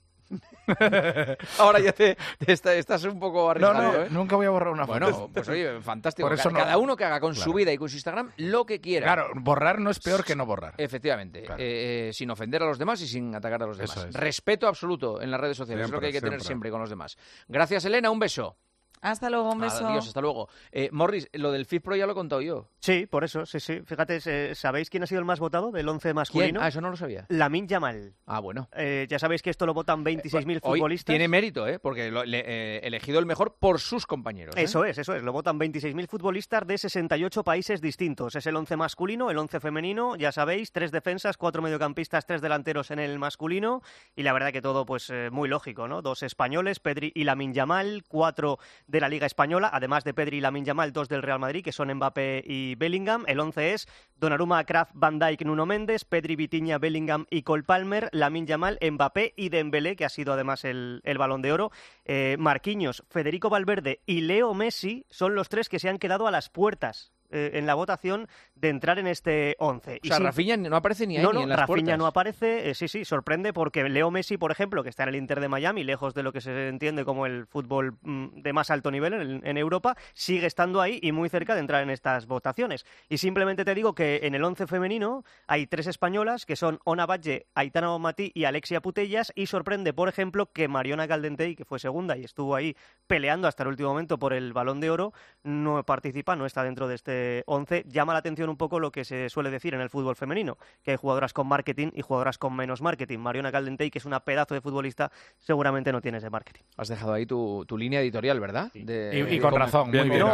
Ahora ya estás un poco arriesgado, ¿eh? Nunca voy a borrar una foto. Bueno, pues oye, fantástico. Por eso cada uno que haga con su vida y con su Instagram lo que quiera. Claro, borrar no es peor que no borrar. Efectivamente, claro. Sin ofender a los demás y sin atacar a los demás. Es. Respeto absoluto en las redes sociales, es lo que hay que tener siempre con los demás. Gracias, Elena, un beso. Hasta luego, un beso. Adiós, hasta luego. Morris, lo del FIFPro ya lo he contado yo. Sí, por eso, sí. Fíjate, ¿sabéis quién ha sido el más votado del 11 masculino? ¿Quién? Eso no lo sabía. Lamine Yamal. Ah, bueno. Ya sabéis que esto lo votan 26.000 futbolistas. Tiene mérito, porque elegido el mejor por sus compañeros. Eso es. Lo votan 26.000 futbolistas de 68 países distintos. Es el 11 masculino, el 11 femenino, ya sabéis, 3 defensas, 4 mediocampistas, 3 delanteros en el masculino. Y la verdad que todo, pues, muy lógico, ¿no? 2 españoles, Pedri y Lamine Yamal, 4 de la Liga Española, además de Pedri y Lamine Yamal, 2 del Real Madrid, que son Mbappé y Bellingham. El 11 es Donnarumma, Krafth, Van Dijk, Nuno Méndez, Pedri, Vitinha, Bellingham y Cole Palmer, Lamine Yamal, Mbappé y Dembélé, que ha sido además el Balón de Oro. Marquinhos, Federico Valverde y Leo Messi son los 3 que se han quedado a las puertas en la votación de entrar en este 11. O sea, Rafinha no aparece ni ahí ni en las Rafinha puertas. No aparece, sí, sorprende porque Leo Messi, por ejemplo, que está en el Inter de Miami, lejos de lo que se entiende como el fútbol de más alto nivel en Europa, sigue estando ahí y muy cerca de entrar en estas votaciones. Y simplemente te digo que en el 11 femenino hay 3 españolas, que son Ona Batlle, Aitana Bonmatí y Alexia Putellas, y sorprende, por ejemplo, que Mariona Caldentey, que fue segunda y estuvo ahí peleando hasta el último momento por el Balón de Oro, no participa, no está dentro de este 11. Llama la atención un poco lo que se suele decir en el fútbol femenino, que hay jugadoras con marketing y jugadoras con menos marketing. Mariona Caldentey, que es una pedazo de futbolista, seguramente no tiene ese marketing. Has dejado ahí tu línea editorial, ¿verdad? Sí. Y con razón. Bien, muy bien.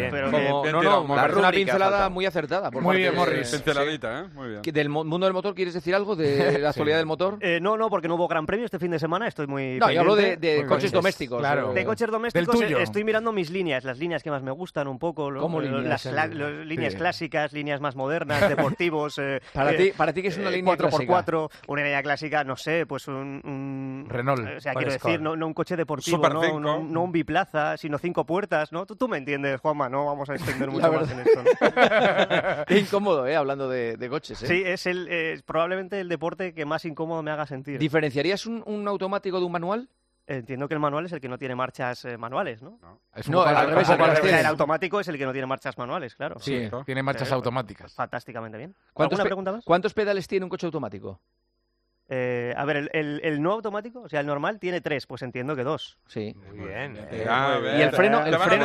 Me parece una pincelada muy acertada. Muy bien, Morris. Pinceladita, muy bien. ¿Del mundo del motor quieres decir algo? ¿De la actualidad del motor? No, porque no hubo gran premio este fin de semana. Estoy muy No, yo hablo de coches domésticos. Claro. De coches domésticos estoy mirando mis líneas, las líneas que más me gustan un poco. ¿Cómo líneas? Líneas clásicas, líneas más modernas, deportivos. Para ti, ¿qué es una línea 4x4, una línea clásica, no sé, pues un Renault. O sea, quiero decir, no un coche deportivo, no un biplaza, sino 5 puertas, ¿no? Tú me entiendes, Juanma, no vamos a extender mucho más en esto, ¿no? Qué incómodo, hablando de coches, ¿eh? Sí, es probablemente el deporte que más incómodo me haga sentir. ¿Diferenciarías un automático de un manual? Entiendo que el manual es el que no tiene marchas manuales, ¿no? Al revés. El automático es el que no tiene marchas manuales, claro. Sí, tiene marchas automáticas. Fantásticamente bien. ¿Alguna pregunta más? ¿Cuántos pedales tiene un coche automático? A ver, el no automático, o sea, el normal, tiene 3, pues entiendo que 2. Sí. Muy bien. ¿Y el freno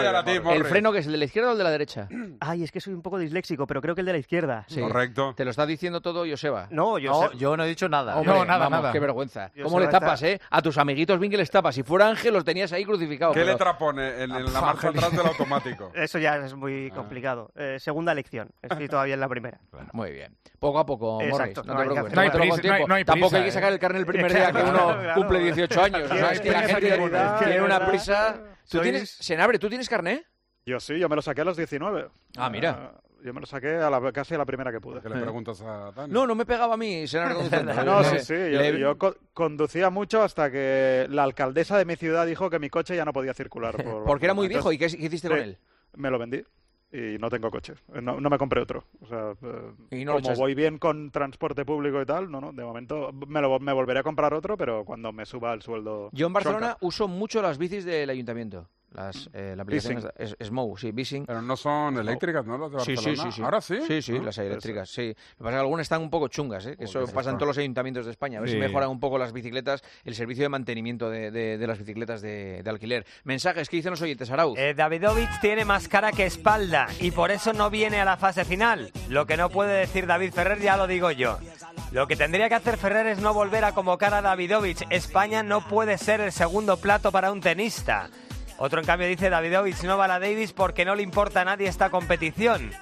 que es el de la izquierda o el de la derecha? Ay, es que soy un poco disléxico, pero creo que el de la izquierda. Sí. Correcto. ¿Te lo está diciendo todo Joseba? No, yo no he dicho nada. Hombre, no, nada. Qué vergüenza. ¿Cómo le tapas, A tus amiguitos bien que les tapas. Si fuera Ángel, los tenías ahí crucificados. ¿Qué letra pone en la marcha atrás del automático? Eso ya es muy complicado. Segunda lección. Estoy todavía en la primera. Muy bien. Poco a poco, Morris. Exacto. No te preocupes. No hay prisa. Tampoco hay que sacar el carnet el primer día que uno cumple 18 años. O sea, es que la gente tiene una prisa. Senabre, ¿tú tienes carnet? Yo sí, yo me lo saqué a los 19. Ah, mira. Yo me lo saqué casi a la primera que pude. ¿Qué le preguntas a Dani? No me pegaba a mí, Senabre conduciendo. No, sí. Yo conducía mucho hasta que la alcaldesa de mi ciudad dijo que mi coche ya no podía circular. Porque era muy viejo. ¿Y qué hiciste con él? Me lo vendí. Y no tengo coche. No me compré otro. O sea, como voy bien con transporte público y tal, de momento me volveré a comprar otro, pero cuando me suba el sueldo. Yo en Barcelona uso mucho las bicis del ayuntamiento. La aplicación es Smou, sí, Bising. Pero no son eléctricas, ¿no? Las de Barcelona. Sí. ¿Ahora sí? Sí, las hay eléctricas, sí. Lo que pasa es que algunas están un poco chungas, que eso pasa en todos los ayuntamientos de España. A ver si mejoran un poco las bicicletas, el servicio de mantenimiento de las bicicletas de alquiler. Mensajes, ¿qué dicen los oyentes, Arauz? Davidovich tiene más cara que espalda y por eso no viene a la fase final. Lo que no puede decir David Ferrer ya lo digo yo. Lo que tendría que hacer Ferrer es no volver a convocar a Davidovich. España no puede ser el segundo plato para un tenista. Otro, en cambio, dice Davidovich no va a la Davis porque no le importa a nadie esta competición.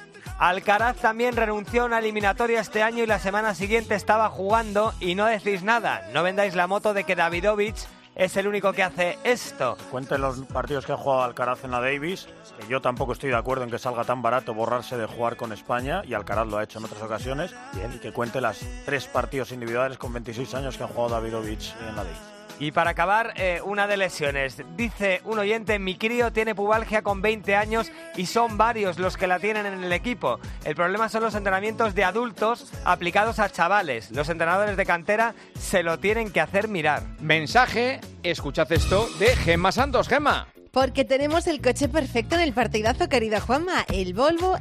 Alcaraz también renunció a una eliminatoria este año y la semana siguiente estaba jugando y no decís nada. No vendáis la moto de que Davidovich es el único que hace esto. Cuenten los partidos que ha jugado Alcaraz en la Davis, que yo tampoco estoy de acuerdo en que salga tan barato borrarse de jugar con España, y Alcaraz lo ha hecho en otras ocasiones. Bien. Y que cuente las 3 partidos individuales con 26 años que ha jugado Davidovich en la Davis. Y para acabar, una de lesiones. Dice un oyente, mi crío tiene pubalgia con 20 años y son varios los que la tienen en el equipo. El problema son los entrenamientos de adultos aplicados a chavales. Los entrenadores de cantera se lo tienen que hacer mirar. Mensaje, escuchad esto, de Gemma Santos. Gemma. Porque tenemos el coche perfecto en el partidazo, querida Juanma, el Volvo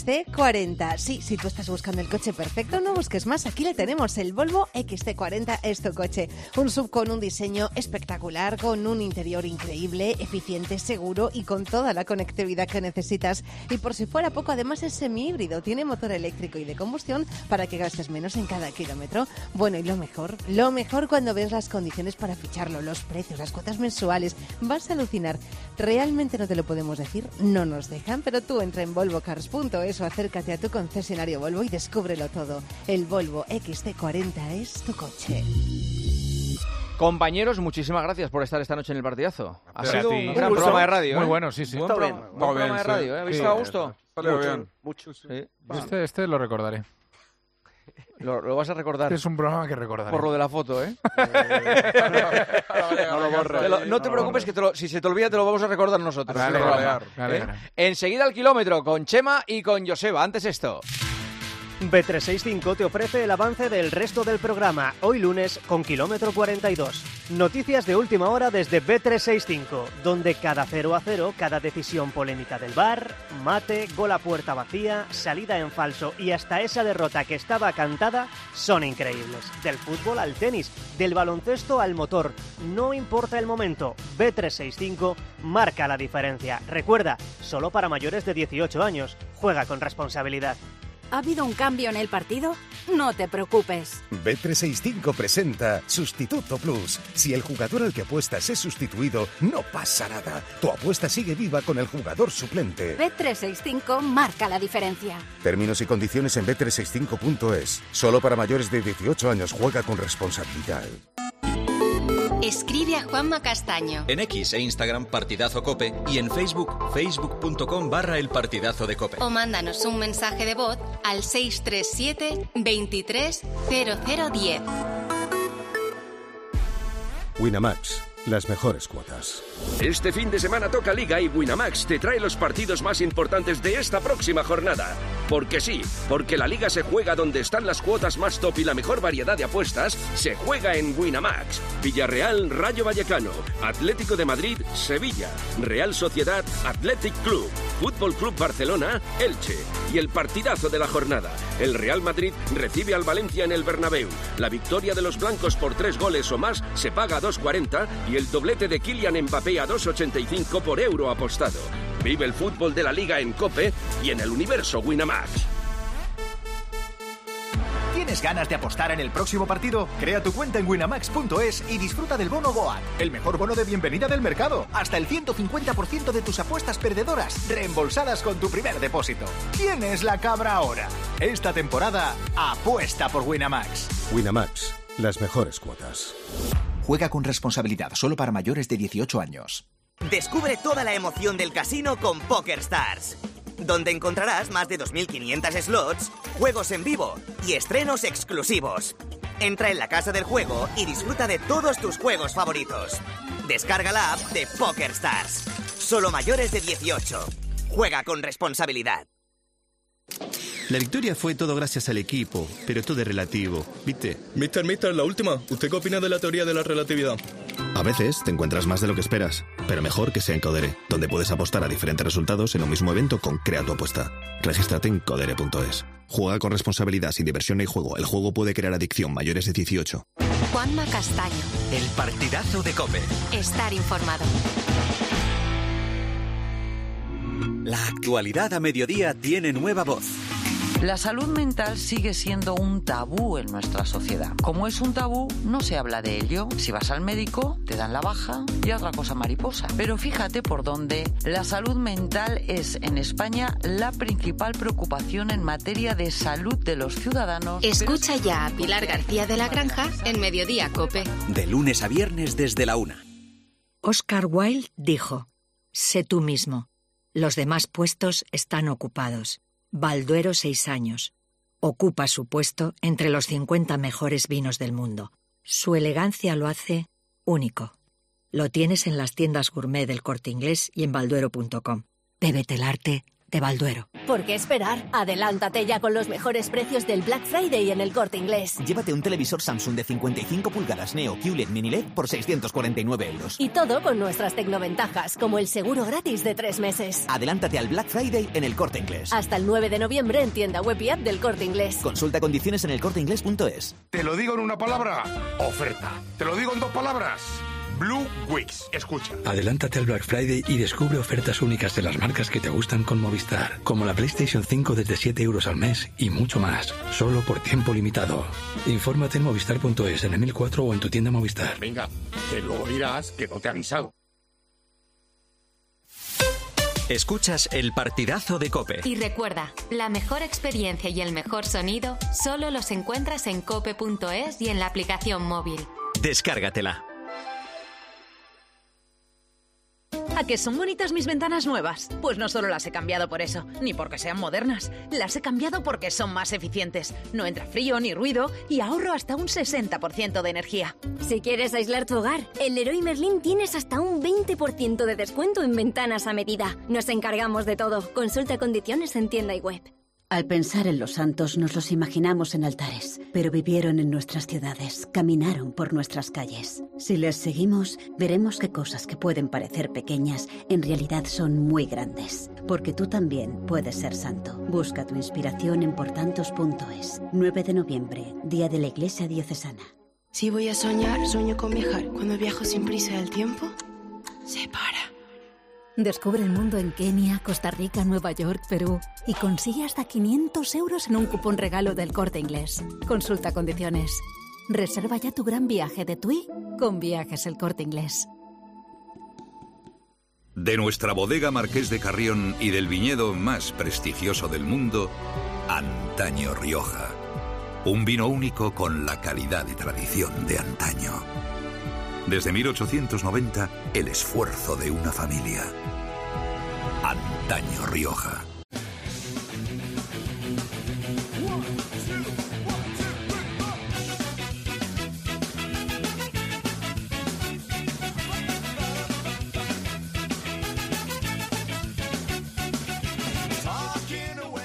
XC40. Sí, si tú estás buscando el coche perfecto, no busques más, aquí le tenemos, el Volvo XC40 es tu coche. Un SUV con un diseño espectacular, con un interior increíble, eficiente, seguro y con toda la conectividad que necesitas. Y por si fuera poco, además es semi-híbrido, tiene motor eléctrico y de combustión para que gastes menos en cada kilómetro. Bueno, y lo mejor cuando ves las condiciones para ficharlo, los precios, las cuotas mensuales, vas a alucinar. Realmente no te lo podemos decir, no nos dejan, pero tú entra en volvocars.es o acércate a tu concesionario Volvo y descúbrelo todo. El Volvo XC40 es tu coche. Compañeros, muchísimas gracias por estar esta noche en el partidazo. Ha sido un gran programa de radio. Muy bueno, sí. Buen programa de radio, ¿Habéis estado a gusto? Salió bien. Mucho. Sí. Este lo recordaré. Lo vas a recordar. Es un programa que recordaré. Por lo de la foto, ¿eh? No lo borres. No te preocupes, que si se te olvida te lo vamos a recordar nosotros. Vale. Enseguida al kilómetro con Chema y con Joseba. Antes esto. Bet365 te ofrece el avance del resto del programa, hoy lunes con kilómetro 42. Noticias de última hora desde Bet365, donde cada 0-0, cada decisión polémica del VAR, mate, gol a puerta vacía, salida en falso y hasta esa derrota que estaba cantada son increíbles. Del fútbol al tenis, del baloncesto al motor, no importa el momento, Bet365 marca la diferencia. Recuerda, solo para mayores de 18 años, juega con responsabilidad. ¿Ha habido un cambio en el partido? No te preocupes. Bet365 presenta Sustituto Plus. Si el jugador al que apuestas es sustituido, no pasa nada. Tu apuesta sigue viva con el jugador suplente. Bet365 marca la diferencia. Términos y condiciones en bet365.es. Solo para mayores de 18 años. Juega con responsabilidad. Escribe a Juanma Castaño. En X e Instagram Partidazo Cope y en Facebook, facebook.com/El Partidazo de Cope. O mándanos un mensaje de voz al 637 23 0010. Winamax, las mejores cuotas. Este fin de semana toca Liga y Winamax te trae los partidos más importantes de esta próxima jornada. Porque sí, porque la Liga se juega donde están las cuotas más top y la mejor variedad de apuestas, se juega en Winamax. Villarreal, Rayo Vallecano, Atlético de Madrid, Sevilla, Real Sociedad, Athletic Club, Fútbol Club Barcelona, Elche. Y el partidazo de la jornada. El Real Madrid recibe al Valencia en el Bernabéu. La victoria de los blancos por 3 goles o más se paga a 2,40 y el doblete de Kylian Mbappé a 2,85 por euro apostado. Vive el fútbol de la Liga en COPE y en el universo Winamax. ¿Tienes ganas de apostar en el próximo partido? Crea tu cuenta en winamax.es y disfruta del bono GOAT, el mejor bono de bienvenida del mercado. Hasta el 150% de tus apuestas perdedoras reembolsadas con tu primer depósito. ¿Quién es la cabra ahora? Esta temporada, apuesta por Winamax. Winamax, las mejores cuotas. Juega con responsabilidad, solo para mayores de 18 años. Descubre toda la emoción del casino con PokerStars, donde encontrarás más de 2.500 slots, juegos en vivo y estrenos exclusivos. Entra en la casa del juego y disfruta de todos tus juegos favoritos. Descarga la app de PokerStars. Solo mayores de 18. Juega con responsabilidad. La victoria fue todo gracias al equipo, pero todo es relativo, ¿viste? Mister, la última. ¿Usted qué opina de la teoría de la relatividad? A veces te encuentras más de lo que esperas, pero mejor que sea en Codere, donde puedes apostar a diferentes resultados en un mismo evento con Crea tu apuesta. Regístrate en codere.es. Juega con responsabilidad, sin diversión ni juego. El juego puede crear adicción. Mayores de 18. Juanma Castaño. El partidazo de COPE. Estar informado. La actualidad a mediodía tiene nueva voz. La salud mental sigue siendo un tabú en nuestra sociedad. Como es un tabú, no se habla de ello. Si vas al médico, te dan la baja y otra cosa mariposa. Pero fíjate por dónde la salud mental es en España la principal preocupación en materia de salud de los ciudadanos. Escucha ya a Pilar García de la Granja en Mediodía COPE. De lunes a viernes desde la 1. Oscar Wilde dijo: sé tú mismo. Los demás puestos están ocupados. Balduero 6 años. Ocupa su puesto entre los 50 mejores vinos del mundo. Su elegancia lo hace único. Lo tienes en las tiendas gourmet del Corte Inglés y en balduero.com. Bébete el arte de Balduero. ¿Por qué esperar? Adelántate ya con los mejores precios del Black Friday en el Corte Inglés. Llévate un televisor Samsung de 55 pulgadas Neo QLED Mini LED por 649 euros. Y todo con nuestras tecnoventajas, como el seguro gratis de 3 meses. Adelántate al Black Friday en el Corte Inglés. Hasta el 9 de noviembre en tienda web y app del Corte Inglés. Consulta condiciones en elcorteinglés.es. Te lo digo en una palabra: oferta. Te lo digo en 2 palabras: Blue Weeks. Escucha. Adelántate al Black Friday y descubre ofertas únicas de las marcas que te gustan con Movistar, como la PlayStation 5 desde 7 euros al mes y mucho más, solo por tiempo limitado. Infórmate en movistar.es, en el 1004 o en tu tienda Movistar. Venga, que luego dirás que no te he avisado. Escuchas el partidazo de COPE. Y recuerda, la mejor experiencia y el mejor sonido solo los encuentras en cope.es y en la aplicación móvil. Descárgatela. ¿A que son bonitas mis ventanas nuevas? Pues no solo las he cambiado por eso, ni porque sean modernas. Las he cambiado porque son más eficientes. No entra frío ni ruido y ahorro hasta un 60% de energía. Si quieres aislar tu hogar, en Leroy Merlin tienes hasta un 20% de descuento en ventanas a medida. Nos encargamos de todo. Consulta condiciones en tienda y web. Al pensar en los santos nos los imaginamos en altares, pero vivieron en nuestras ciudades, caminaron por nuestras calles. Si les seguimos, veremos que cosas que pueden parecer pequeñas en realidad son muy grandes, porque tú también puedes ser santo. Busca tu inspiración en portantos.es. 9 de noviembre, Día de la Iglesia Diocesana. Si voy a soñar, sueño con viajar. Cuando viajo sin prisa del tiempo, se para. Descubre el mundo en Kenia, Costa Rica, Nueva York, Perú y consigue hasta 500 euros en un cupón regalo del Corte Inglés. Consulta condiciones. Reserva ya tu gran viaje de TUI con Viajes El Corte Inglés. De nuestra bodega Marqués de Carrión y del viñedo más prestigioso del mundo, Antaño Rioja. Un vino único con la calidad y tradición de antaño. Desde 1890, el esfuerzo de una familia. Antaño Rioja.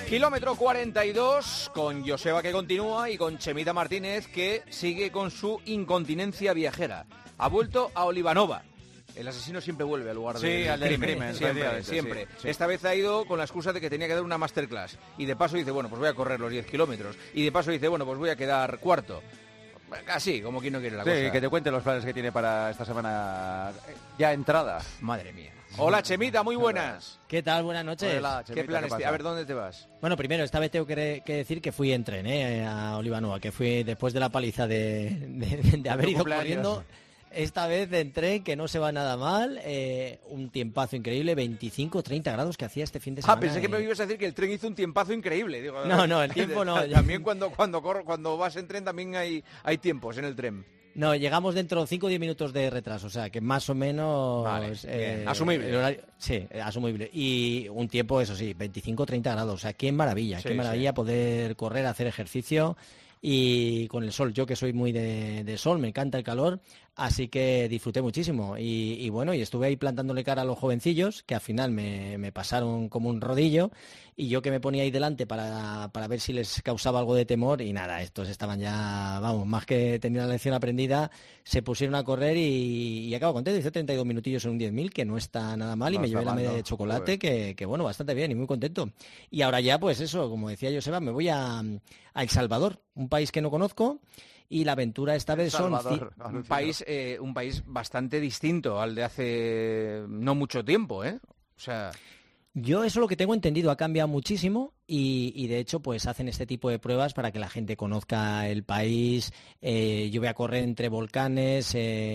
Kilómetro 42 con Joseba que continúa y con Chemita Martínez que sigue con su incontinencia viajera. Ha vuelto a Olivanova. El asesino siempre vuelve al lugar del crimen. Siempre. Sí. Esta vez ha ido con la excusa de que tenía que dar una masterclass. Y de paso dice, bueno, pues voy a correr los 10 kilómetros. Y de paso dice, bueno, pues voy a quedar cuarto. Así, como quien no quiere la cosa. Sí, que te cuente los planes que tiene para esta semana ya entrada. Madre mía. Hola, Chemita, muy buenas. ¿Qué tal? Buenas noches. Hola, Chemita, ¿Qué planes? pasa? A ver, ¿dónde te vas? Bueno, primero, esta vez tengo que decir que fui en tren a Olivanova, que fui después de la paliza de haber ido corriendo. Esta vez en tren, que no se va nada mal, un tiempazo increíble, 25, 30 grados que hacía este fin de semana. Pensé que me ibas a decir que el tren hizo un tiempazo increíble. Digo, no, el tiempo no. También cuando vas en tren también hay tiempos en el tren. No, llegamos dentro de 5 o 10 minutos de retraso, o sea, que más o menos... Vale, asumible. Sí, asumible. Y un tiempo, eso sí, 25 o 30 grados, o sea, qué maravilla, poder correr, hacer ejercicio y con el sol. Yo que soy muy de sol, me encanta el calor, así que disfruté muchísimo. Y bueno, y estuve ahí plantándole cara a los jovencillos, que al final me pasaron como un rodillo, y yo que me ponía ahí delante para ver si les causaba algo de temor, y nada, estos estaban ya, vamos, más que tener la lección aprendida, se pusieron a correr y acabo contento. Hice 32 minutillos en un 10.000, que no está nada mal, y me llevé la medalla de chocolate, que bueno, bastante bien y muy contento. Y ahora ya, pues eso, como decía Joseba, me voy a El Salvador, un país que no conozco, y la aventura esta vez son un país bastante distinto al de hace no mucho tiempo, ¿eh? O sea, yo eso lo que tengo entendido ha cambiado muchísimo y de hecho pues hacen este tipo de pruebas para que la gente conozca el país. Yo voy a correr entre volcanes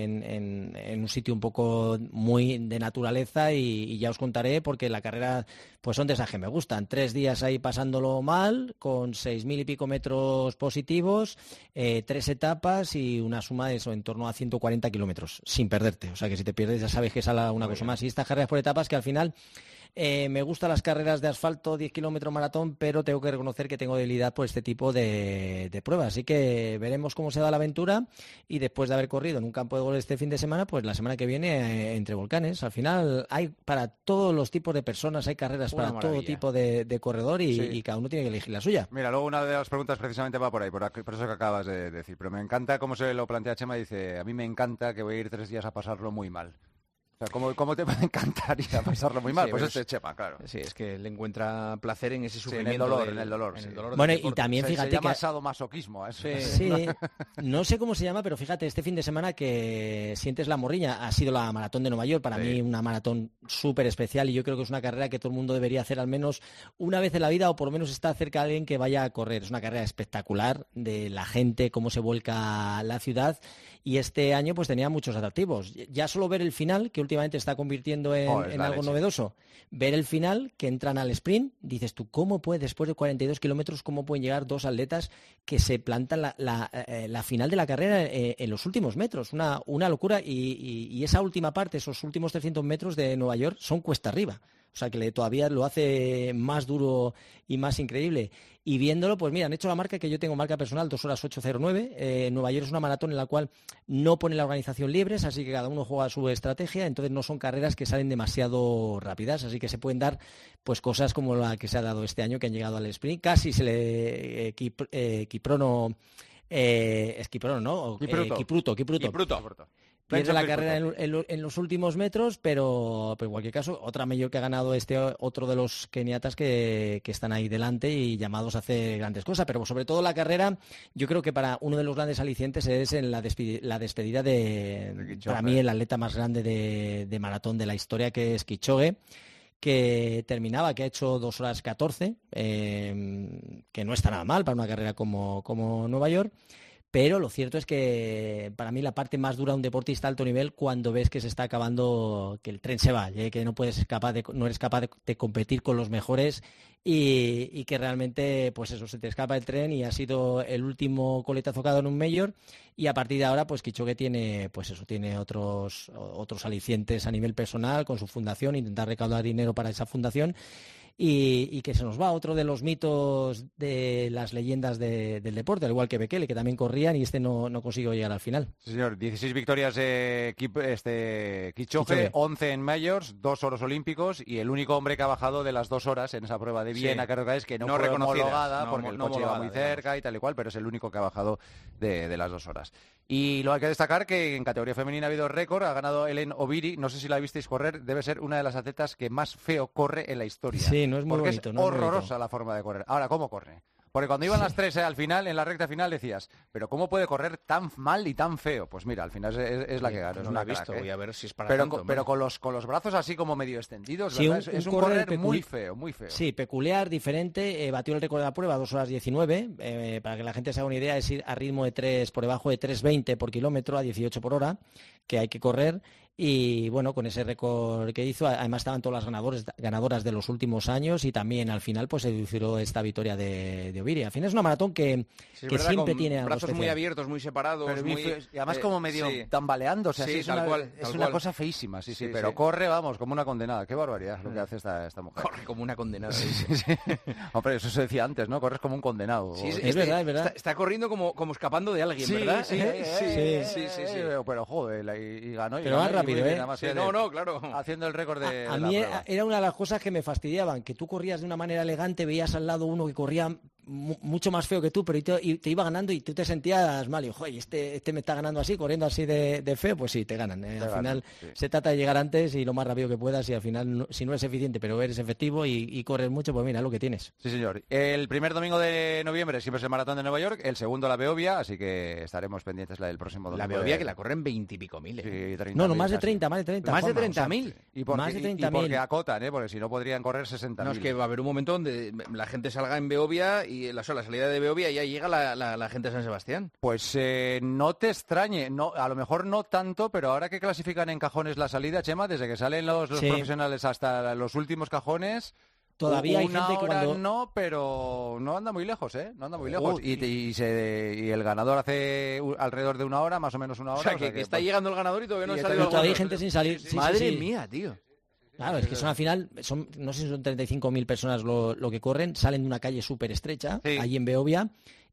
en un sitio un poco muy de naturaleza y ya os contaré, porque la carrera pues son de esas que me gustan. 3 días ahí pasándolo mal, con 6.000 y pico metros positivos, 3 etapas y una suma de eso en torno a 140 kilómetros, sin perderte. O sea que si te pierdes ya sabes que sale una cosa más. Y estas carreras por etapas que al final... me gustan las carreras de asfalto, 10 kilómetros maratón, pero tengo que reconocer que tengo debilidad por este tipo de pruebas. Así que veremos cómo se da la aventura, y después de haber corrido en un campo de golf este fin de semana, pues la semana que viene entre volcanes. Al final hay para todos los tipos de personas, hay carreras para todo tipo de corredor y cada uno tiene que elegir la suya. Mira, luego una de las preguntas precisamente va por ahí, por eso que acabas de decir. Pero me encanta cómo se lo plantea Chema, dice, a mí me encanta que voy a ir 3 días a pasarlo muy mal. O sea, ¿cómo te puede encantar ir a pasarlo muy mal? Sí, pues este Chema, claro. Sí, es que le encuentra placer en ese sufrimiento. En el dolor. Bueno, y también fíjate se llama sadomasoquismo. Eso. Sí, no sé cómo se llama, pero fíjate, este fin de semana que sientes la morriña, ha sido la maratón de Nueva York, para mí una maratón súper especial, y yo creo que es una carrera que todo el mundo debería hacer al menos una vez en la vida, o por lo menos estar cerca de alguien que vaya a correr. Es una carrera espectacular, de la gente, cómo se vuelca la ciudad, y este año pues tenía muchos atractivos. Ya solo ver el final, que últimamente está convirtiendo en algo novedoso, ver el final, que entran al sprint, dices tú, ¿cómo puede, después de 42 kilómetros, cómo pueden llegar 2 atletas que se plantan la final de la carrera en los últimos metros? Una locura, y esa última parte, esos últimos 300 metros de Nueva York son cuesta arriba. O sea, que todavía lo hace más duro y más increíble. Y viéndolo, pues mira, han hecho la marca que yo tengo, marca personal, 2 horas 8:09. Nueva York es una maratón en la cual no pone la organización libres, así que cada uno juega su estrategia, entonces no son carreras que salen demasiado rápidas, así que se pueden dar pues cosas como la que se ha dado este año, que han llegado al sprint. Casi se le Kipruto. Pierde la carrera en los últimos metros, pero en cualquier caso, otra mayor que ha ganado otro de los keniatas que están ahí delante y llamados a hacer grandes cosas. Pero sobre todo la carrera, yo creo que para uno de los grandes alicientes es en la despedida de para mí, el atleta más grande de maratón de la historia, que es Kipchoge, que ha hecho 2 horas 14, que no está nada mal para una carrera como Nueva York. Pero lo cierto es que para mí la parte más dura de un deportista de alto nivel, cuando ves que se está acabando, que el tren se va, que no eres capaz de competir con los mejores, y que realmente pues eso, se te escapa el tren, y ha sido el último coletazo que ha dado en un Major, y a partir de ahora pues Kipchoge tiene otros alicientes a nivel personal con su fundación, intentar recaudar dinero para esa fundación. y que se nos va otro de los mitos de las leyendas del deporte, al igual que Bekele, que también corrían y no consiguió llegar al final. Sí, señor, 16 victorias Kipchoge, 11 en Majors, 2 oros olímpicos y el único hombre que ha bajado de las 2 horas en esa prueba de Viena, creo que es que no fue homologada porque el coche iba muy cerca y tal y cual, pero es el único que ha bajado de las 2 horas. Y lo hay que destacar que en categoría femenina ha habido récord, ha ganado Helen Obiri, no sé si la visteis correr, debe ser una de las atletas que más feo corre en la historia. Sí, no es muy bonito. Es horrorosa la forma de correr. Ahora, ¿cómo corre? Porque cuando iban las 3 al final, en la recta final, decías, ¿pero cómo puede correr tan mal y tan feo? Pues mira, al final es la que gana. No es la he visto, voy a ver si es para pero, tanto. Pero con los brazos así como medio extendidos, sí, ¿verdad? Es un correr muy feo, muy feo. Sí, peculiar, diferente. Batió el récord de la prueba, 2 horas 19. Para que la gente se haga una idea, es ir a ritmo de 3, por debajo de 3.20 por kilómetro, a 18 por hora, que hay que correr. Y bueno, con ese récord que hizo, además estaban todas las ganadoras de los últimos años y también al final pues se decidió esta victoria de Obiri. Al final es una maratón que siempre tiene algo brazos especial. muy abiertos, muy separados, pero muy y además como medio tambaleándose, así, tal cual, es una cosa feísima, sí, pero corre, vamos, como una condenada. Qué barbaridad lo que hace esta mujer. Corre como una condenada. Sí. Hombre, eso se decía antes, ¿no? Corres como un condenado. Sí, es verdad. Está corriendo como escapando de alguien, ¿verdad? Sí. Pero joder, y ganó. Pero más rápido, ¿eh? No, claro. Haciendo el récord de a la mí prueba. era una de las cosas que me fastidiaban, que tú corrías de una manera elegante, veías al lado uno que corría mucho más feo que tú, pero te iba ganando y tú te sentías mal. Y joder, este me está ganando así, corriendo así de feo, pues sí, te ganan. Al final se trata de llegar antes y lo más rápido que puedas y al final, si no eres eficiente, pero eres efectivo y corres mucho, pues mira lo que tienes. Sí, señor. El primer domingo de noviembre siempre es el Maratón de Nueva York, el segundo la Beovia, así que estaremos pendientes la del próximo domingo. La Beovia que la corren 20 y pico mil. Sí, 30 no, mil, más de casi. 30, más de 30. Más de Juanma, 30.000. Y porque acotan, porque si no podrían correr 60.000. No, es que va a haber un momento donde la gente salga en Beovia y la salida de Beovia ya llega la gente de San Sebastián. Pues no te extrañe, a lo mejor no tanto, pero ahora que clasifican en cajones la salida, Chema, desde que salen los profesionales hasta los últimos cajones, todavía hay gente que cuando... no, pero no anda muy lejos, no anda muy lejos. Y el ganador hace alrededor de 1 hora, más o menos 1 hora. O sea, que está llegando el ganador y todavía no ha salido. Todavía hay gente sin salir. Sí, Madre mía, tío. Claro, es que al final, no sé si son 35.000 personas lo que corren, salen de una calle súper estrecha, allí en Beovia,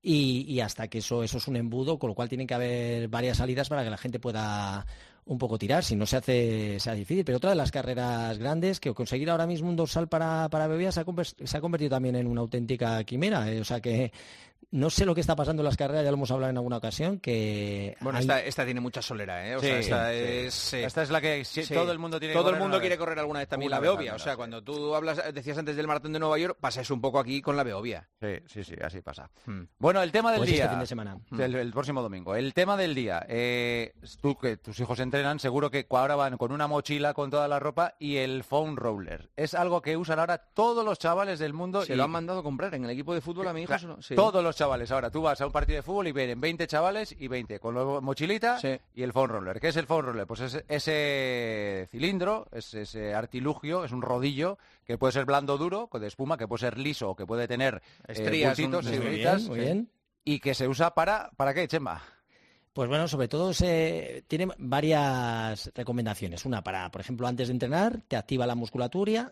y hasta que eso es un embudo, con lo cual tienen que haber varias salidas para que la gente pueda un poco tirar, si no se hace difícil. Pero otra de las carreras grandes, que conseguir ahora mismo un dorsal para Beovia se ha convertido también en una auténtica quimera, o sea que no sé lo que está pasando en las carreras, ya lo hemos hablado en alguna ocasión, que... Bueno, esta tiene mucha solera, O sea, esta es la que todo el mundo tiene que correr. Todo el mundo quiere correr alguna vez también la Beovia. O sea, cuando tú decías antes del Maratón de Nueva York, pasa eso un poco aquí con la Beovia. Sí, así pasa. Bueno, el tema del día. Este fin de semana. El próximo domingo. El tema del día. Tú, que tus hijos entrenan, seguro que ahora van con una mochila, con toda la ropa y el foam roller. Es algo que usan ahora todos los chavales del mundo. Se lo han mandado a comprar en el equipo de fútbol a mi hijo. Todos los chavales. Ahora tú vas a un partido de fútbol y vienen 20 chavales y 20 con la mochilita y el foam roller. ¿Qué es el foam roller? Pues es ese cilindro, es ese artilugio, es un rodillo que puede ser blando duro, de espuma, que puede ser liso o que puede tener estrías, puntitos, muy bien. Y que se usa ¿para qué, Chema? Pues bueno, sobre todo tiene varias recomendaciones. Una para, por ejemplo, antes de entrenar, te activa la musculatura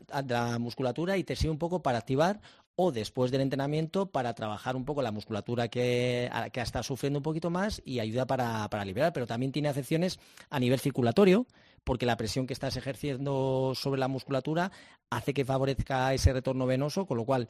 y te sirve un poco para activar, o después del entrenamiento para trabajar un poco la musculatura que está sufriendo un poquito más y ayuda para liberar. Pero también tiene acepciones a nivel circulatorio, porque la presión que estás ejerciendo sobre la musculatura hace que favorezca ese retorno venoso, con lo cual...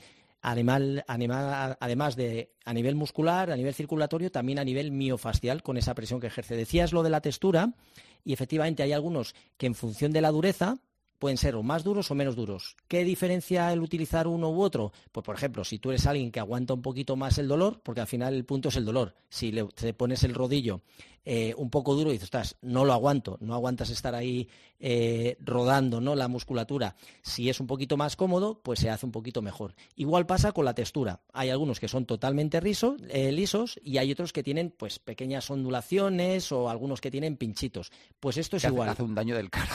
Además de a nivel muscular, a nivel circulatorio, también a nivel miofascial con esa presión que ejerce. Decías lo de la textura y efectivamente hay algunos que en función de la dureza pueden ser o más duros o menos duros. ¿Qué diferencia el utilizar uno u otro? Pues, por ejemplo, si tú eres alguien que aguanta un poquito más el dolor, porque al final el punto es el dolor. Si te pones el rodillo un poco duro y dices, ostras, no lo aguanto, no aguantas estar ahí rodando, ¿no?, la musculatura. Si es un poquito más cómodo, pues se hace un poquito mejor. Igual pasa con la textura. Hay algunos que son totalmente lisos y hay otros que tienen pues pequeñas ondulaciones o algunos que tienen pinchitos. Pues esto es igual. Hace un daño del carro.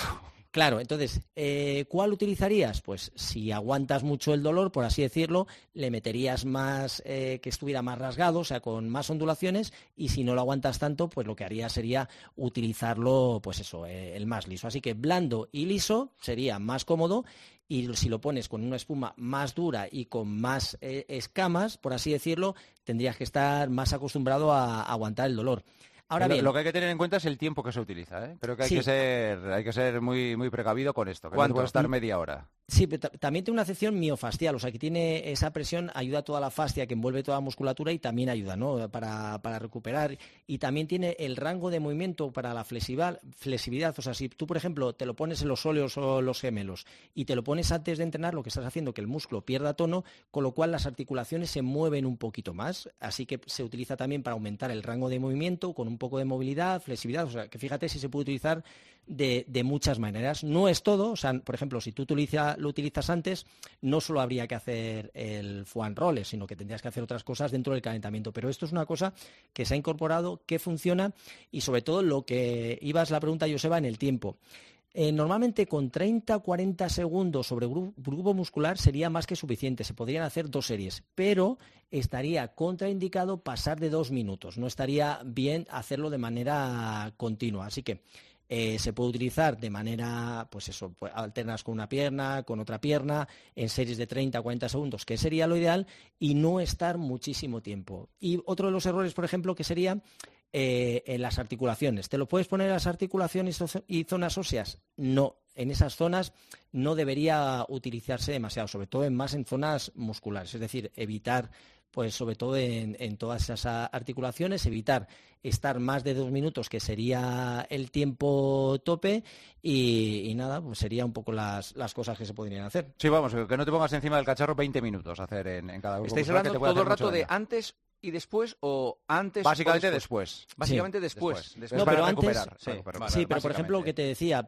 Claro, entonces, ¿cuál utilizarías? Pues si aguantas mucho el dolor, por así decirlo, le meterías más, que estuviera más rasgado, o sea, con más ondulaciones, y si no lo aguantas tanto, pues lo que harías sería utilizarlo, pues eso, el más liso. Así que blando y liso sería más cómodo, y si lo pones con una espuma más dura y con más escamas, por así decirlo, tendrías que estar más acostumbrado a aguantar el dolor. Ahora bien, lo que hay que tener en cuenta es el tiempo que se utiliza, ¿eh? Pero que hay que ser muy, muy precavido con esto. ¿Cuánto puede estar media hora? Sí, pero también tiene una acepción miofascial, o sea que tiene esa presión, ayuda a toda la fascia que envuelve toda la musculatura y también ayuda, ¿no? para recuperar. Y también tiene el rango de movimiento para la flexibilidad. O sea, si tú, por ejemplo, te lo pones en los óleos o los gemelos y te lo pones antes de entrenar, lo que estás haciendo es que el músculo pierda tono, con lo cual las articulaciones se mueven un poquito más. Así que se utiliza también para aumentar el rango de movimiento, con un poco de movilidad, flexibilidad. O sea, que fíjate si se puede utilizar de muchas maneras. No es todo, o sea, por ejemplo, si tú lo utilizas antes, no solo habría que hacer el foam roller, sino que tendrías que hacer otras cosas dentro del calentamiento. Pero esto es una cosa que se ha incorporado, que funciona, y sobre todo lo que ibas la pregunta, Joseba, en el tiempo. Normalmente con 30-40 segundos sobre grupo muscular sería más que suficiente, se podrían hacer 2 series, pero estaría contraindicado pasar de 2 minutos, no estaría bien hacerlo de manera continua, así que se puede utilizar de manera, pues eso, pues alternas con una pierna, con otra pierna, en series de 30-40 segundos, que sería lo ideal, y no estar muchísimo tiempo. Y otro de los errores, por ejemplo, que sería en las articulaciones. ¿Te lo puedes poner en las articulaciones y zonas óseas? No, en esas zonas no debería utilizarse demasiado, sobre todo más en zonas musculares, es decir, evitar, pues sobre todo en todas esas articulaciones, evitar estar más de 2 minutos, que sería el tiempo tope, y nada, pues sería un poco las cosas que se podrían hacer. Sí, vamos, que no te pongas encima del cacharro 20 minutos a hacer en cada grupo. ¿Estáis hablando todo el rato de antes y después, o antes? Básicamente después. Básicamente después. No, para pero recuperar. Antes, sí, pero por ejemplo, lo que te decía,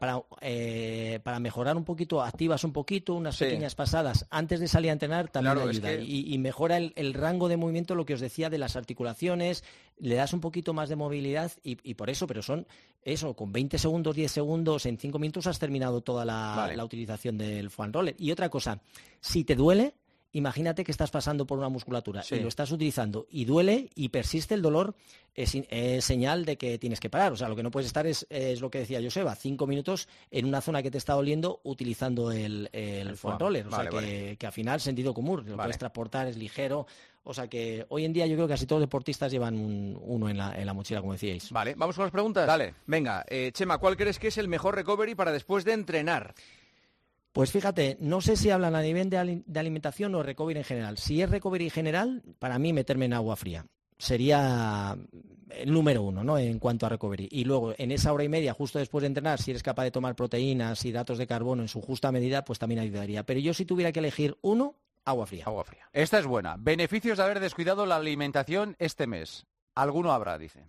para mejorar un poquito, activas un poquito, unas pequeñas pasadas antes de salir a entrenar, también ayuda. Y mejora el rango de movimiento, lo que os decía, de las articulaciones, le das un poquito más de movilidad, y por eso, pero son eso, con 20 segundos, 10 segundos, en 5 minutos has terminado toda la utilización del foam roller. Y otra cosa, si te duele, imagínate que estás pasando por una musculatura y lo estás utilizando y duele y persiste el dolor, es señal de que tienes que parar. O sea, lo que no puedes estar es lo que decía Joseba, 5 minutos en una zona que te está doliendo utilizando el foam roller. O sea, que al final sentido común, lo puedes transportar, es ligero. O sea que hoy en día yo creo que casi todos los deportistas llevan uno en la mochila, como decíais. Vale, ¿vamos con las preguntas? Dale. Venga, Chema, ¿cuál crees que es el mejor recovery para después de entrenar? Pues fíjate, no sé si hablan a nivel de alimentación o recovery en general. Si es recovery general, para mí meterme en agua fría sería el número 1, ¿no?, en cuanto a recovery. Y luego, en esa hora y media, justo después de entrenar, si eres capaz de tomar proteínas, hidratos de carbono en su justa medida, pues también ayudaría. Pero yo, si tuviera que elegir uno, agua fría. Agua fría. Esta es buena. Beneficios de haber descuidado la alimentación este mes. Alguno habrá, dice.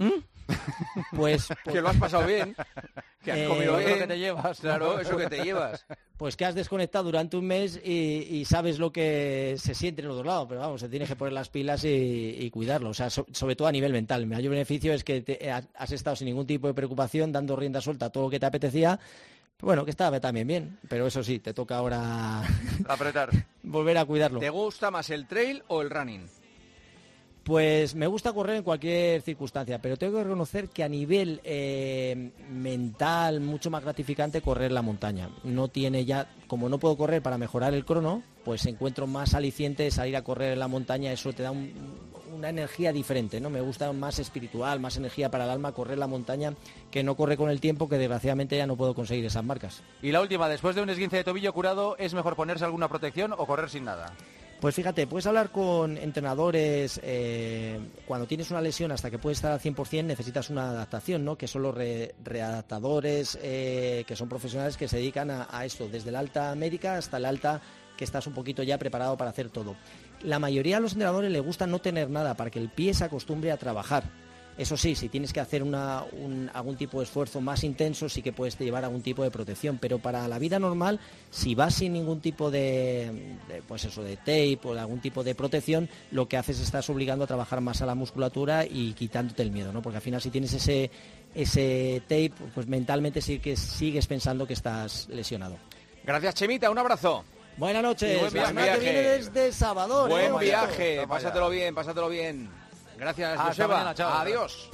Pues que lo has pasado bien, que has comido bien, lo que te llevas. Claro, eso que te llevas. Pues que has desconectado durante un mes y sabes lo que se siente en los dos lados, pero vamos, se tienes que poner las pilas y cuidarlo, o sea, sobre todo a nivel mental. El mayor beneficio es que has estado sin ningún tipo de preocupación, dando rienda suelta a todo lo que te apetecía. Bueno, que estaba también bien, pero eso sí, te toca ahora apretar, volver a cuidarlo. ¿Te gusta más el trail o el running? Pues me gusta correr en cualquier circunstancia, pero tengo que reconocer que a nivel mental, mucho más gratificante correr la montaña. No tiene ya, como no puedo correr para mejorar el crono, pues encuentro más aliciente salir a correr en la montaña. Eso te da una energía diferente, ¿no? Me gusta más espiritual, más energía para el alma correr la montaña, que no corre con el tiempo, que desgraciadamente ya no puedo conseguir esas marcas. Y la última, después de un esguince de tobillo curado, ¿es mejor ponerse alguna protección o correr sin nada? Pues fíjate, puedes hablar con entrenadores, cuando tienes una lesión hasta que puedes estar al 100% necesitas una adaptación, ¿no? Que son los readaptadores, que son profesionales que se dedican a esto, desde la alta médica hasta la alta que estás un poquito ya preparado para hacer todo. La mayoría de los entrenadores les gusta no tener nada para que el pie se acostumbre a trabajar. Eso sí, si tienes que hacer algún tipo de esfuerzo más intenso, sí que puedes llevar algún tipo de protección, pero para la vida normal, si vas sin ningún tipo de tape o de algún tipo de protección, lo que haces es estás obligando a trabajar más a la musculatura y quitándote el miedo, ¿no? Porque al final si tienes ese tape, pues mentalmente sí que sigues pensando que estás lesionado. Gracias, Chemita, un abrazo. Buenas noches. Buen viaje. Que viene desde Salvador. Buen viaje, pásatelo bien. Gracias, Joseba. Mañana, adiós.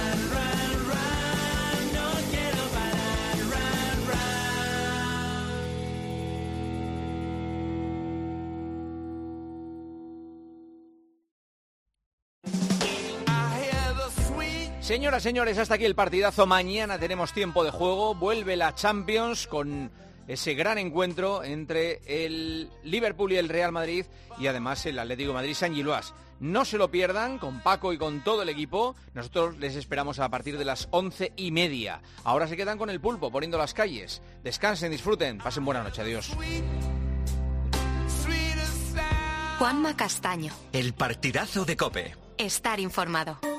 Señoras, señores, hasta aquí el partidazo. Mañana tenemos tiempo de juego. Vuelve la Champions con ese gran encuentro entre el Liverpool y el Real Madrid y además el Atlético de Madrid San Giloás. No se lo pierdan, con Paco y con todo el equipo. Nosotros les esperamos a partir de las 11:30. Ahora se quedan con el Pulpo poniendo las calles. Descansen, disfruten, pasen buena noche. Adiós. Juanma Castaño. El partidazo de COPE. Estar informado.